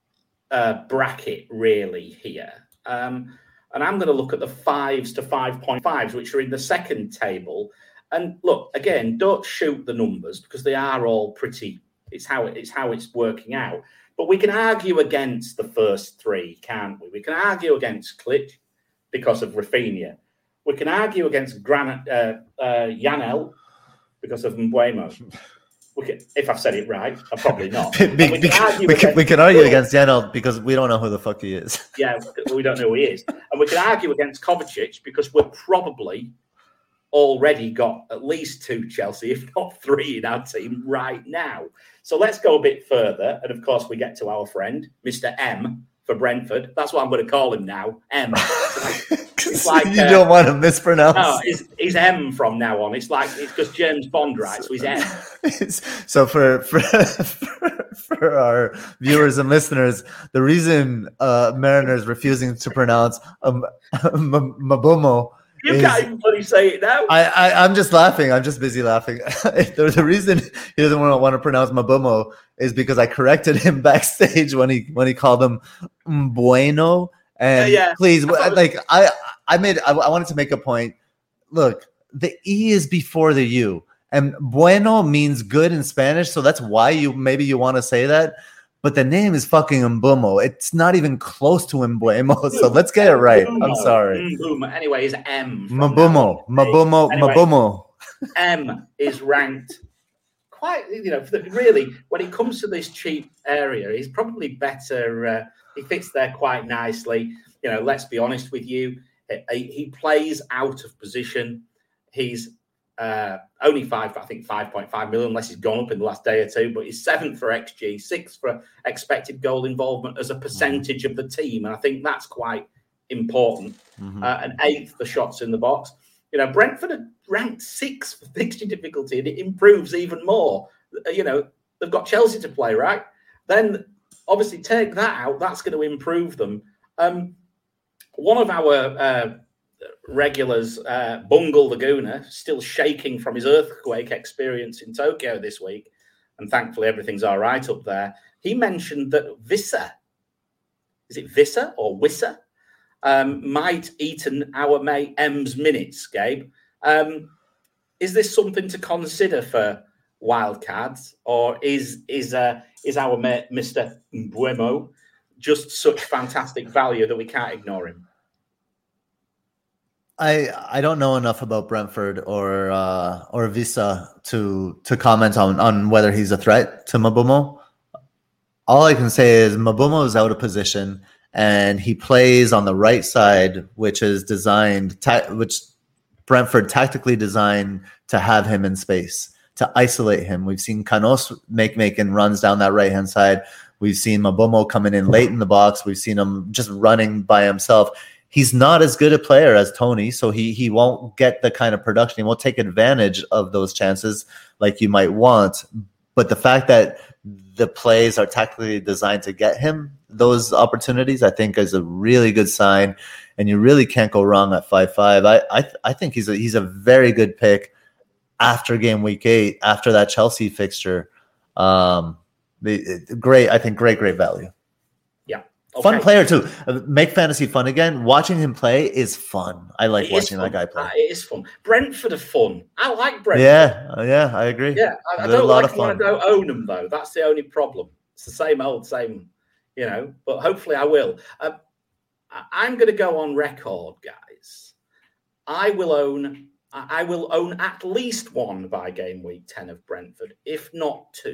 A: uh, bracket, really, here. Um, and I'm going to look at the fives to five point fives, which are in the second table. And look, again, don't shoot the numbers because they are all pretty, it's how, it, it's how it's working out. But we can argue against the first three, can't we? We can argue against Klich because of Rafinha. We can argue against Granit, uh, uh, Janel because of Mbeumo. We can, if I've said it right, I'm probably not.
B: we, we, we, can, we, can, we can argue against Janel because we don't know who the fuck he is.
A: Yeah, we don't know who he is. And we can argue against Kovacic because we're probably already got at least two Chelsea, if not three, in our team right now. So let's go a bit further. And of course, we get to our friend, Mister M for Brentford. That's what I'm going to call him now, M. It's like,
B: you
A: uh,
B: don't want to mispronounce.
A: No, he's, he's M from now on. It's like it's because James Bond, right? So he's M.
B: So for, for for for our viewers and listeners, the reason uh, Mariner is refusing to pronounce um, Mbeumo.
A: You
B: is,
A: can't even bloody say it now.
B: I, I I'm just laughing. I'm just busy laughing. the, the reason he doesn't want to, want to pronounce Mbeumo is because I corrected him backstage when he when he called him Bueno. And yeah, yeah. please, I like I, I made, I, I wanted to make a point. Look, the E is before the U, and bueno means good in Spanish, so that's why you maybe you want to say that. But the name is fucking Mbeumo. It's not even close to Mbeumo, so let's get it right. I'm sorry.
A: Mbeumo. Anyway, is M.
B: Mbeumo, Mbeumo,
A: anyway,
B: Mbeumo.
A: M is ranked quite. You know, really, when it comes to this cheap area, he's probably better. Uh, He fits there quite nicely. You know, let's be honest with you. He, he plays out of position. He's uh, only five, I think five point five million, unless he's gone up in the last day or two. But he's seventh for X G, sixth for expected goal involvement as a percentage mm-hmm. of the team. And I think that's quite important. Mm-hmm. Uh, and eighth for shots in the box. You know, Brentford are ranked sixth for fixture difficulty, and it improves even more. You know, they've got Chelsea to play, right? Then obviously, take that out. That's going to improve them. Um, one of our uh, regulars, uh, Bungle Laguna, still shaking from his earthquake experience in Tokyo this week, and thankfully everything's all right up there. He mentioned that Vissa, is it Vissa or Wissa, um, might eaten our mate M's minutes, Gabe. Um, is this something to consider for wildcards, or is is uh, is our mate Mister Mbeumo just such fantastic value that we can't ignore him?
B: I I don't know enough about Brentford or uh, or Vissa to to comment on, on whether he's a threat to Mbeumo. All I can say is Mbeumo is out of position and he plays on the right side, which is designed ta- which Brentford tactically designed to have him in space, to isolate him. We've seen Canos make making runs down that right hand side. We've seen Mbeumo coming in late in the box. We've seen him just running by himself. He's not as good a player as Tony, so he he won't get the kind of production. He won't take advantage of those chances like you might want. But the fact that the plays are tactically designed to get him those opportunities, I think is a really good sign. And you really can't go wrong at five five. I I, I think he's a, he's a very good pick after game week eight, after that Chelsea fixture. Um, the, great, I think great, great value.
A: Yeah. Okay.
B: Fun player too. Make fantasy fun again. Watching him play is fun. I like
A: it
B: watching that guy play.
A: Uh, it is fun. Brentford are fun. I like Brentford.
B: Yeah, yeah, I agree.
A: Yeah, I, I don't like them when I don't own them though. That's the only problem. It's the same old same, you know. But hopefully I will. Uh, I'm going to go on record, guys. I will own. I will own at least one by game week ten of Brentford, if not two.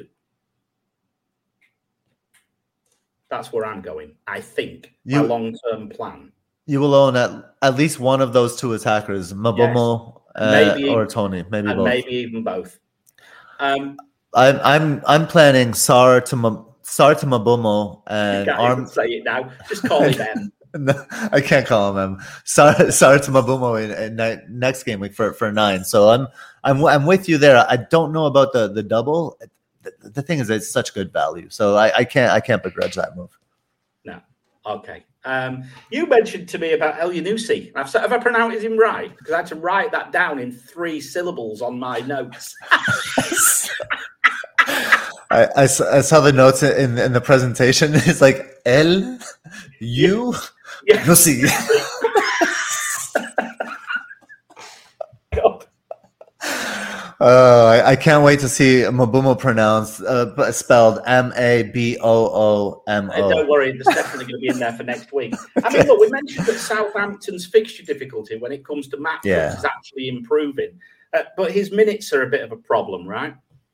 A: That's where I'm going. I think you, my long-term plan.
B: You will own at, at least one of those two attackers, Mabomo yes. uh, or Tony, maybe both.
A: Maybe even both. Um,
B: I'm I'm I'm planning Sar to Ma, Sar to Mabomo and
A: you can't
B: Arm.
A: Even say it now. Just call him M.
B: No, I can't call him M. Sar Sar to Mabomo in, in ni- next game week for, for nine. So I'm I'm I'm with you there. I don't know about the the double. The, the thing is, it's such good value, so I, I can't I can't begrudge that move.
A: No, okay. Um, you mentioned to me about El Yunusi. Have, have I pronounced him right? Because I had to write that down in three syllables on my notes.
B: I, I, I saw the notes in in the presentation. It's like El you
A: yeah.
B: Yunusi.
A: God.
B: Uh, I, I can't wait to see Mabomo pronounced, uh, spelled M A B O O M O.
A: Don't worry, there's definitely going to be in there for next week. I mean, look, we mentioned that Southampton's fixture difficulty when it comes to matchups
B: yeah.
A: is actually improving. Uh, but his minutes are a bit of a problem, right?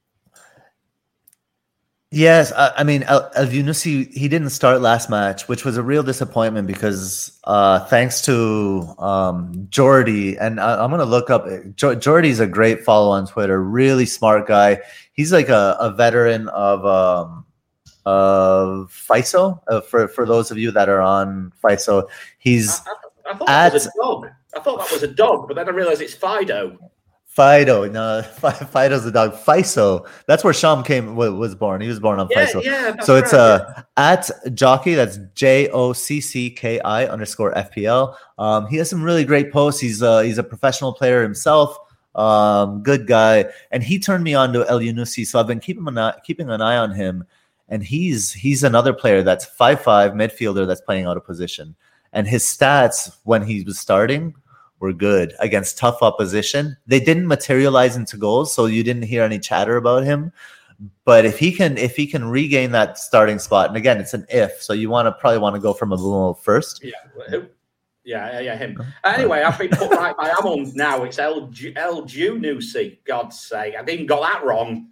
B: Yes, I, I mean, El, El Yunusi, he didn't start last match, which was a real disappointment because uh, thanks to um, Jordy, and I, I'm going to look up, jo- Jordy's a great follow on Twitter, really smart guy. He's like a, a veteran of um, of FISO, uh, for, for those of you that are on FISO. He's
A: I, I, I thought that at, was a dog. I thought that was a dog, but then I realized it's Fido.
B: Fido, no, Fido's the dog. FISO, that's where Sham came was born. He was born on
A: yeah,
B: FISO.
A: Yeah,
B: so it's
A: right,
B: uh,
A: yeah.
B: at Jockey. That's J O C C K I underscore F P L. Um, he has some really great posts. He's uh, he's a professional player himself. Um, good guy, and he turned me on to El Yunusi. So I've been keeping an eye, keeping an eye on him, and he's he's another player that's five five midfielder that's playing out of position, and his stats when he was starting were good against tough opposition. They didn't materialize into goals, so you didn't hear any chatter about him. But if he can, if he can regain that starting spot, and again, it's an if, so you want to probably want to go from a little first.
A: Yeah, who? Yeah, yeah, him. Anyway, I've been put right by Amon now. It's El El Yunusi. God's sake, I didn't got that wrong.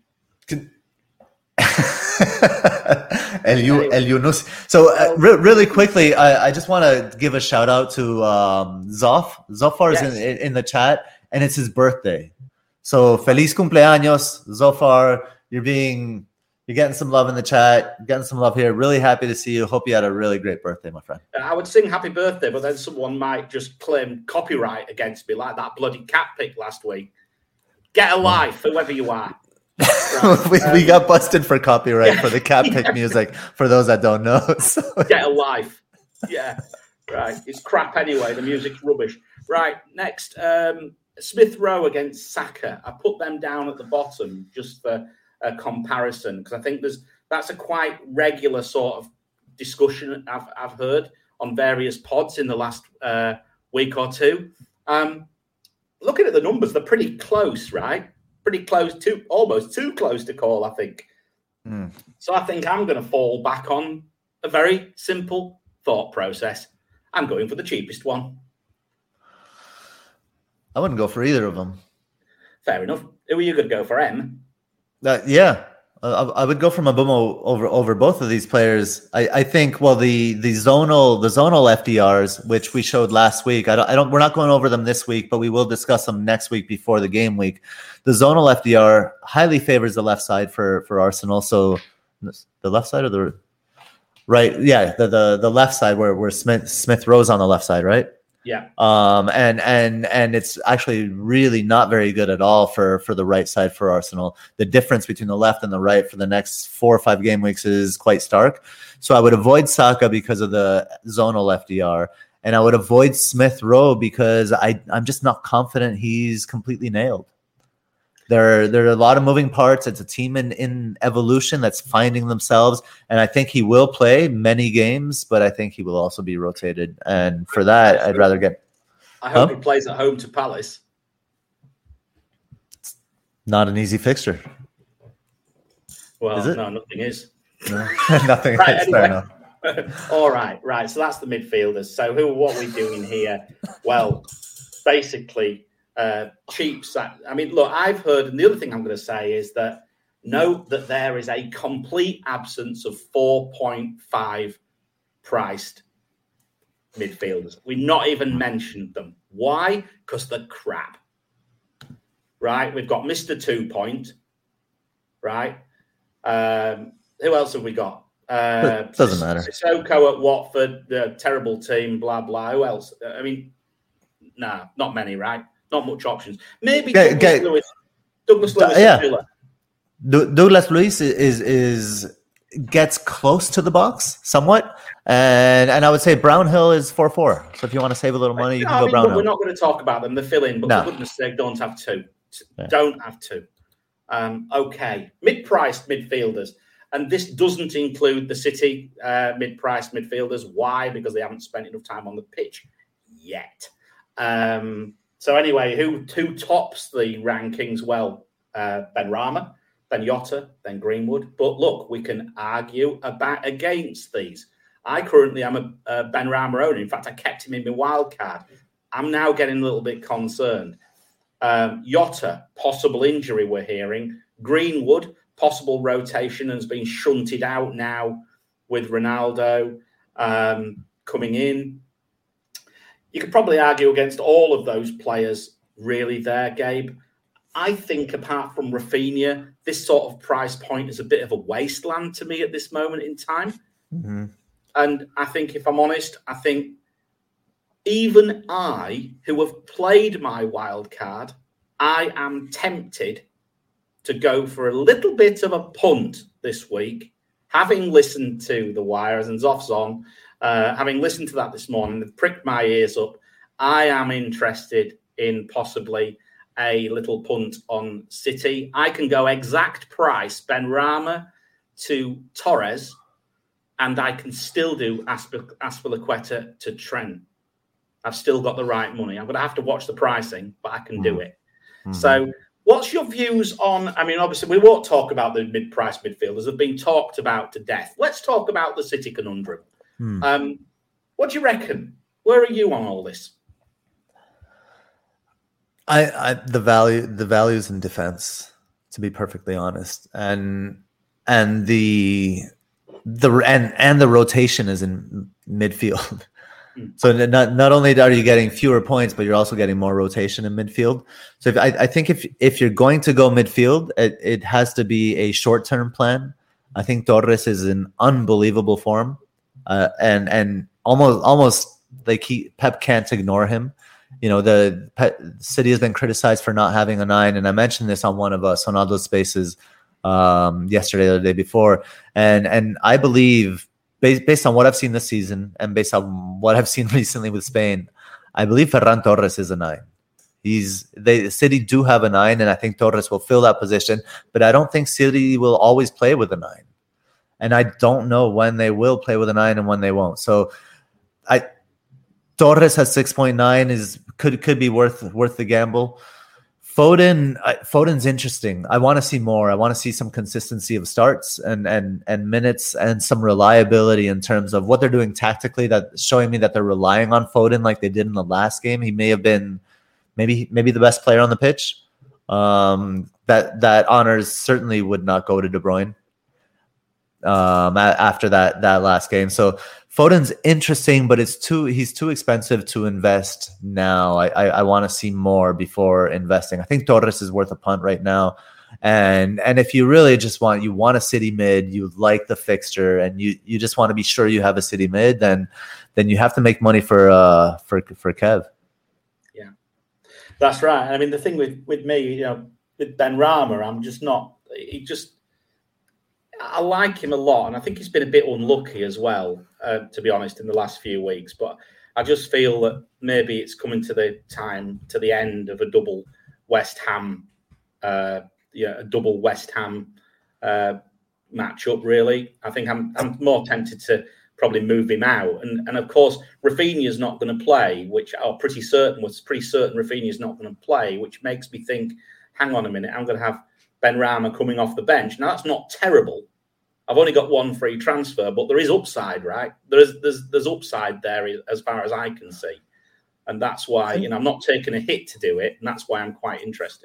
B: El, El Yunus. So uh, re- really quickly, I, I just want to give a shout out to um, Zoff. Zoffar's yes. in, in the chat, and it's his birthday. So feliz cumpleaños, Zoffar. You're being, you're getting some love in the chat, getting some love here. Really happy to see you. Hope you had a really great birthday, my friend.
A: I would sing happy birthday, but then someone might just claim copyright against me, like that bloody cat pick last week. Get a life, whoever you are.
B: Right. we, um, we got busted for copyright yeah, for the cat pick yeah. music for those that don't know. So.
A: Get a life. Yeah. Right. It's crap anyway. The music's rubbish. Right. Next, um, Smith Rowe against Saka. I put them down at the bottom just for a comparison because I think there's that's a quite regular sort of discussion I've, I've heard on various pods in the last uh, week or two. Um, looking at the numbers, they're pretty close, right? Pretty close to, almost too close to call, I think. Mm. So I think I'm going to fall back on a very simple thought process. I'm going for the cheapest one.
B: I wouldn't go for either of them.
A: Fair enough. Who are you going to go for, M?
B: Uh, yeah, uh, I would go for Mabomo over over both of these players. I, I think. Well, the the zonal the zonal F D Rs, which we showed last week. I don't. I don't. We're not going over them this week, but we will discuss them next week before the game week. The zonal F D R highly favors the left side for for Arsenal. So the left side or the right? Yeah, the the, the left side where where Smith Smith Rowe's on the left side, right?
A: Yeah.
B: Um, and and and it's actually really not very good at all for for the right side for Arsenal. The difference between the left and the right for the next four or five game weeks is quite stark. So I would avoid Saka because of the zonal F D R, and I would avoid Smith Rowe because I I'm just not confident he's completely nailed. There, there are a lot of moving parts. It's a team in, in evolution that's finding themselves. And I think he will play many games, but I think he will also be rotated. And for that, I'd rather get...
A: I hope huh? he plays at home to Palace.
B: It's not an easy fixture.
A: Well, no, nothing is.
B: No, nothing
A: right,
B: is.
A: Anyway. Fair enough. All right, right. So that's the midfielders. So who? What are we doing here? Well, basically... Uh, cheap. I mean, look, I've heard, and the other thing I'm going to say is that note that there is a complete absence of four point five priced midfielders. We've not even mentioned them. Why? Because they're crap. Right? We've got Mister Two Point. Right? Um, who else have we got? Uh,
B: it doesn't matter.
A: Sissoko at Watford, the terrible team, blah, blah. Who else? I mean, nah, not many, right? Not much options. Maybe
B: get,
A: Douglas
B: get,
A: Lewis. Douglas Lewis.
B: Yeah. D- Douglas Lewis is is gets close to the box somewhat, and and I would say Brownhill is four four. So if you want to save a little money, you
A: no,
B: can
A: I
B: go
A: mean,
B: Brownhill.
A: We're not going to talk about them. They fill in, but no. for goodness' sake, don't have two. Yeah. Don't have two. Um, okay, mid-priced midfielders, and this doesn't include the City uh, mid-priced midfielders. Why? Because they haven't spent enough time on the pitch yet. Um, So anyway, who who tops the rankings? Well, uh, Benrahma, then Jota, then Greenwood. But look, we can argue about against these. I currently am a, a Benrahma owner. In fact, I kept him in my wild card. I'm now getting a little bit concerned. Um, Jota, possible injury we're hearing. Greenwood, possible rotation, has been shunted out now with Ronaldo um, coming in. You could probably argue against all of those players really there, Gabe. I think apart from Rafinha, this sort of price point is a bit of a wasteland to me at this moment in time.
B: Mm-hmm.
A: And I think, if I'm honest, I think even I, who have played my wild card, I am tempted to go for a little bit of a punt this week, having listened to The Wire, as Zoff's on, Uh, having listened to that this morning, and pricked my ears up, I am interested in possibly a little punt on City. I can go exact price, Benrahma to Torres, and I can still do Asp- Azpilicueta to Trent. I've still got the right money. I'm going to have to watch the pricing, but I can mm. do it. Mm-hmm. So what's your views on, I mean, obviously we won't talk about the mid-price midfielders. They've been talked about to death. Let's talk about the City conundrum.
B: Hmm.
A: Um, what do you reckon? Where are you on all this?
B: I, I the value the values in defense, to be perfectly honest, and and the the and and the rotation is in midfield. Hmm. So not not only are you getting fewer points, but you're also getting more rotation in midfield. So if, I, I think if if you're going to go midfield, it, it has to be a short term plan. I think Torres is in unbelievable form. Uh, and and almost almost like he Pep can't ignore him. You know, the Pep, City has been criticized for not having a nine, and I mentioned this on one of uh, Sonaldo's spaces um, yesterday or the day before. And and I believe, based based on what I've seen this season and based on what I've seen recently with Spain, I believe Ferran Torres is a nine. He's they City do have a nine, and I think Torres will fill that position. But I don't think City will always play with a nine. And I don't know when they will play with a nine and when they won't. So, I Torres has six point nine is could could be worth worth the gamble. Foden, I, Foden's interesting. I want to see more. I want to see some consistency of starts and and and minutes and some reliability in terms of what they're doing tactically. That's showing me that they're relying on Foden like they did in the last game. He may have been maybe maybe the best player on the pitch. Um, that that honors certainly would not go to De Bruyne. Um, after that that last game, so Foden's interesting, but it's too he's too expensive to invest now. I I, I want to see more before investing. I think Torres is worth a punt right now.
C: And and if you really just want you want a city mid, you like the fixture, and you, you just want to be sure you have a city mid, then then you have to make money for uh for for Kev.
A: Yeah, that's right. I mean, the thing with with me, you know, with Benrahma, I'm just not. He just. I like him a lot, and I think he's been a bit unlucky as well, uh, to be honest, in the last few weeks. But I just feel that maybe it's coming to the time, to the end of a double West Ham, uh, yeah, a double West Ham uh, matchup. Really, I think I'm I'm more tempted to probably move him out, and and of course Rafinha's not going to play, which I'm pretty certain was pretty certain Rafinha's not going to play, which makes me think, hang on a minute, I'm going to have Benrahma coming off the bench. Now that's not terrible. I've only got one free transfer, but there is upside, right? There is there's there's upside there as far as I can see, and that's why, you know, I'm not taking a hit to do it, and that's why I'm quite interested.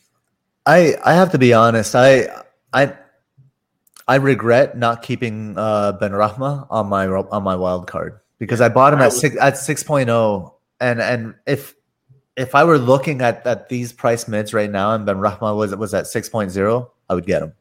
C: I I have to be honest. I I I regret not keeping uh, Benrahma on my on my wild card because I bought him at six at six point oh, and and if if I were looking at, at these price mids right now and Benrahma was was at six point oh, I would get him.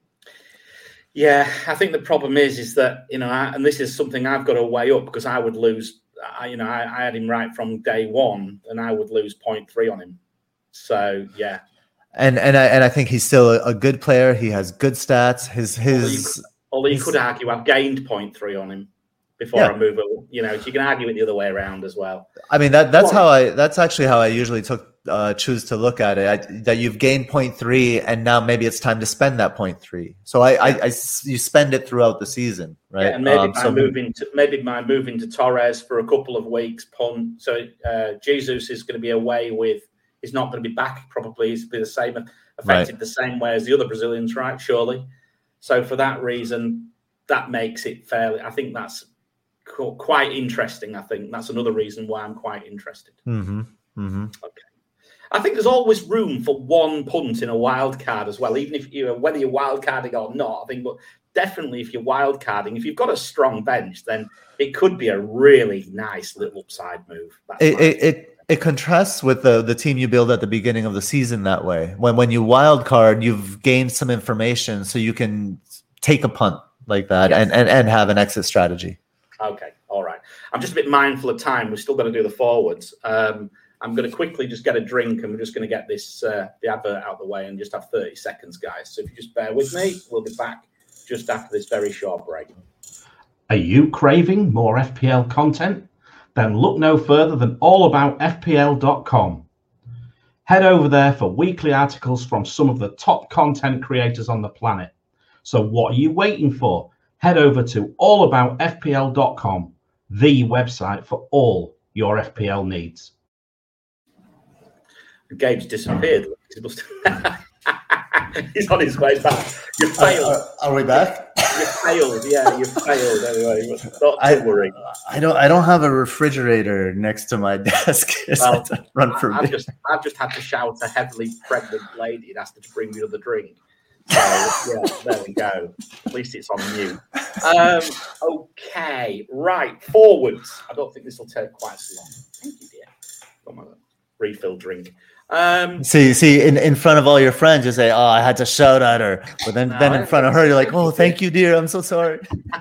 A: Yeah, I think the problem is, is that, you know, I, and this is something I've got to weigh up because I would lose, I, you know, I, I had him right from day one and I would lose zero point three on him. So, yeah.
C: And and I, and I think he's still a, a good player. He has good stats. His his.
A: Although you could, although you could argue I've gained zero point three on him before yeah. I move it. You know, so you can argue it the other way around as well.
C: I mean, that that's how I, that's actually how I usually took. Uh, choose to look at it I, that you've gained zero point three and now maybe it's time to spend that zero point three. So I, I, I you spend it throughout the season, right?
A: Yeah, and maybe
C: um,
A: my
C: so
A: move into maybe my move into Torres for a couple of weeks. Punt. So uh, Jesus is going to be away with. He's not going to be back. Probably he's be the same affected right. the same way as the other Brazilians, right? Surely. So for that reason, that makes it fairly. I think that's quite interesting. I think that's another reason why I'm quite interested.
C: Mm-hmm. Mm-hmm.
A: Okay. I think there's always room for one punt in a wild card as well, even if you whether you're wild carding or not. I think, but definitely if you're wild carding, if you've got a strong bench, then it could be a really nice little upside move.
C: It, it, it it contrasts with the the team you build at the beginning of the season that way. When when you wild card, you've gained some information, so you can take a punt like that yes. and, and and have an exit strategy.
A: Okay, all right. I'm just a bit mindful of time. We've still got to do the forwards. Um, I'm going to quickly just get a drink and we're just going to get this uh, the advert out of the way and just have thirty seconds, guys. So if you just bear with me, we'll be back just after this very short break.
D: Are you craving more F P L content? Then look no further than all about F P L dot com. Head over there for weekly articles from some of the top content creators on the planet. So what are you waiting for? Head over to all about F P L dot com, the website for all your F P L needs.
A: Gabe's disappeared. He must He's on his way back. You failed.
B: Are, are, are we back?
A: You failed. Yeah, you failed. Anyway, not
B: I,
A: to worry.
B: I don't. I don't have a refrigerator next to my desk.
A: Well,
B: run for
A: I've
B: me.
A: just, I've just had to shout a heavily pregnant lady and asked her to bring me another drink. So, yeah, there we go. At least it's on mute. Um, okay, right. Forwards. I don't think this will take quite so long. Thank you, dear. Got my refill drink. Um,
B: see, see, in, in front of all your friends, you say, "Oh, I had to shout at her," but then, no, then in front of her, you're like, "Oh, thank you, dear. I'm so sorry."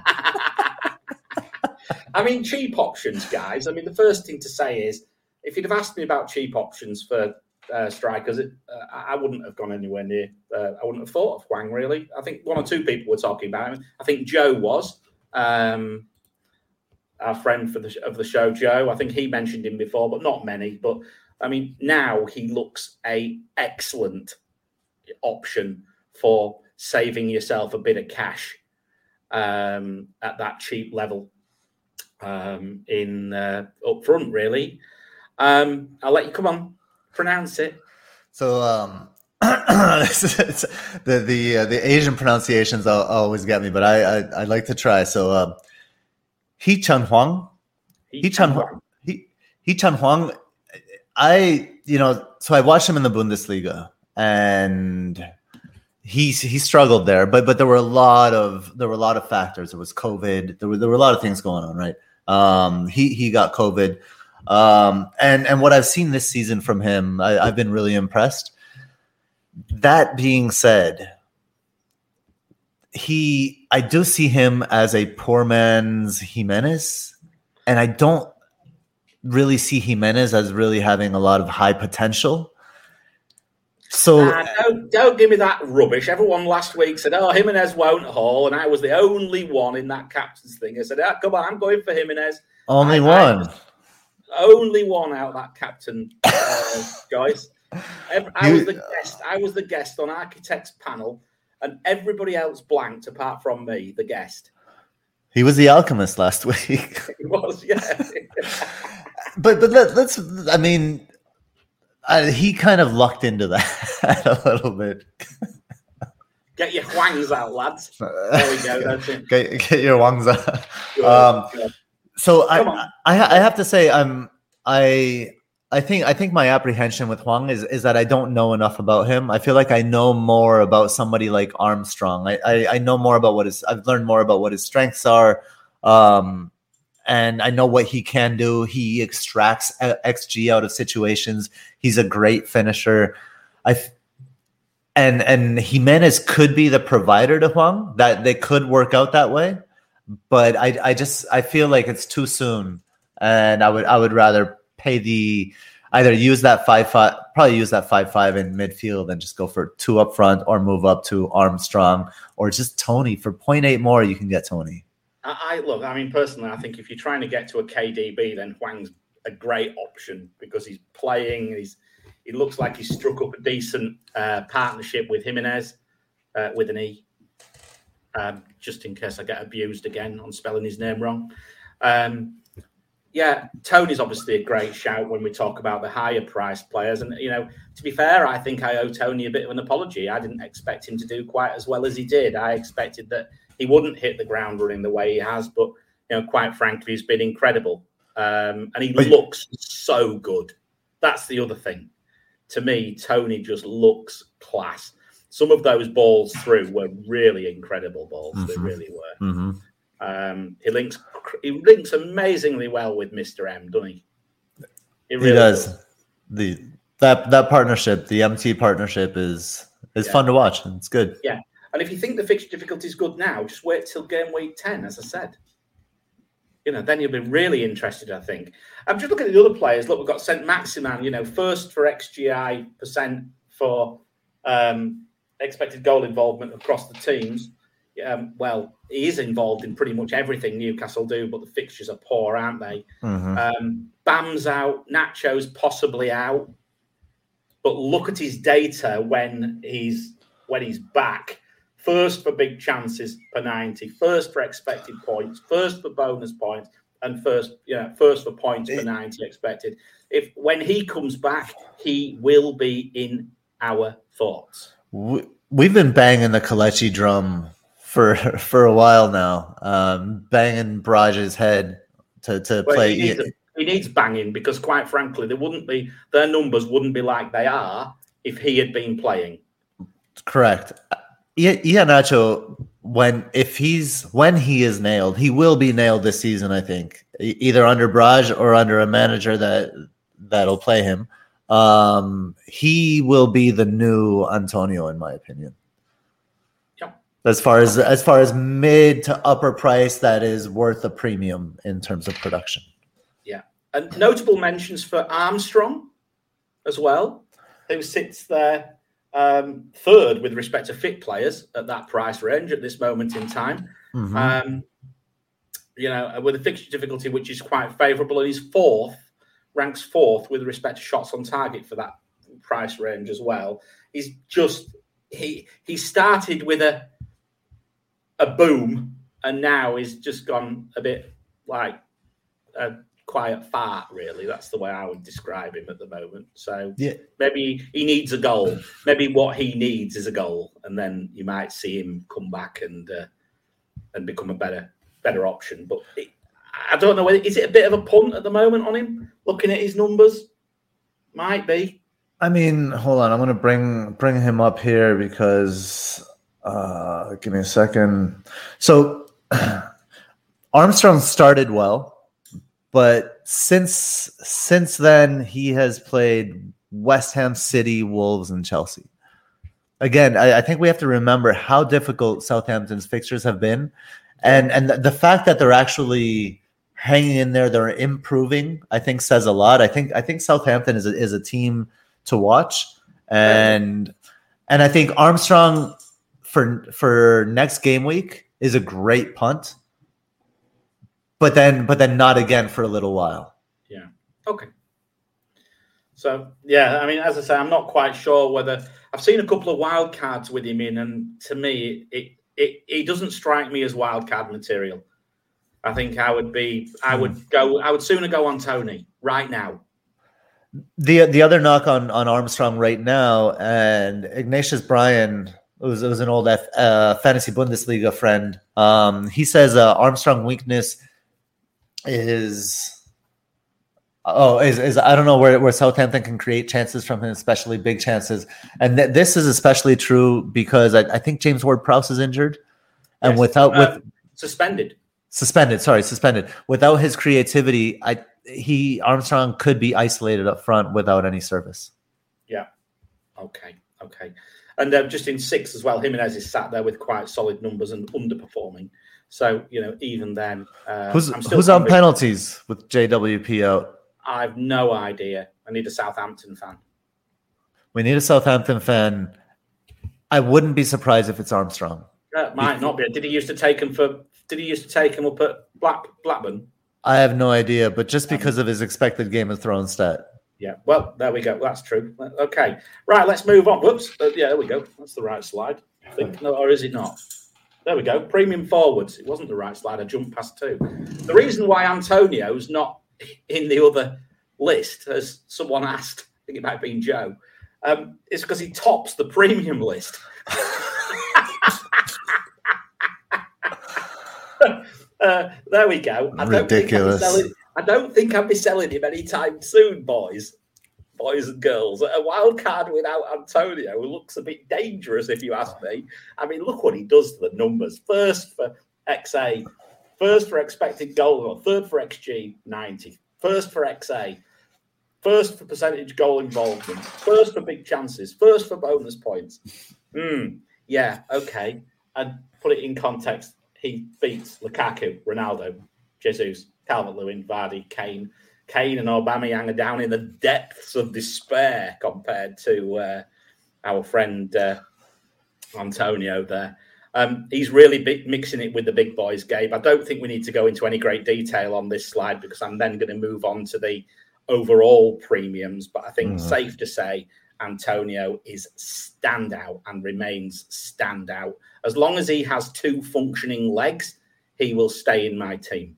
A: I mean, cheap options, guys. I mean, the first thing to say is, if you'd have asked me about cheap options for uh, strikers, it, uh, I wouldn't have gone anywhere near. Uh, I wouldn't have thought of Hwang, really. I think one or two people were talking about him. I think Joe was. Um, our friend for the of the show, Joe. I think he mentioned him before, but not many. But I mean, now he looks a excellent option for saving yourself a bit of cash um, at that cheap level um, in uh, up front, really. Um, I'll let you come on, pronounce it.
B: So um, the the uh, the Asian pronunciations always get me, but I I, I like to try. So uh, Hee Chan Hwang, Hee Chan Hwang, Hee Chan Hwang. I, you know, so I watched him in the Bundesliga and he he struggled there, but but there were a lot of there were a lot of factors. There was COVID. There were there were a lot of things going on, right? Um, he he got COVID, um, and and what I've seen this season from him, I, I've been really impressed.
C: that being said, he I do see him as a poor man's Jimenez, and I don't really see Jimenez as really having a lot of high potential. So
A: uh, don't, don't give me that rubbish. Everyone last week said, oh, Jimenez won't haul, and I was the only one in that captain's thing. I said, oh, come on, I'm going for Jimenez.
C: Only
A: I,
C: one.
A: I, only one out of that captain uh, choice. I, I was the guest. I was the guest on Architect's panel, and everybody else blanked apart from me, the guest.
C: He was the alchemist last week.
A: He was, yeah.
C: but but let, let's. I mean. Uh, he kind of lucked into that a little bit.
A: Get your whangs out, lads. There we go. That's it.
C: Get, get your whangs out. Um, so I, I, I have to say, I'm, I, I think, I think my apprehension with Hwang is, is that I don't know enough about him. I feel like I know more about somebody like Armstrong. I, I, I know more about what his. I've learned more about what his strengths are. Um, And I know what he can do. He extracts X G out of situations. He's a great finisher. I and and Jimenez could be the provider to Hwang. That they could work out that way, but I I just I feel like it's too soon, and I would I would rather pay the either use that five five probably use that five five in midfield and just go for two up front or move up to Armstrong or just Tony for point eight more. You can get Tony.
A: I look, I mean, personally, I think if you're trying to get to a K D B, then Hwang's a great option because he's playing. He's he looks like he's struck up a decent uh, partnership with Jimenez uh, with an E. Um, just in case I get abused again on spelling his name wrong. Um, yeah, Tony's obviously a great shout when we talk about the higher priced players. And, you know, to be fair, I think I owe Tony a bit of an apology. I didn't expect him to do quite as well as he did. I expected that he wouldn't hit the ground running the way he has, but you know, quite frankly, he's been incredible, um, and he but, looks so good. That's the other thing. To me, Tony just looks class. Some of those balls through were really incredible balls. Mm-hmm. They really were.
C: Mm-hmm.
A: Um, he links he links amazingly well with Mister M, doesn't he?
C: He, really he does. does. The that that partnership, the M T partnership, is is yeah. fun to watch. It's good.
A: Yeah. And if you think the fixture difficulty is good now, just wait till game week ten, as I said. You know, then you'll be really interested, I think. I'm just looking at the other players. Look, we've got Saint Maximin, you know, first for X G I percent for um, expected goal involvement across the teams. Um, well, he is involved in pretty much everything Newcastle do, but the fixtures are poor, aren't they?
C: Mm-hmm.
A: Um, Bam's out, Nacho's possibly out. But look at his data when he's when he's back. First for big chances per ninety, first for expected points, first for bonus points, and first, you know, first for points per ninety expected. If when he comes back, he will be in our thoughts.
C: We, we've been banging the Kelechi drum for for a while now, um, banging Braj's head to to well, play.
A: He needs, he needs banging because, quite frankly, they wouldn't be their numbers wouldn't be like they are if he had been playing.
C: Correct. Iheanacho, when if he's when he is nailed, he will be nailed this season. I think either under Braj or under a manager that that'll play him. Um, he will be the new Antonio, in my opinion.
A: Yeah.
C: As far as as far as mid to upper price, that is worth a premium in terms of production.
A: Yeah, and notable mentions for Armstrong as well, who sits there. Um, third with respect to fit players at that price range at this moment in time.
C: Mm-hmm.
A: Um, you know, with a fixture difficulty which is quite favourable, and he's fourth, ranks fourth with respect to shots on target for that price range as well. He's just he he started with a a boom, and now he's just gone a bit like a quiet fart, really. That's the way I would describe him at the moment. So
C: yeah.
A: maybe he needs a goal. Maybe what he needs is a goal, and then you might see him come back and uh, and become a better better option. But it, I don't know. Is it a bit of a punt at the moment on him? Looking at his numbers, might be.
C: I mean, hold on. I'm going to bring bring him up here because uh, give me a second. So Armstrong started well. But since since then, he has played West Ham, City, Wolves, and Chelsea. again, I, I think we have to remember how difficult Southampton's fixtures have been, and and the, the fact that they're actually hanging in there, they're improving, I think says a lot. I think I think Southampton is a, is a team to watch, and yeah. and I think Armstrong for for next game week is a great punt, but then but then not again for a little while.
A: Yeah. Okay. So yeah, I mean, as I say, I'm not quite sure whether I've seen a couple of wild cards with him in, and to me, it it it doesn't strike me as wild card material. I think I would be, I would go, I would sooner go on Tony right now.
C: The the other knock on, on Armstrong right now, and Ignatius Bryan, it was, it was an old F, uh, fantasy Bundesliga friend. Um, he says uh, Armstrong weakness is, oh, is, is I don't know where, where Southampton can create chances from him, especially big chances. And th- this is especially true because I, I think James Ward-Prowse is injured. And
A: yes.
C: without,
A: uh,
C: with
A: suspended.
C: Suspended, sorry, suspended. Without his creativity, I he Armstrong could be isolated up front without any service.
A: Yeah. Okay. Okay. And uh, just in six as well, Jimenez is sat there with quite solid numbers and underperforming. So you know, even then, uh,
C: who's
A: I'm still
C: who's on penalties with J W P out?
A: I've no idea. I need a Southampton fan.
C: We need a Southampton fan. I wouldn't be surprised if it's Armstrong.
A: That might not be. Did he used to take him for? Did he used to take him up at Black, Blackburn?
C: I have no idea, but just because um, of his expected Game of Thrones stat.
A: Yeah, well, there we go. That's true. Okay. Right, let's move on. Whoops. Uh, yeah, there we go. That's the right slide. I think. No, or is it not? There we go. Premium forwards. It wasn't the right slide. I jumped past two. The reason why Antonio's not in the other list, as someone asked, I think it might have been Joe, um, is because he tops the premium list. Uh, there we go. I
C: Ridiculous.
A: Don't selling, I don't think I'll be selling him anytime soon, boys, boys and girls. A wild card without Antonio looks a bit dangerous, if you ask me. I mean, look what he does to the numbers. First for X A, first for expected goal, third for X G, ninety. First for X A, first for percentage goal involvement, first for big chances, first for bonus points. Hmm. Yeah, okay. And put it in context. He beats Lukaku, Ronaldo, Jesus, Calvert-Lewin, Vardy, Kane. Kane and Aubameyang are down in the depths of despair compared to uh, our friend uh, Antonio there. Um, he's really big, mixing it with the big boys, Gabe. I don't think we need to go into any great detail on this slide because I'm then going to move on to the overall premiums. But I think mm. safe to say Antonio is standout and remains standout. As long as he has two functioning legs, he will stay in my team.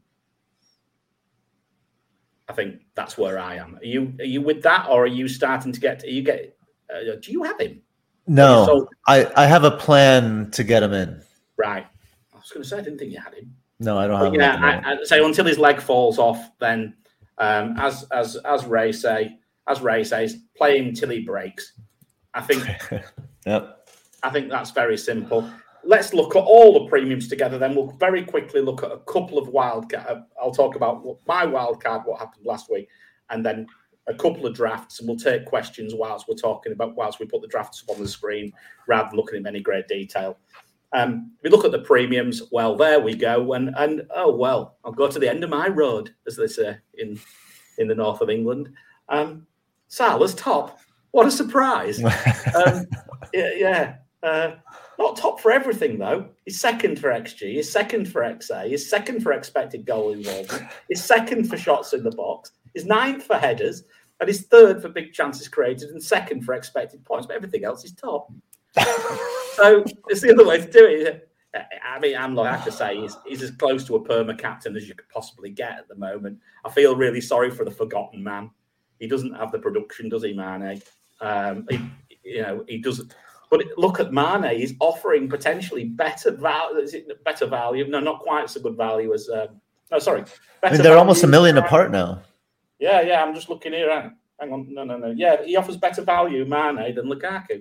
A: I think that's where I am. Are you are you with that, or are you starting to get? Are you get? Uh, do you have him?
C: No, so, I, I have a plan to get him in.
A: Right. I was going to say I didn't think you had him.
C: No, I don't have
A: but
C: him.
A: Yeah, I, I say until his leg falls off, then um, as as as Ray say, as Ray says, play him till he breaks. I think.
C: Yep.
A: I think that's very simple. Let's look at all the premiums together. Then we'll very quickly look at a couple of wild card. I'll talk about my wild card, what happened last week, and then a couple of drafts. And we'll take questions whilst we're talking about, whilst we put the drafts up on the screen, rather than looking in any great detail. Um, we look at the premiums. Well, there we go. And and oh well, I'll go to the end of my road, as they say in in the north of England. Um, Salah's top. What a surprise! um, yeah. yeah. Uh, Not top for everything, though. He's second for X G. He's second for X A. He's second for expected goal involvement. He's second for shots in the box. He's ninth for headers. And he's third for big chances created and second for expected points. But everything else is top. So it's the other way to do it. I mean, I'm like I have to say, he's, he's as close to a perma captain as you could possibly get at the moment. I feel really sorry for the forgotten man. He doesn't have the production, does he, Mane? Um, he, you know, he doesn't. But look at Mane; he's offering potentially better value. Is it better value? No, not quite so good value as. Um, no, sorry.
C: I mean, they're almost a million apart now.
A: Yeah, yeah. I'm just looking here. Hang, hang on. No, no, no. Yeah, he offers better value, Mane, than Lukaku,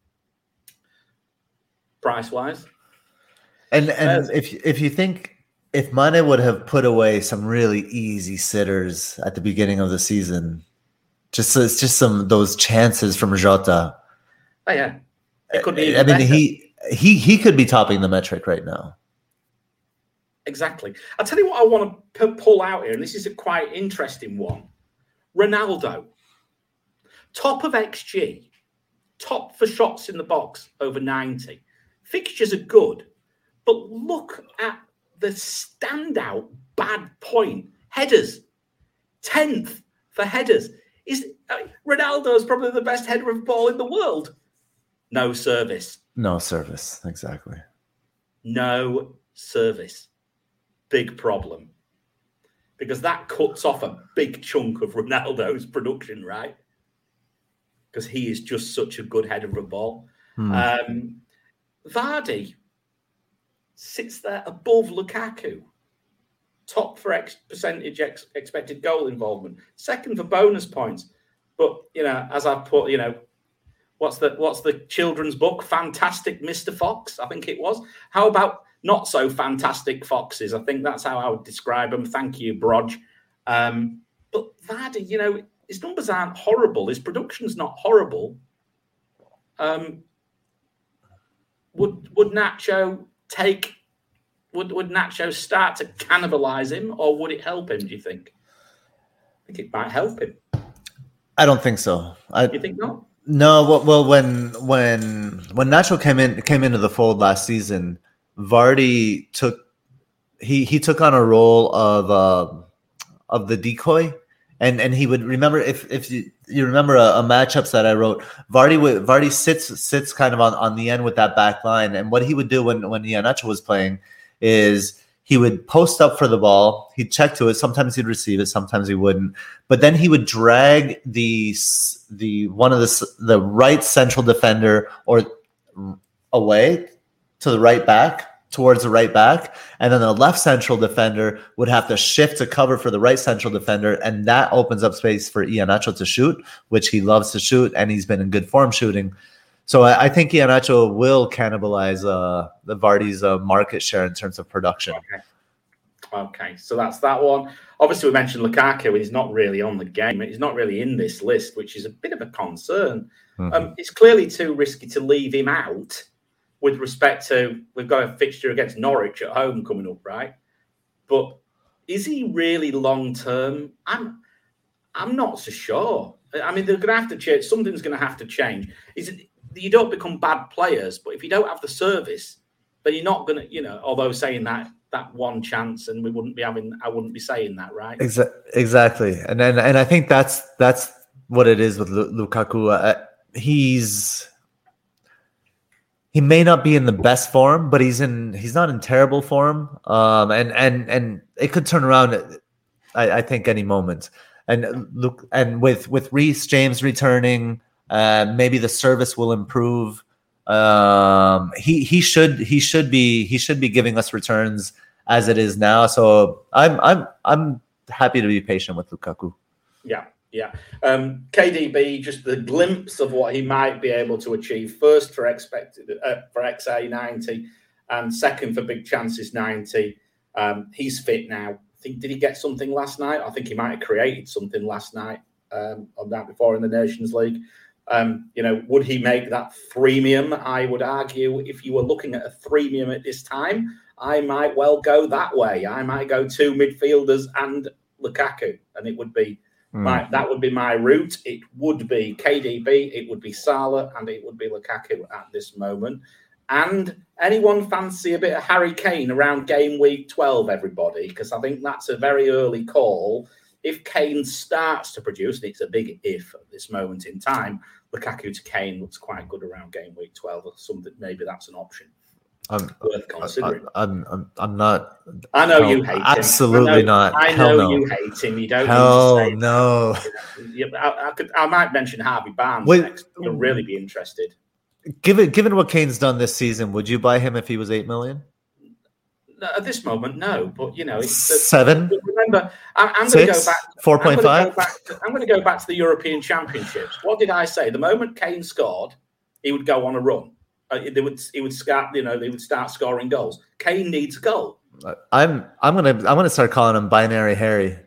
A: price wise.
C: And and uh, if if you think if Mane would have put away some really easy sitters at the beginning of the season, just it's just some those chances from Jota.
A: Oh yeah. It could be.
C: I mean,
A: better.
C: he he he could be topping the metric right now.
A: Exactly. I'll tell you what I want to p- pull out here, and this is a quite interesting one. Ronaldo, top of X G, top for shots in the box over ninety. Fixtures are good, but look at the standout bad point. Headers, tenth for headers. Is uh, Ronaldo's probably the best header of ball in the world. No service.
C: No service, exactly.
A: No service. Big problem. Because that cuts off a big chunk of Ronaldo's production, right? Because he is just such a good header of a ball. Hmm. Um, Vardy sits there above Lukaku. Top for X percentage ex- expected goal involvement. Second for bonus points. But, you know, as I've put, you know, what's the what's the children's book? Fantastic Mister Fox, I think it was. How about not so fantastic foxes? I think that's how I would describe them. Thank you, Brodge. Um, but Vardy, you know, his numbers aren't horrible. His production's not horrible. Um, would would Nacho take... Would would Nacho start to cannibalise him, or would it help him, do you think? I think it might help him.
C: I don't think so. I,
A: you think not?
C: No, well, well, when when when Nacho came in came into the fold last season, Vardy took he he took on a role of uh, of the decoy, and and he would remember if if you, you remember a, a matchups that I wrote, Vardy would Vardy sits sits kind of on, on the end with that back line, and what he would do when when Iheanacho was playing is he would post up for the ball, he'd check to it, sometimes he'd receive it, sometimes he wouldn't, but then he would drag the the one of the the right central defender or away to the right back, towards the right back, and then the left central defender would have to shift to cover for the right central defender, and that opens up space for Iheanacho to shoot, which he loves to shoot, and he's been in good form shooting. So I, I think Iheanacho will cannibalize uh, the Vardy's uh, market share in terms of production.
A: Okay. Okay, so that's that one. Obviously, we mentioned Lukaku. He's not really on the game. He's not really in this list, which is a bit of a concern. Mm-hmm. Um, it's clearly too risky to leave him out with respect to, we've got a fixture against Norwich at home coming up, right? But is he really long-term? I'm I'm not so sure. I mean, they're going to have to change. Something's going to have to change. Is it, you don't become bad players, but if you don't have the service, then you're not going to, you know, although saying that, that one chance, and we wouldn't be having, I wouldn't be saying that, right?
C: Exactly. And then, and I think that's, that's what it is with Lukaku. Uh, he's, he may not be in the best form, but he's in, he's not in terrible form. Um, and, and, and it could turn around, I, I think, any moment. And look, and with, with Reece James returning, uh, maybe the service will improve. Um, he he should he should be he should be giving us returns as it is now. So I'm I'm I'm happy to be patient with Lukaku.
A: Yeah, yeah. Um, K D B, just the glimpse of what he might be able to achieve. First for expected uh, for X A ninety, and second for big chances ninety. Um, he's fit now. I think did he get something last night? I think he might have created something last night um, on that before in the Nations League. Um, you know, would he make that freemium? I would argue if you were looking at a freemium at this time, I might well go that way. I might go two midfielders and Lukaku, and it would be mm. my that would be my route. It would be K D B, it would be Salah, and it would be Lukaku at this moment. And anyone fancy a bit of Harry Kane around game week twelve, everybody? Because I think that's a very early call. If Kane starts to produce, and it's a big if at this moment in time, Lukaku to Kane looks quite good around game week twelve or something. Maybe that's an option.
C: I'm,
A: worth considering.
C: I'm, I'm, I'm not.
A: I know you hate him.
C: Absolutely
A: I know,
C: not.
A: I
C: Hell
A: know
C: no.
A: you hate him. You don't.
C: Hell
A: need to say
C: no.
A: That. Yeah, I, I could. I might mention Harvey Barnes
C: Wait,
A: next. You'll really be interested.
C: Given given what Kane's done this season, would you buy him if he was eight million?
A: At this moment, no. But you know, it's
C: seven.
A: Remember, I, I'm going to go back.
C: Four point five.
A: I'm going to go back to the European Championships. What did I say? The moment Kane scored, he would go on a run. Uh, they would. He would start. You know, they would start scoring goals. Kane needs a goal.
C: I'm. I'm gonna. I'm gonna start calling him Binary Harry.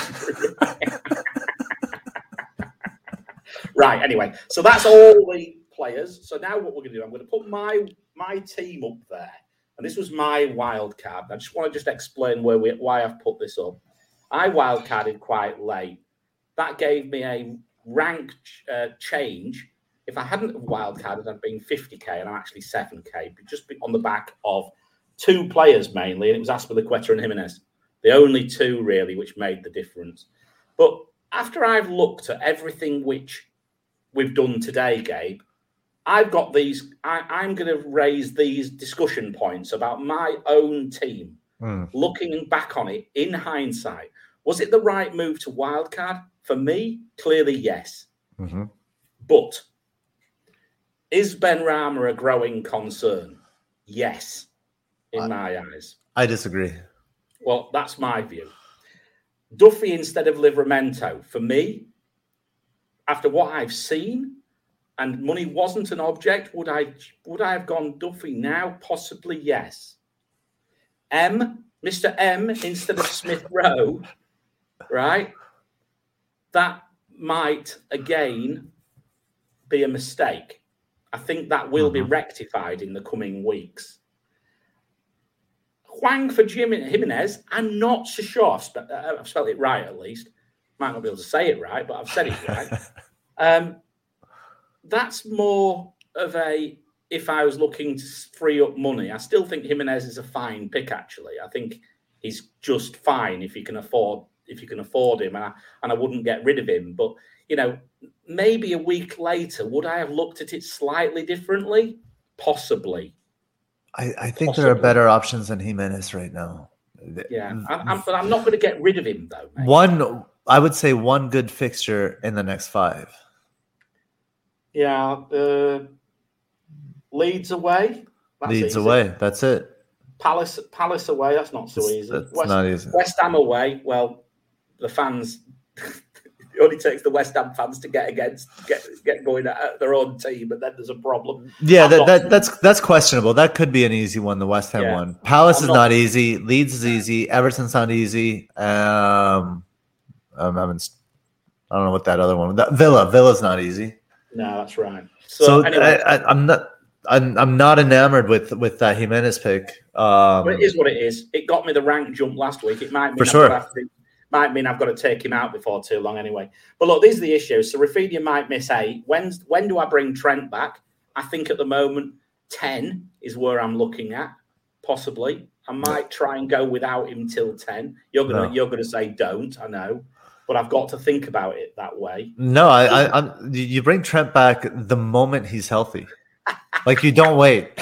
A: Right. Anyway, so that's all the players. So now what we're going to do, I'm going to put my my team up there. And this was my wild card. I just want to just explain where we, why I've put this up. I wild carded quite late. That gave me a rank uh, change. If I hadn't wild carded, I'd been fifty K and I'm actually seven K, but just on the back of two players mainly, and it was Azpilicueta and Jimenez. The only two really which made the difference. But after I've looked at everything which we've done today, Gabe, I've got these, I, I'm going to raise these discussion points about my own team. Mm. Looking back on it in hindsight, was it the right move to wildcard? For me, clearly yes. Mm-hmm. But is Benrahma a growing concern? Yes, in I, my eyes.
C: I disagree.
A: Well, that's my view. Duffy instead of Livramento, for me, after what I've seen, and money wasn't an object, would I would I have gone Duffy now? Possibly yes. M, Mister M instead of Smith Rowe, right? That might again be a mistake. I think that will mm-hmm. be rectified in the coming weeks. Hwang for Jimenez, I'm not so sure. I've, spe- I've spelled it right at least. Might not be able to say it right, but I've said it right. um, that's more of a, if I was looking to free up money, I still think Jimenez is a fine pick, actually. I think he's just fine if you can afford if you can afford him, and I, and I wouldn't get rid of him. But, you know, maybe a week later, would I have looked at it slightly differently? Possibly.
C: I, I think Possibly. There are better options than Jimenez right now.
A: Yeah, I'm, I'm, but I'm not going to get rid of him, though. Mate.
C: One, I would say one good fixture in the next five.
A: Yeah, uh, Leeds away.
C: That's Leeds easy. away. That's it.
A: Palace, Palace away. That's not so
C: that's,
A: easy.
C: That's
A: West,
C: not easy.
A: West Ham away. Well, the fans. It only takes the West Ham fans to get against, get get going at their own team, and then there's a problem.
C: Yeah, that, that that's that's questionable. That could be an easy one, the West Ham yeah. one. Palace I'm is not, not easy. Leeds is easy. Everton's not easy. Um, I'm having, I don't know what that other one. That, Villa, Villa's not easy.
A: No, that's right. So,
C: so
A: anyway,
C: I, I, I'm not. I'm I'm not enamored with with that Jimenez pick. Um,
A: but it is what it is. It got me the rank jump last week. It might mean
C: for sure.
A: Might mean I've got to take him out before too long anyway. But look, these are the issues. So Rafinha might miss eight. When, when do I bring Trent back? I think at the moment, ten is where I'm looking at, possibly. I might try and go without him till ten. You're gonna no. you're gonna say don't, I know. But I've got to think about it that way.
C: No, I, I I'm, you bring Trent back the moment he's healthy. Like, you don't wait.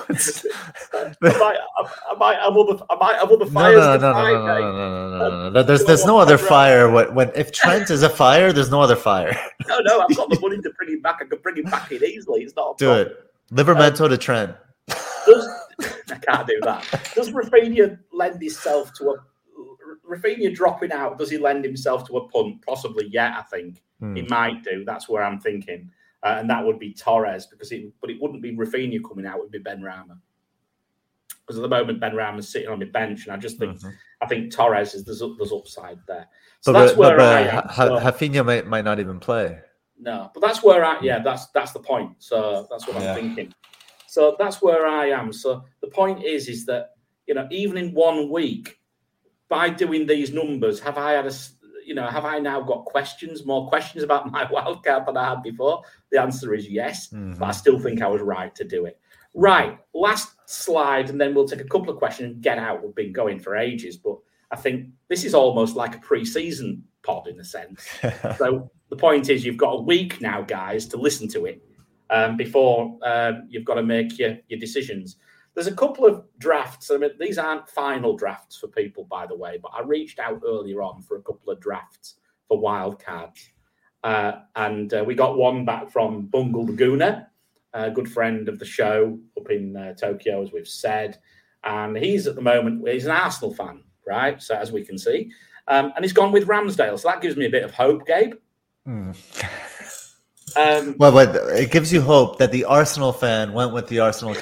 A: I might, I might have other, I might have other fires.
C: No, no, no,
A: fight,
C: no, no, no, no, no, no, no. There's, there's no other fire. When, when, if Trent is a fire, there's no other fire.
A: No, no, I've got the money to bring him back. I can bring him back in easily. It's not a
C: do
A: problem.
C: it. Livramento um, to Trent.
A: Does, I can't do that. Does Rafinha lend himself to a Rafinha dropping out? Does he lend himself to a punt? Possibly, yeah. I think hmm. he might do. That's where I'm thinking. Uh, and that would be Torres, because it, but it wouldn't be Rafinha coming out; it would be Benrahma. Because at the moment, Benrahma's sitting on the bench, and I just think, mm-hmm. I think Torres is there's, there's upside there. So
C: but,
A: that's
C: but,
A: where
C: but,
A: I am.
C: Ha-
A: so,
C: Rafinha might might not even play.
A: No, but that's where I yeah that's that's the point. So that's what yeah. I'm thinking. So that's where I am. So the point is, is that, you know, even in one week, by doing these numbers, have I had a You know, have I now got questions, more questions about my wildcard than I had before? The answer is yes, mm-hmm. but I still think I was right to do it. Right, last slide, and then we'll take a couple of questions and get out. We've been going for ages, but I think this is almost like a pre-season pod in a sense. So the point is, you've got a week now, guys, to listen to it um, before um, you've got to make your, your decisions. There's a couple of drafts. I mean, these aren't final drafts for people, by the way, but I reached out earlier on for a couple of drafts for wildcards. Uh, and uh, we got one back from Bungle Laguna, a good friend of the show up in uh, Tokyo, as we've said. And he's at the moment, he's an Arsenal fan, right? So as we can see. Um, and he's gone with Ramsdale. So that gives me a bit of hope, Gabe.
C: Mm.
A: Um,
C: well, but it gives you hope that the Arsenal fan went with the Arsenal keeper.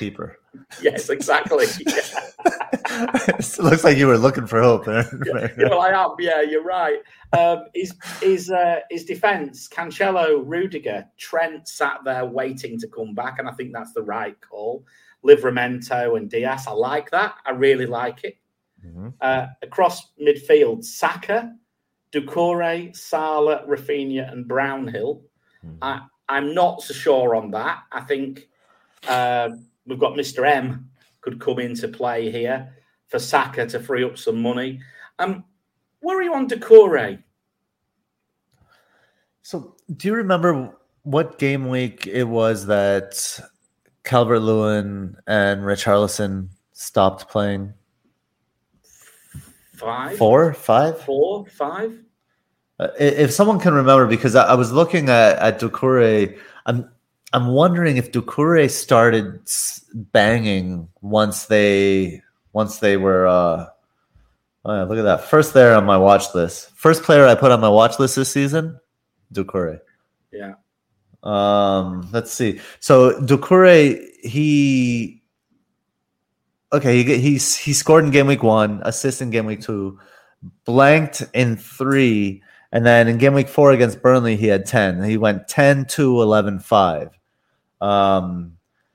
A: Yes, exactly.
C: It looks like you were looking for hope there.
A: Yeah, well, I am. Yeah, you're right. Um, his his uh, his defense: Cancelo, Rudiger, Trent sat there waiting to come back, and I think that's the right call. Livramento and Diaz, I like that. I really like it. Mm-hmm. Uh, across midfield: Saka, Doucouré, Salah, Rafinha, and Brownhill. Mm-hmm. I I'm not so sure on that. I think uh, we've got Mister M could come into play here for Saka to free up some money. Um, where are you on Doucouré?
C: So, do you remember what game week it was that Calvert-Lewin and Richarlison stopped playing?
A: Five,
C: four, five,
A: four, five.
C: Uh, if someone can remember, because I, I was looking at at Doucouré, I'm I'm wondering if Doucouré started banging once they once they were. Uh, oh yeah, look at that! First there on my watch list. First player I put on my watch list this season, Doucouré.
A: Yeah.
C: Um. Let's see. So Doucouré, he. Okay, he he he scored in game week one, assist in game week two, blanked in three, and then in game week four against Burnley he had ten. He went ten, two, eleven, five. Um,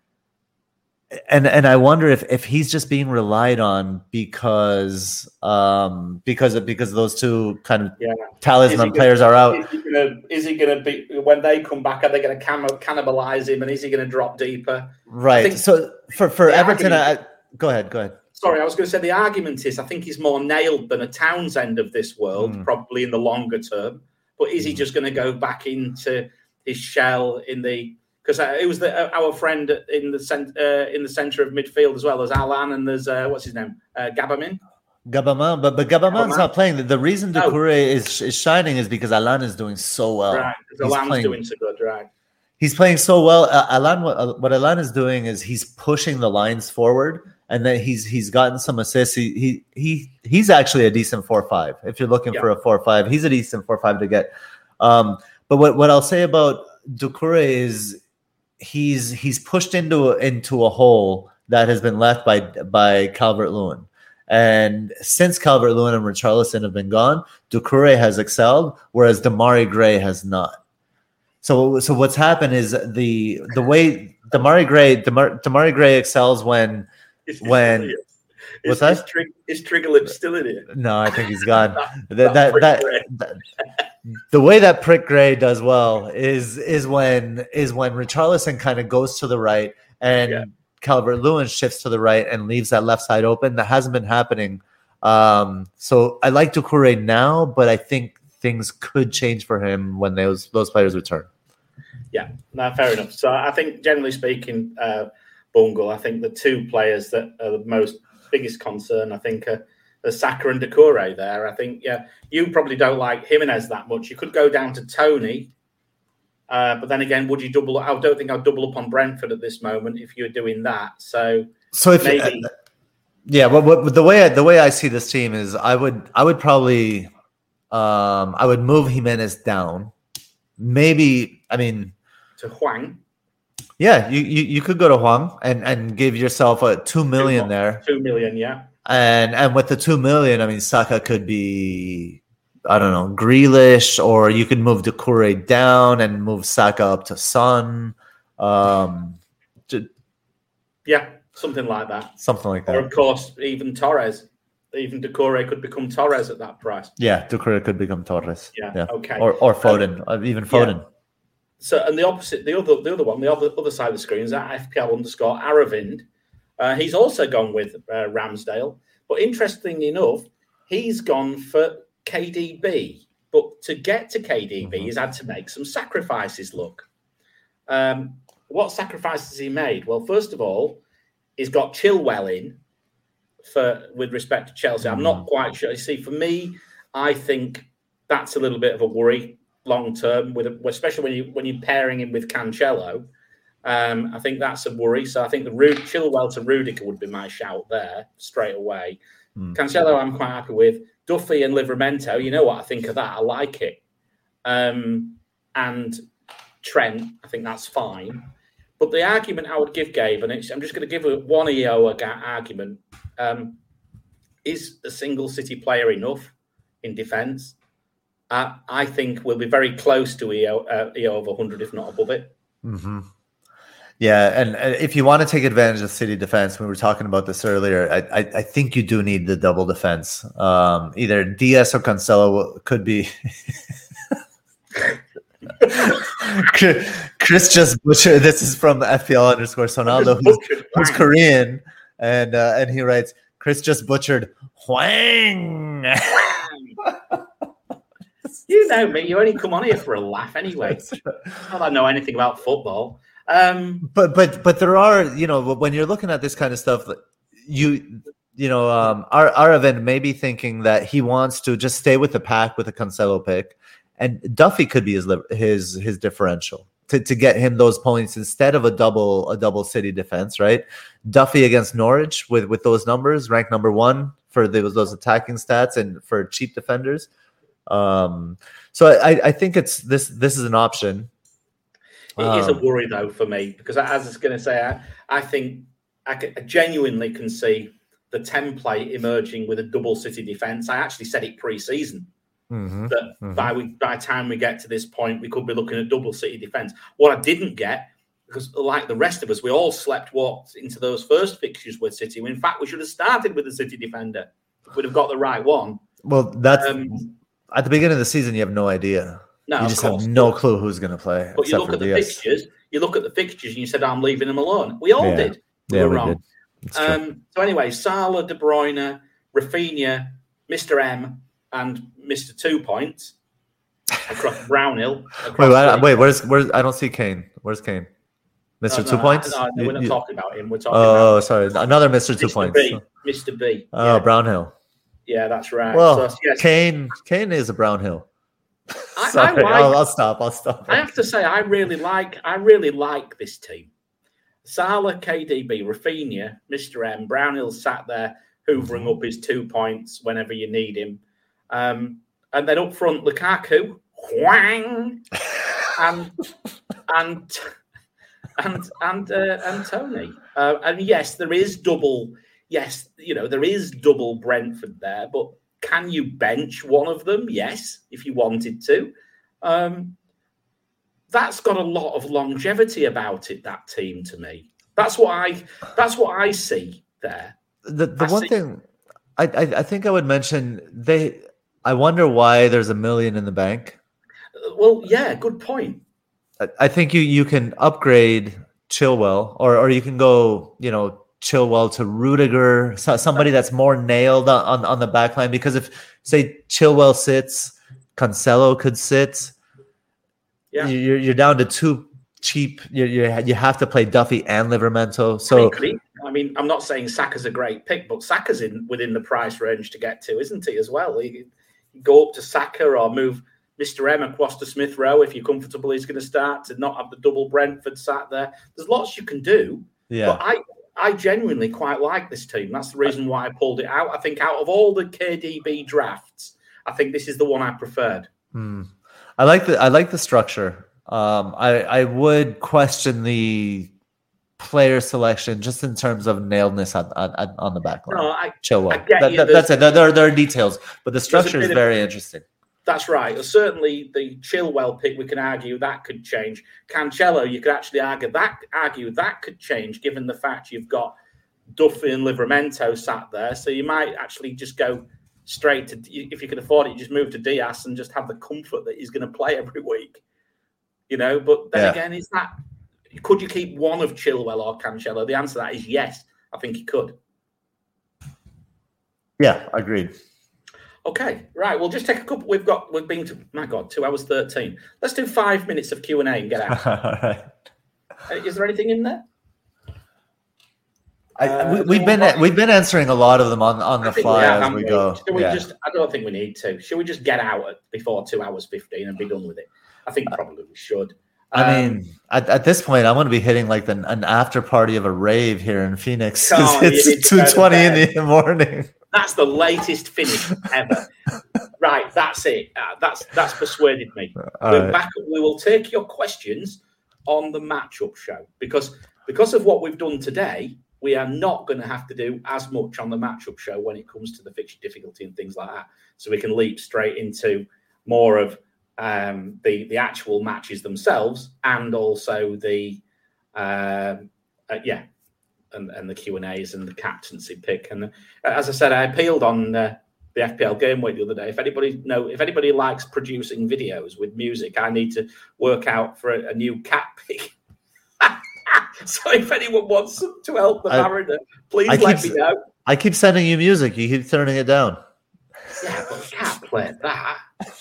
C: and and I wonder if, if he's just being relied on because um because of because those two kind of
A: yeah.
C: talisman
A: gonna,
C: players are out.
A: Is he gonna is he gonna be when they come back? Are they going to cannibalize him? And is he going to drop deeper?
C: Right. So for for Everton, I, go ahead. Go ahead.
A: Sorry, I was going to say the argument is I think he's more nailed than a Townsend of this world, mm. probably in the longer term. But is he just going to go back into his shell in the? Because uh, it was the, uh, our friend in the cent- uh, in the centre of midfield as well as Alan, and there's uh, what's his name, uh, Gabamin.
C: Gabaman, but but Gabaman's Gabaman. not playing. The, the reason Doucouré no. is is shining is because Alan is doing so well.
A: Right, because Alan's playing, doing so good, right?
C: He's playing so well. Uh, Alan, what, what Alan is doing is he's pushing the lines forward, and then he's he's gotten some assists. He he, he he's actually a decent four five. If you're looking yeah. for a four five, he's a decent four five to get. Um, but what, what I'll say about Doucouré is he's he's pushed into into a hole that has been left by by Calvert-Lewin. And since Calvert-Lewin and Richarlison have been gone, Doucouré has excelled, whereas Demarai Gray has not. So, so what's happened is the the way Demarai Gray Demar, Demarai Gray excels when
A: is
C: when
A: what's is, that? Is Trigger still in here?
C: No, I think he's gone. that that, that, that the way that Prick Gray does well is is when is when Richarlison kind of goes to the right and yeah. Calvert-Lewin shifts to the right and leaves that left side open. That hasn't been happening. Um, so I like Doucouré now, but I think things could change for him when those those players return.
A: Yeah, no, fair enough. So I think, generally speaking, uh, Bungle, I think the two players that are the most biggest concern, I think, are, are Saka and Doucouré there. I think, yeah, you probably don't like Jimenez that much. You could go down to Tony, uh, but then again, would you double? I don't think I'd double up on Brentford at this moment if you were doing that. So,
C: so if
A: maybe,
C: uh, yeah, but, but the way I, the way I see this team is, I would I would probably um, I would move Jimenez down. Maybe I mean.
A: To Huang,
C: yeah, you, you, you could go to Huang and, and give yourself a two million
A: two,
C: there.
A: Two million, yeah.
C: And and with the two million, I mean, Saka could be, I don't know, Grealish, or you could move Doucouré down and move Saka up to Son. Um, to,
A: yeah, something like that.
C: Something like that.
A: Or of course, even Torres, even Doucouré could become Torres at that price.
C: Yeah, Doucouré could become Torres.
A: Yeah,
C: yeah.
A: okay.
C: Or or Foden, um, even Foden.
A: Yeah. So, and the opposite, the other, the other one, the other other side of the screen is at F P L underscore Aravind. Uh, he's also gone with uh, Ramsdale, but interestingly enough, he's gone for K D B. But to get to K D B, mm-hmm. he's had to make some sacrifices. Look, um, what sacrifices he made? Well, first of all, he's got Chilwell in for with respect to Chelsea. Mm-hmm. I'm not quite sure. You see, for me, I think that's a little bit of a worry. Long term, with especially when you when you're pairing him with Cancelo, um, I think that's a worry. So I think the Ru- Chilwell to Rudiger would be my shout there straight away. Mm. Cancelo, I'm quite happy with. Duffy and Livramento, you know what I think of that. I like it. Um, and Trent, I think that's fine. But the argument I would give Gabe, and it's, I'm just going to give a, one E O a argument, um, is a single City player enough in defence? Uh, I think we'll be very close to E O, uh, E O of one hundred, if not above it.
C: Mm-hmm. Yeah, and, and if you want to take advantage of City defense, we were talking about this earlier, I, I, I think you do need the double defense. Um, either Diaz or Cancelo could be... Chris just butchered. This is from F P L underscore Sonaldo, who's, who's Korean, and uh, and he writes, Chris just butchered Hwang.
A: You know me. You only come on here for a laugh anyway. Not that I know anything about football. Um,
C: but but but there are, you know, when you're looking at this kind of stuff, you you know, um, our our event may be thinking that he wants to just stay with the pack with a Cancelo pick. And Duffy could be his his his differential to, to get him those points instead of a double a double City defense, right? Duffy against Norwich with, with those numbers, ranked number one for those those attacking stats and for cheap defenders. Um, so I, I think it's this this is an option.
A: It um, is a worry though for me because as I was going to say, I, I think I, can, I genuinely can see the template emerging with a double City defense. I actually said it pre-season. Mm-hmm, that mm-hmm. by we by the time we get to this point, we could be looking at double City defence. What I didn't get, because like the rest of us, we all slept walked into those first fixtures with City. In fact, we should have started with the City defender. We'd have got the right one.
C: Well, that's um, at the beginning of the season. You have no idea.
A: No,
C: you just have no clue who's going to play.
A: But you look at the Diaz. fixtures. You look at the fixtures, and you said, "I'm leaving them alone." We all
C: yeah.
A: did. We
C: yeah,
A: were
C: we
A: wrong.
C: Did.
A: Um, so anyway, Salah, De Bruyne, Rafinha, Mister M. and Mister Two Points across Brownhill. Across
C: wait, wait, wait, where's where's? I don't see Kane. Where's Kane? Mister
A: No,
C: Two
A: no,
C: Points.
A: No, no, we're not you, talking about him. We're talking.
C: Oh,
A: about
C: sorry, another Mister Two
A: Mister
C: Points.
A: B. Mister B.
C: Oh,
A: yeah.
C: Brownhill.
A: Yeah, that's right.
C: Well,
A: so, yes.
C: Kane, Kane is a Brownhill.
A: I,
C: sorry,
A: I like,
C: I'll, I'll stop. I'll stop.
A: I have to say, I really like. I really like this team. Salah, K D B, Rafinha, Mister M, Brownhill sat there hoovering up his two points whenever you need him. Um, And then up front, Lukaku, Hwang, and and and and uh, and Tony. Uh, and yes, there is double. Yes, you know there is double Brentford there, but can you bench one of them? Yes, if you wanted to. Um, that's got a lot of longevity about it. That team, to me, that's what I that's what I see there.
C: The the
A: I
C: one
A: see,
C: thing I, I I think I would mention they. I wonder why there's a million in the bank.
A: Well, yeah, good point.
C: I, I think you, you can upgrade Chilwell, or or you can go, you know, Chilwell to Rudiger, so, somebody that's more nailed on, on, on the back line. Because if, say, Chilwell sits, Cancelo could sit,
A: yeah.
C: you're, you're down to two cheap. You you have to play Duffy and Livramento. So
A: I mean, I mean, I'm not saying Saka's a great pick, but Saka's in within the price range to get to, isn't he, as well? He, go up to Saka or move Mister M across to Smith Rowe if you're comfortable he's going to start, to not have the double Brentford sat there. There's lots you can do.
C: Yeah.
A: But I, I genuinely quite like this team. That's the reason why I pulled it out. I think out of all the K D B drafts, I think this is the one I preferred.
C: Hmm. I like the I like the structure. Um, I I would question the player selection just in terms of nailedness on on, on the back line.
A: No, I,
C: Chilwell.
A: I get
C: that,
A: you.
C: that, that's it. There, there are details, but the structure is very
A: of,
C: interesting.
A: That's right. Certainly, the Chilwell pick, we can argue that could change. Cancelo, you could actually argue that argue that could change, given the fact you've got Duffy and Livramento sat there. So you might actually just go straight to, if you can afford it, just move to Diaz and just have the comfort that he's going to play every week. You know, but then
C: yeah.
A: again, is that, could you keep one of Chilwell or Cancelo? The answer to that is yes. I think he could.
C: Yeah, agreed.
A: Okay, right. We'll just take a couple. We've got, we've been to, my God, two hours thirteen. Let's do five minutes of Q and A and get out.
C: All right.
A: Is there anything in there?
C: I, uh, we, we've been what, we've been answering a lot of them on, on the fly we as we, we go.
A: Should we
C: yeah.
A: just? I don't think we need to. Should we just get out at before two hours fifteen and be done with it? I think probably we should.
C: I
A: um,
C: mean, at, at this point, I'm going to be hitting like the, an after party of a rave here in Phoenix.
A: On,
C: it's two twenty in the morning.
A: That's the latest finish ever. Right, that's it. Uh, that's that's persuaded me.
C: All
A: We're
C: right.
A: back. We will take your questions on the matchup show because because of what we've done today. We are not going to have to do as much on the matchup show when it comes to the fixture difficulty and things like that. So we can leap straight into more of um, the the actual matches themselves, and also the um, uh, yeah, and, and the Q and A's and the captaincy pick. And uh, as I said, I appealed on uh, the F P L Game Week the other day. If anybody know, if anybody likes producing videos with music, I need to work out for a, a new cat pick. So if anyone wants to help the Mariner, please
C: I
A: let
C: keep,
A: me know.
C: I keep sending you music. You keep turning it down.
A: Yeah, but we can't play that.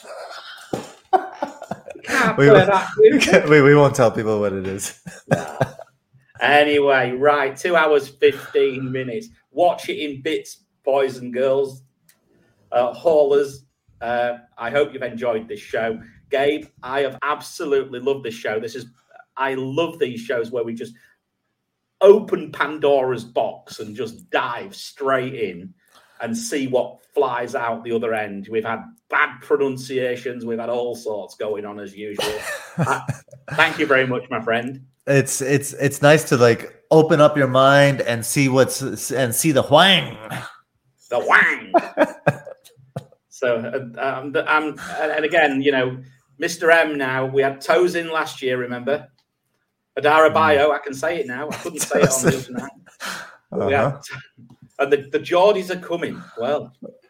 A: We can't
C: we,
A: play that.
C: We, can't, we, we won't tell people what it is.
A: No. Anyway, right, two hours, fifteen minutes. Watch it in bits, boys and girls. Uh, haulers, uh, I hope you've enjoyed this show. Gabe, I have absolutely loved this show. This is, I love these shows where we just open Pandora's box and just dive straight in and see what flies out the other end. We've had bad pronunciations. We've had all sorts going on as usual. uh, thank you very much, my friend.
C: It's it's it's nice to like open up your mind and see what's and see the whang.
A: The whang. So, uh, um, um, and again, you know, Mister M now, we had toes in last year, remember? Adara Bio, I can say it now. I couldn't say it on the other night. Uh-huh. We had, and the, the Geordies are coming. Well,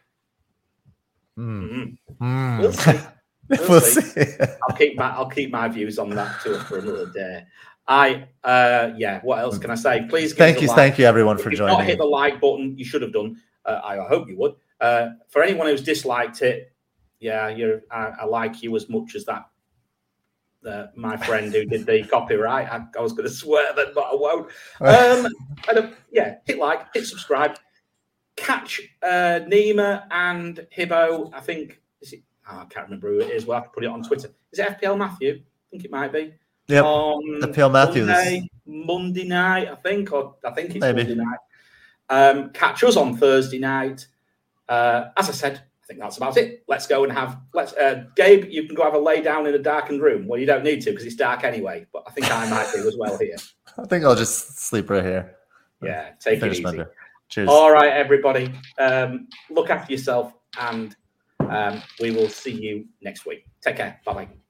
C: mm.
A: Mm.
C: Mm.
A: we'll see. We'll,
C: we'll
A: see.
C: see.
A: I'll keep my I'll keep my views on that too for another day. I uh yeah. What else can I say? Please give
C: thank
A: us a
C: you,
A: like.
C: thank you everyone
A: if
C: for
A: you've
C: joining.
A: Not hit the like button. You should have done. Uh, I hope you would. Uh, for anyone who's disliked it, yeah, you're. I, I like you as much as that. Uh, my friend who did the copyright. I, I was going to swear that, but I won't. Um, and, uh, yeah, hit like, hit subscribe. Catch uh, Nima and Hibbo. I think is it. Oh, I can't remember who it is. We'll have to put it on Twitter. Is it F P L Matthew? I think it might be.
C: Yep.
A: On
C: F P L Matthew.
A: Monday, Monday night, I think, or I think it's
C: Maybe.
A: Monday night. Um, catch us on Thursday night. Uh, as I said, I think that's about it. Let's go and have. Let's, uh, Gabe. You can go have a lay down in a darkened room. Well, you don't need to because it's dark anyway. But I think I might do as well here.
C: I think I'll just sleep right here.
A: Yeah, take
C: Finish
A: it
C: my
A: easy.
C: beer. Cheers.
A: All right, everybody. Um, look after yourself, and um, we will see you next week. Take care. Bye bye.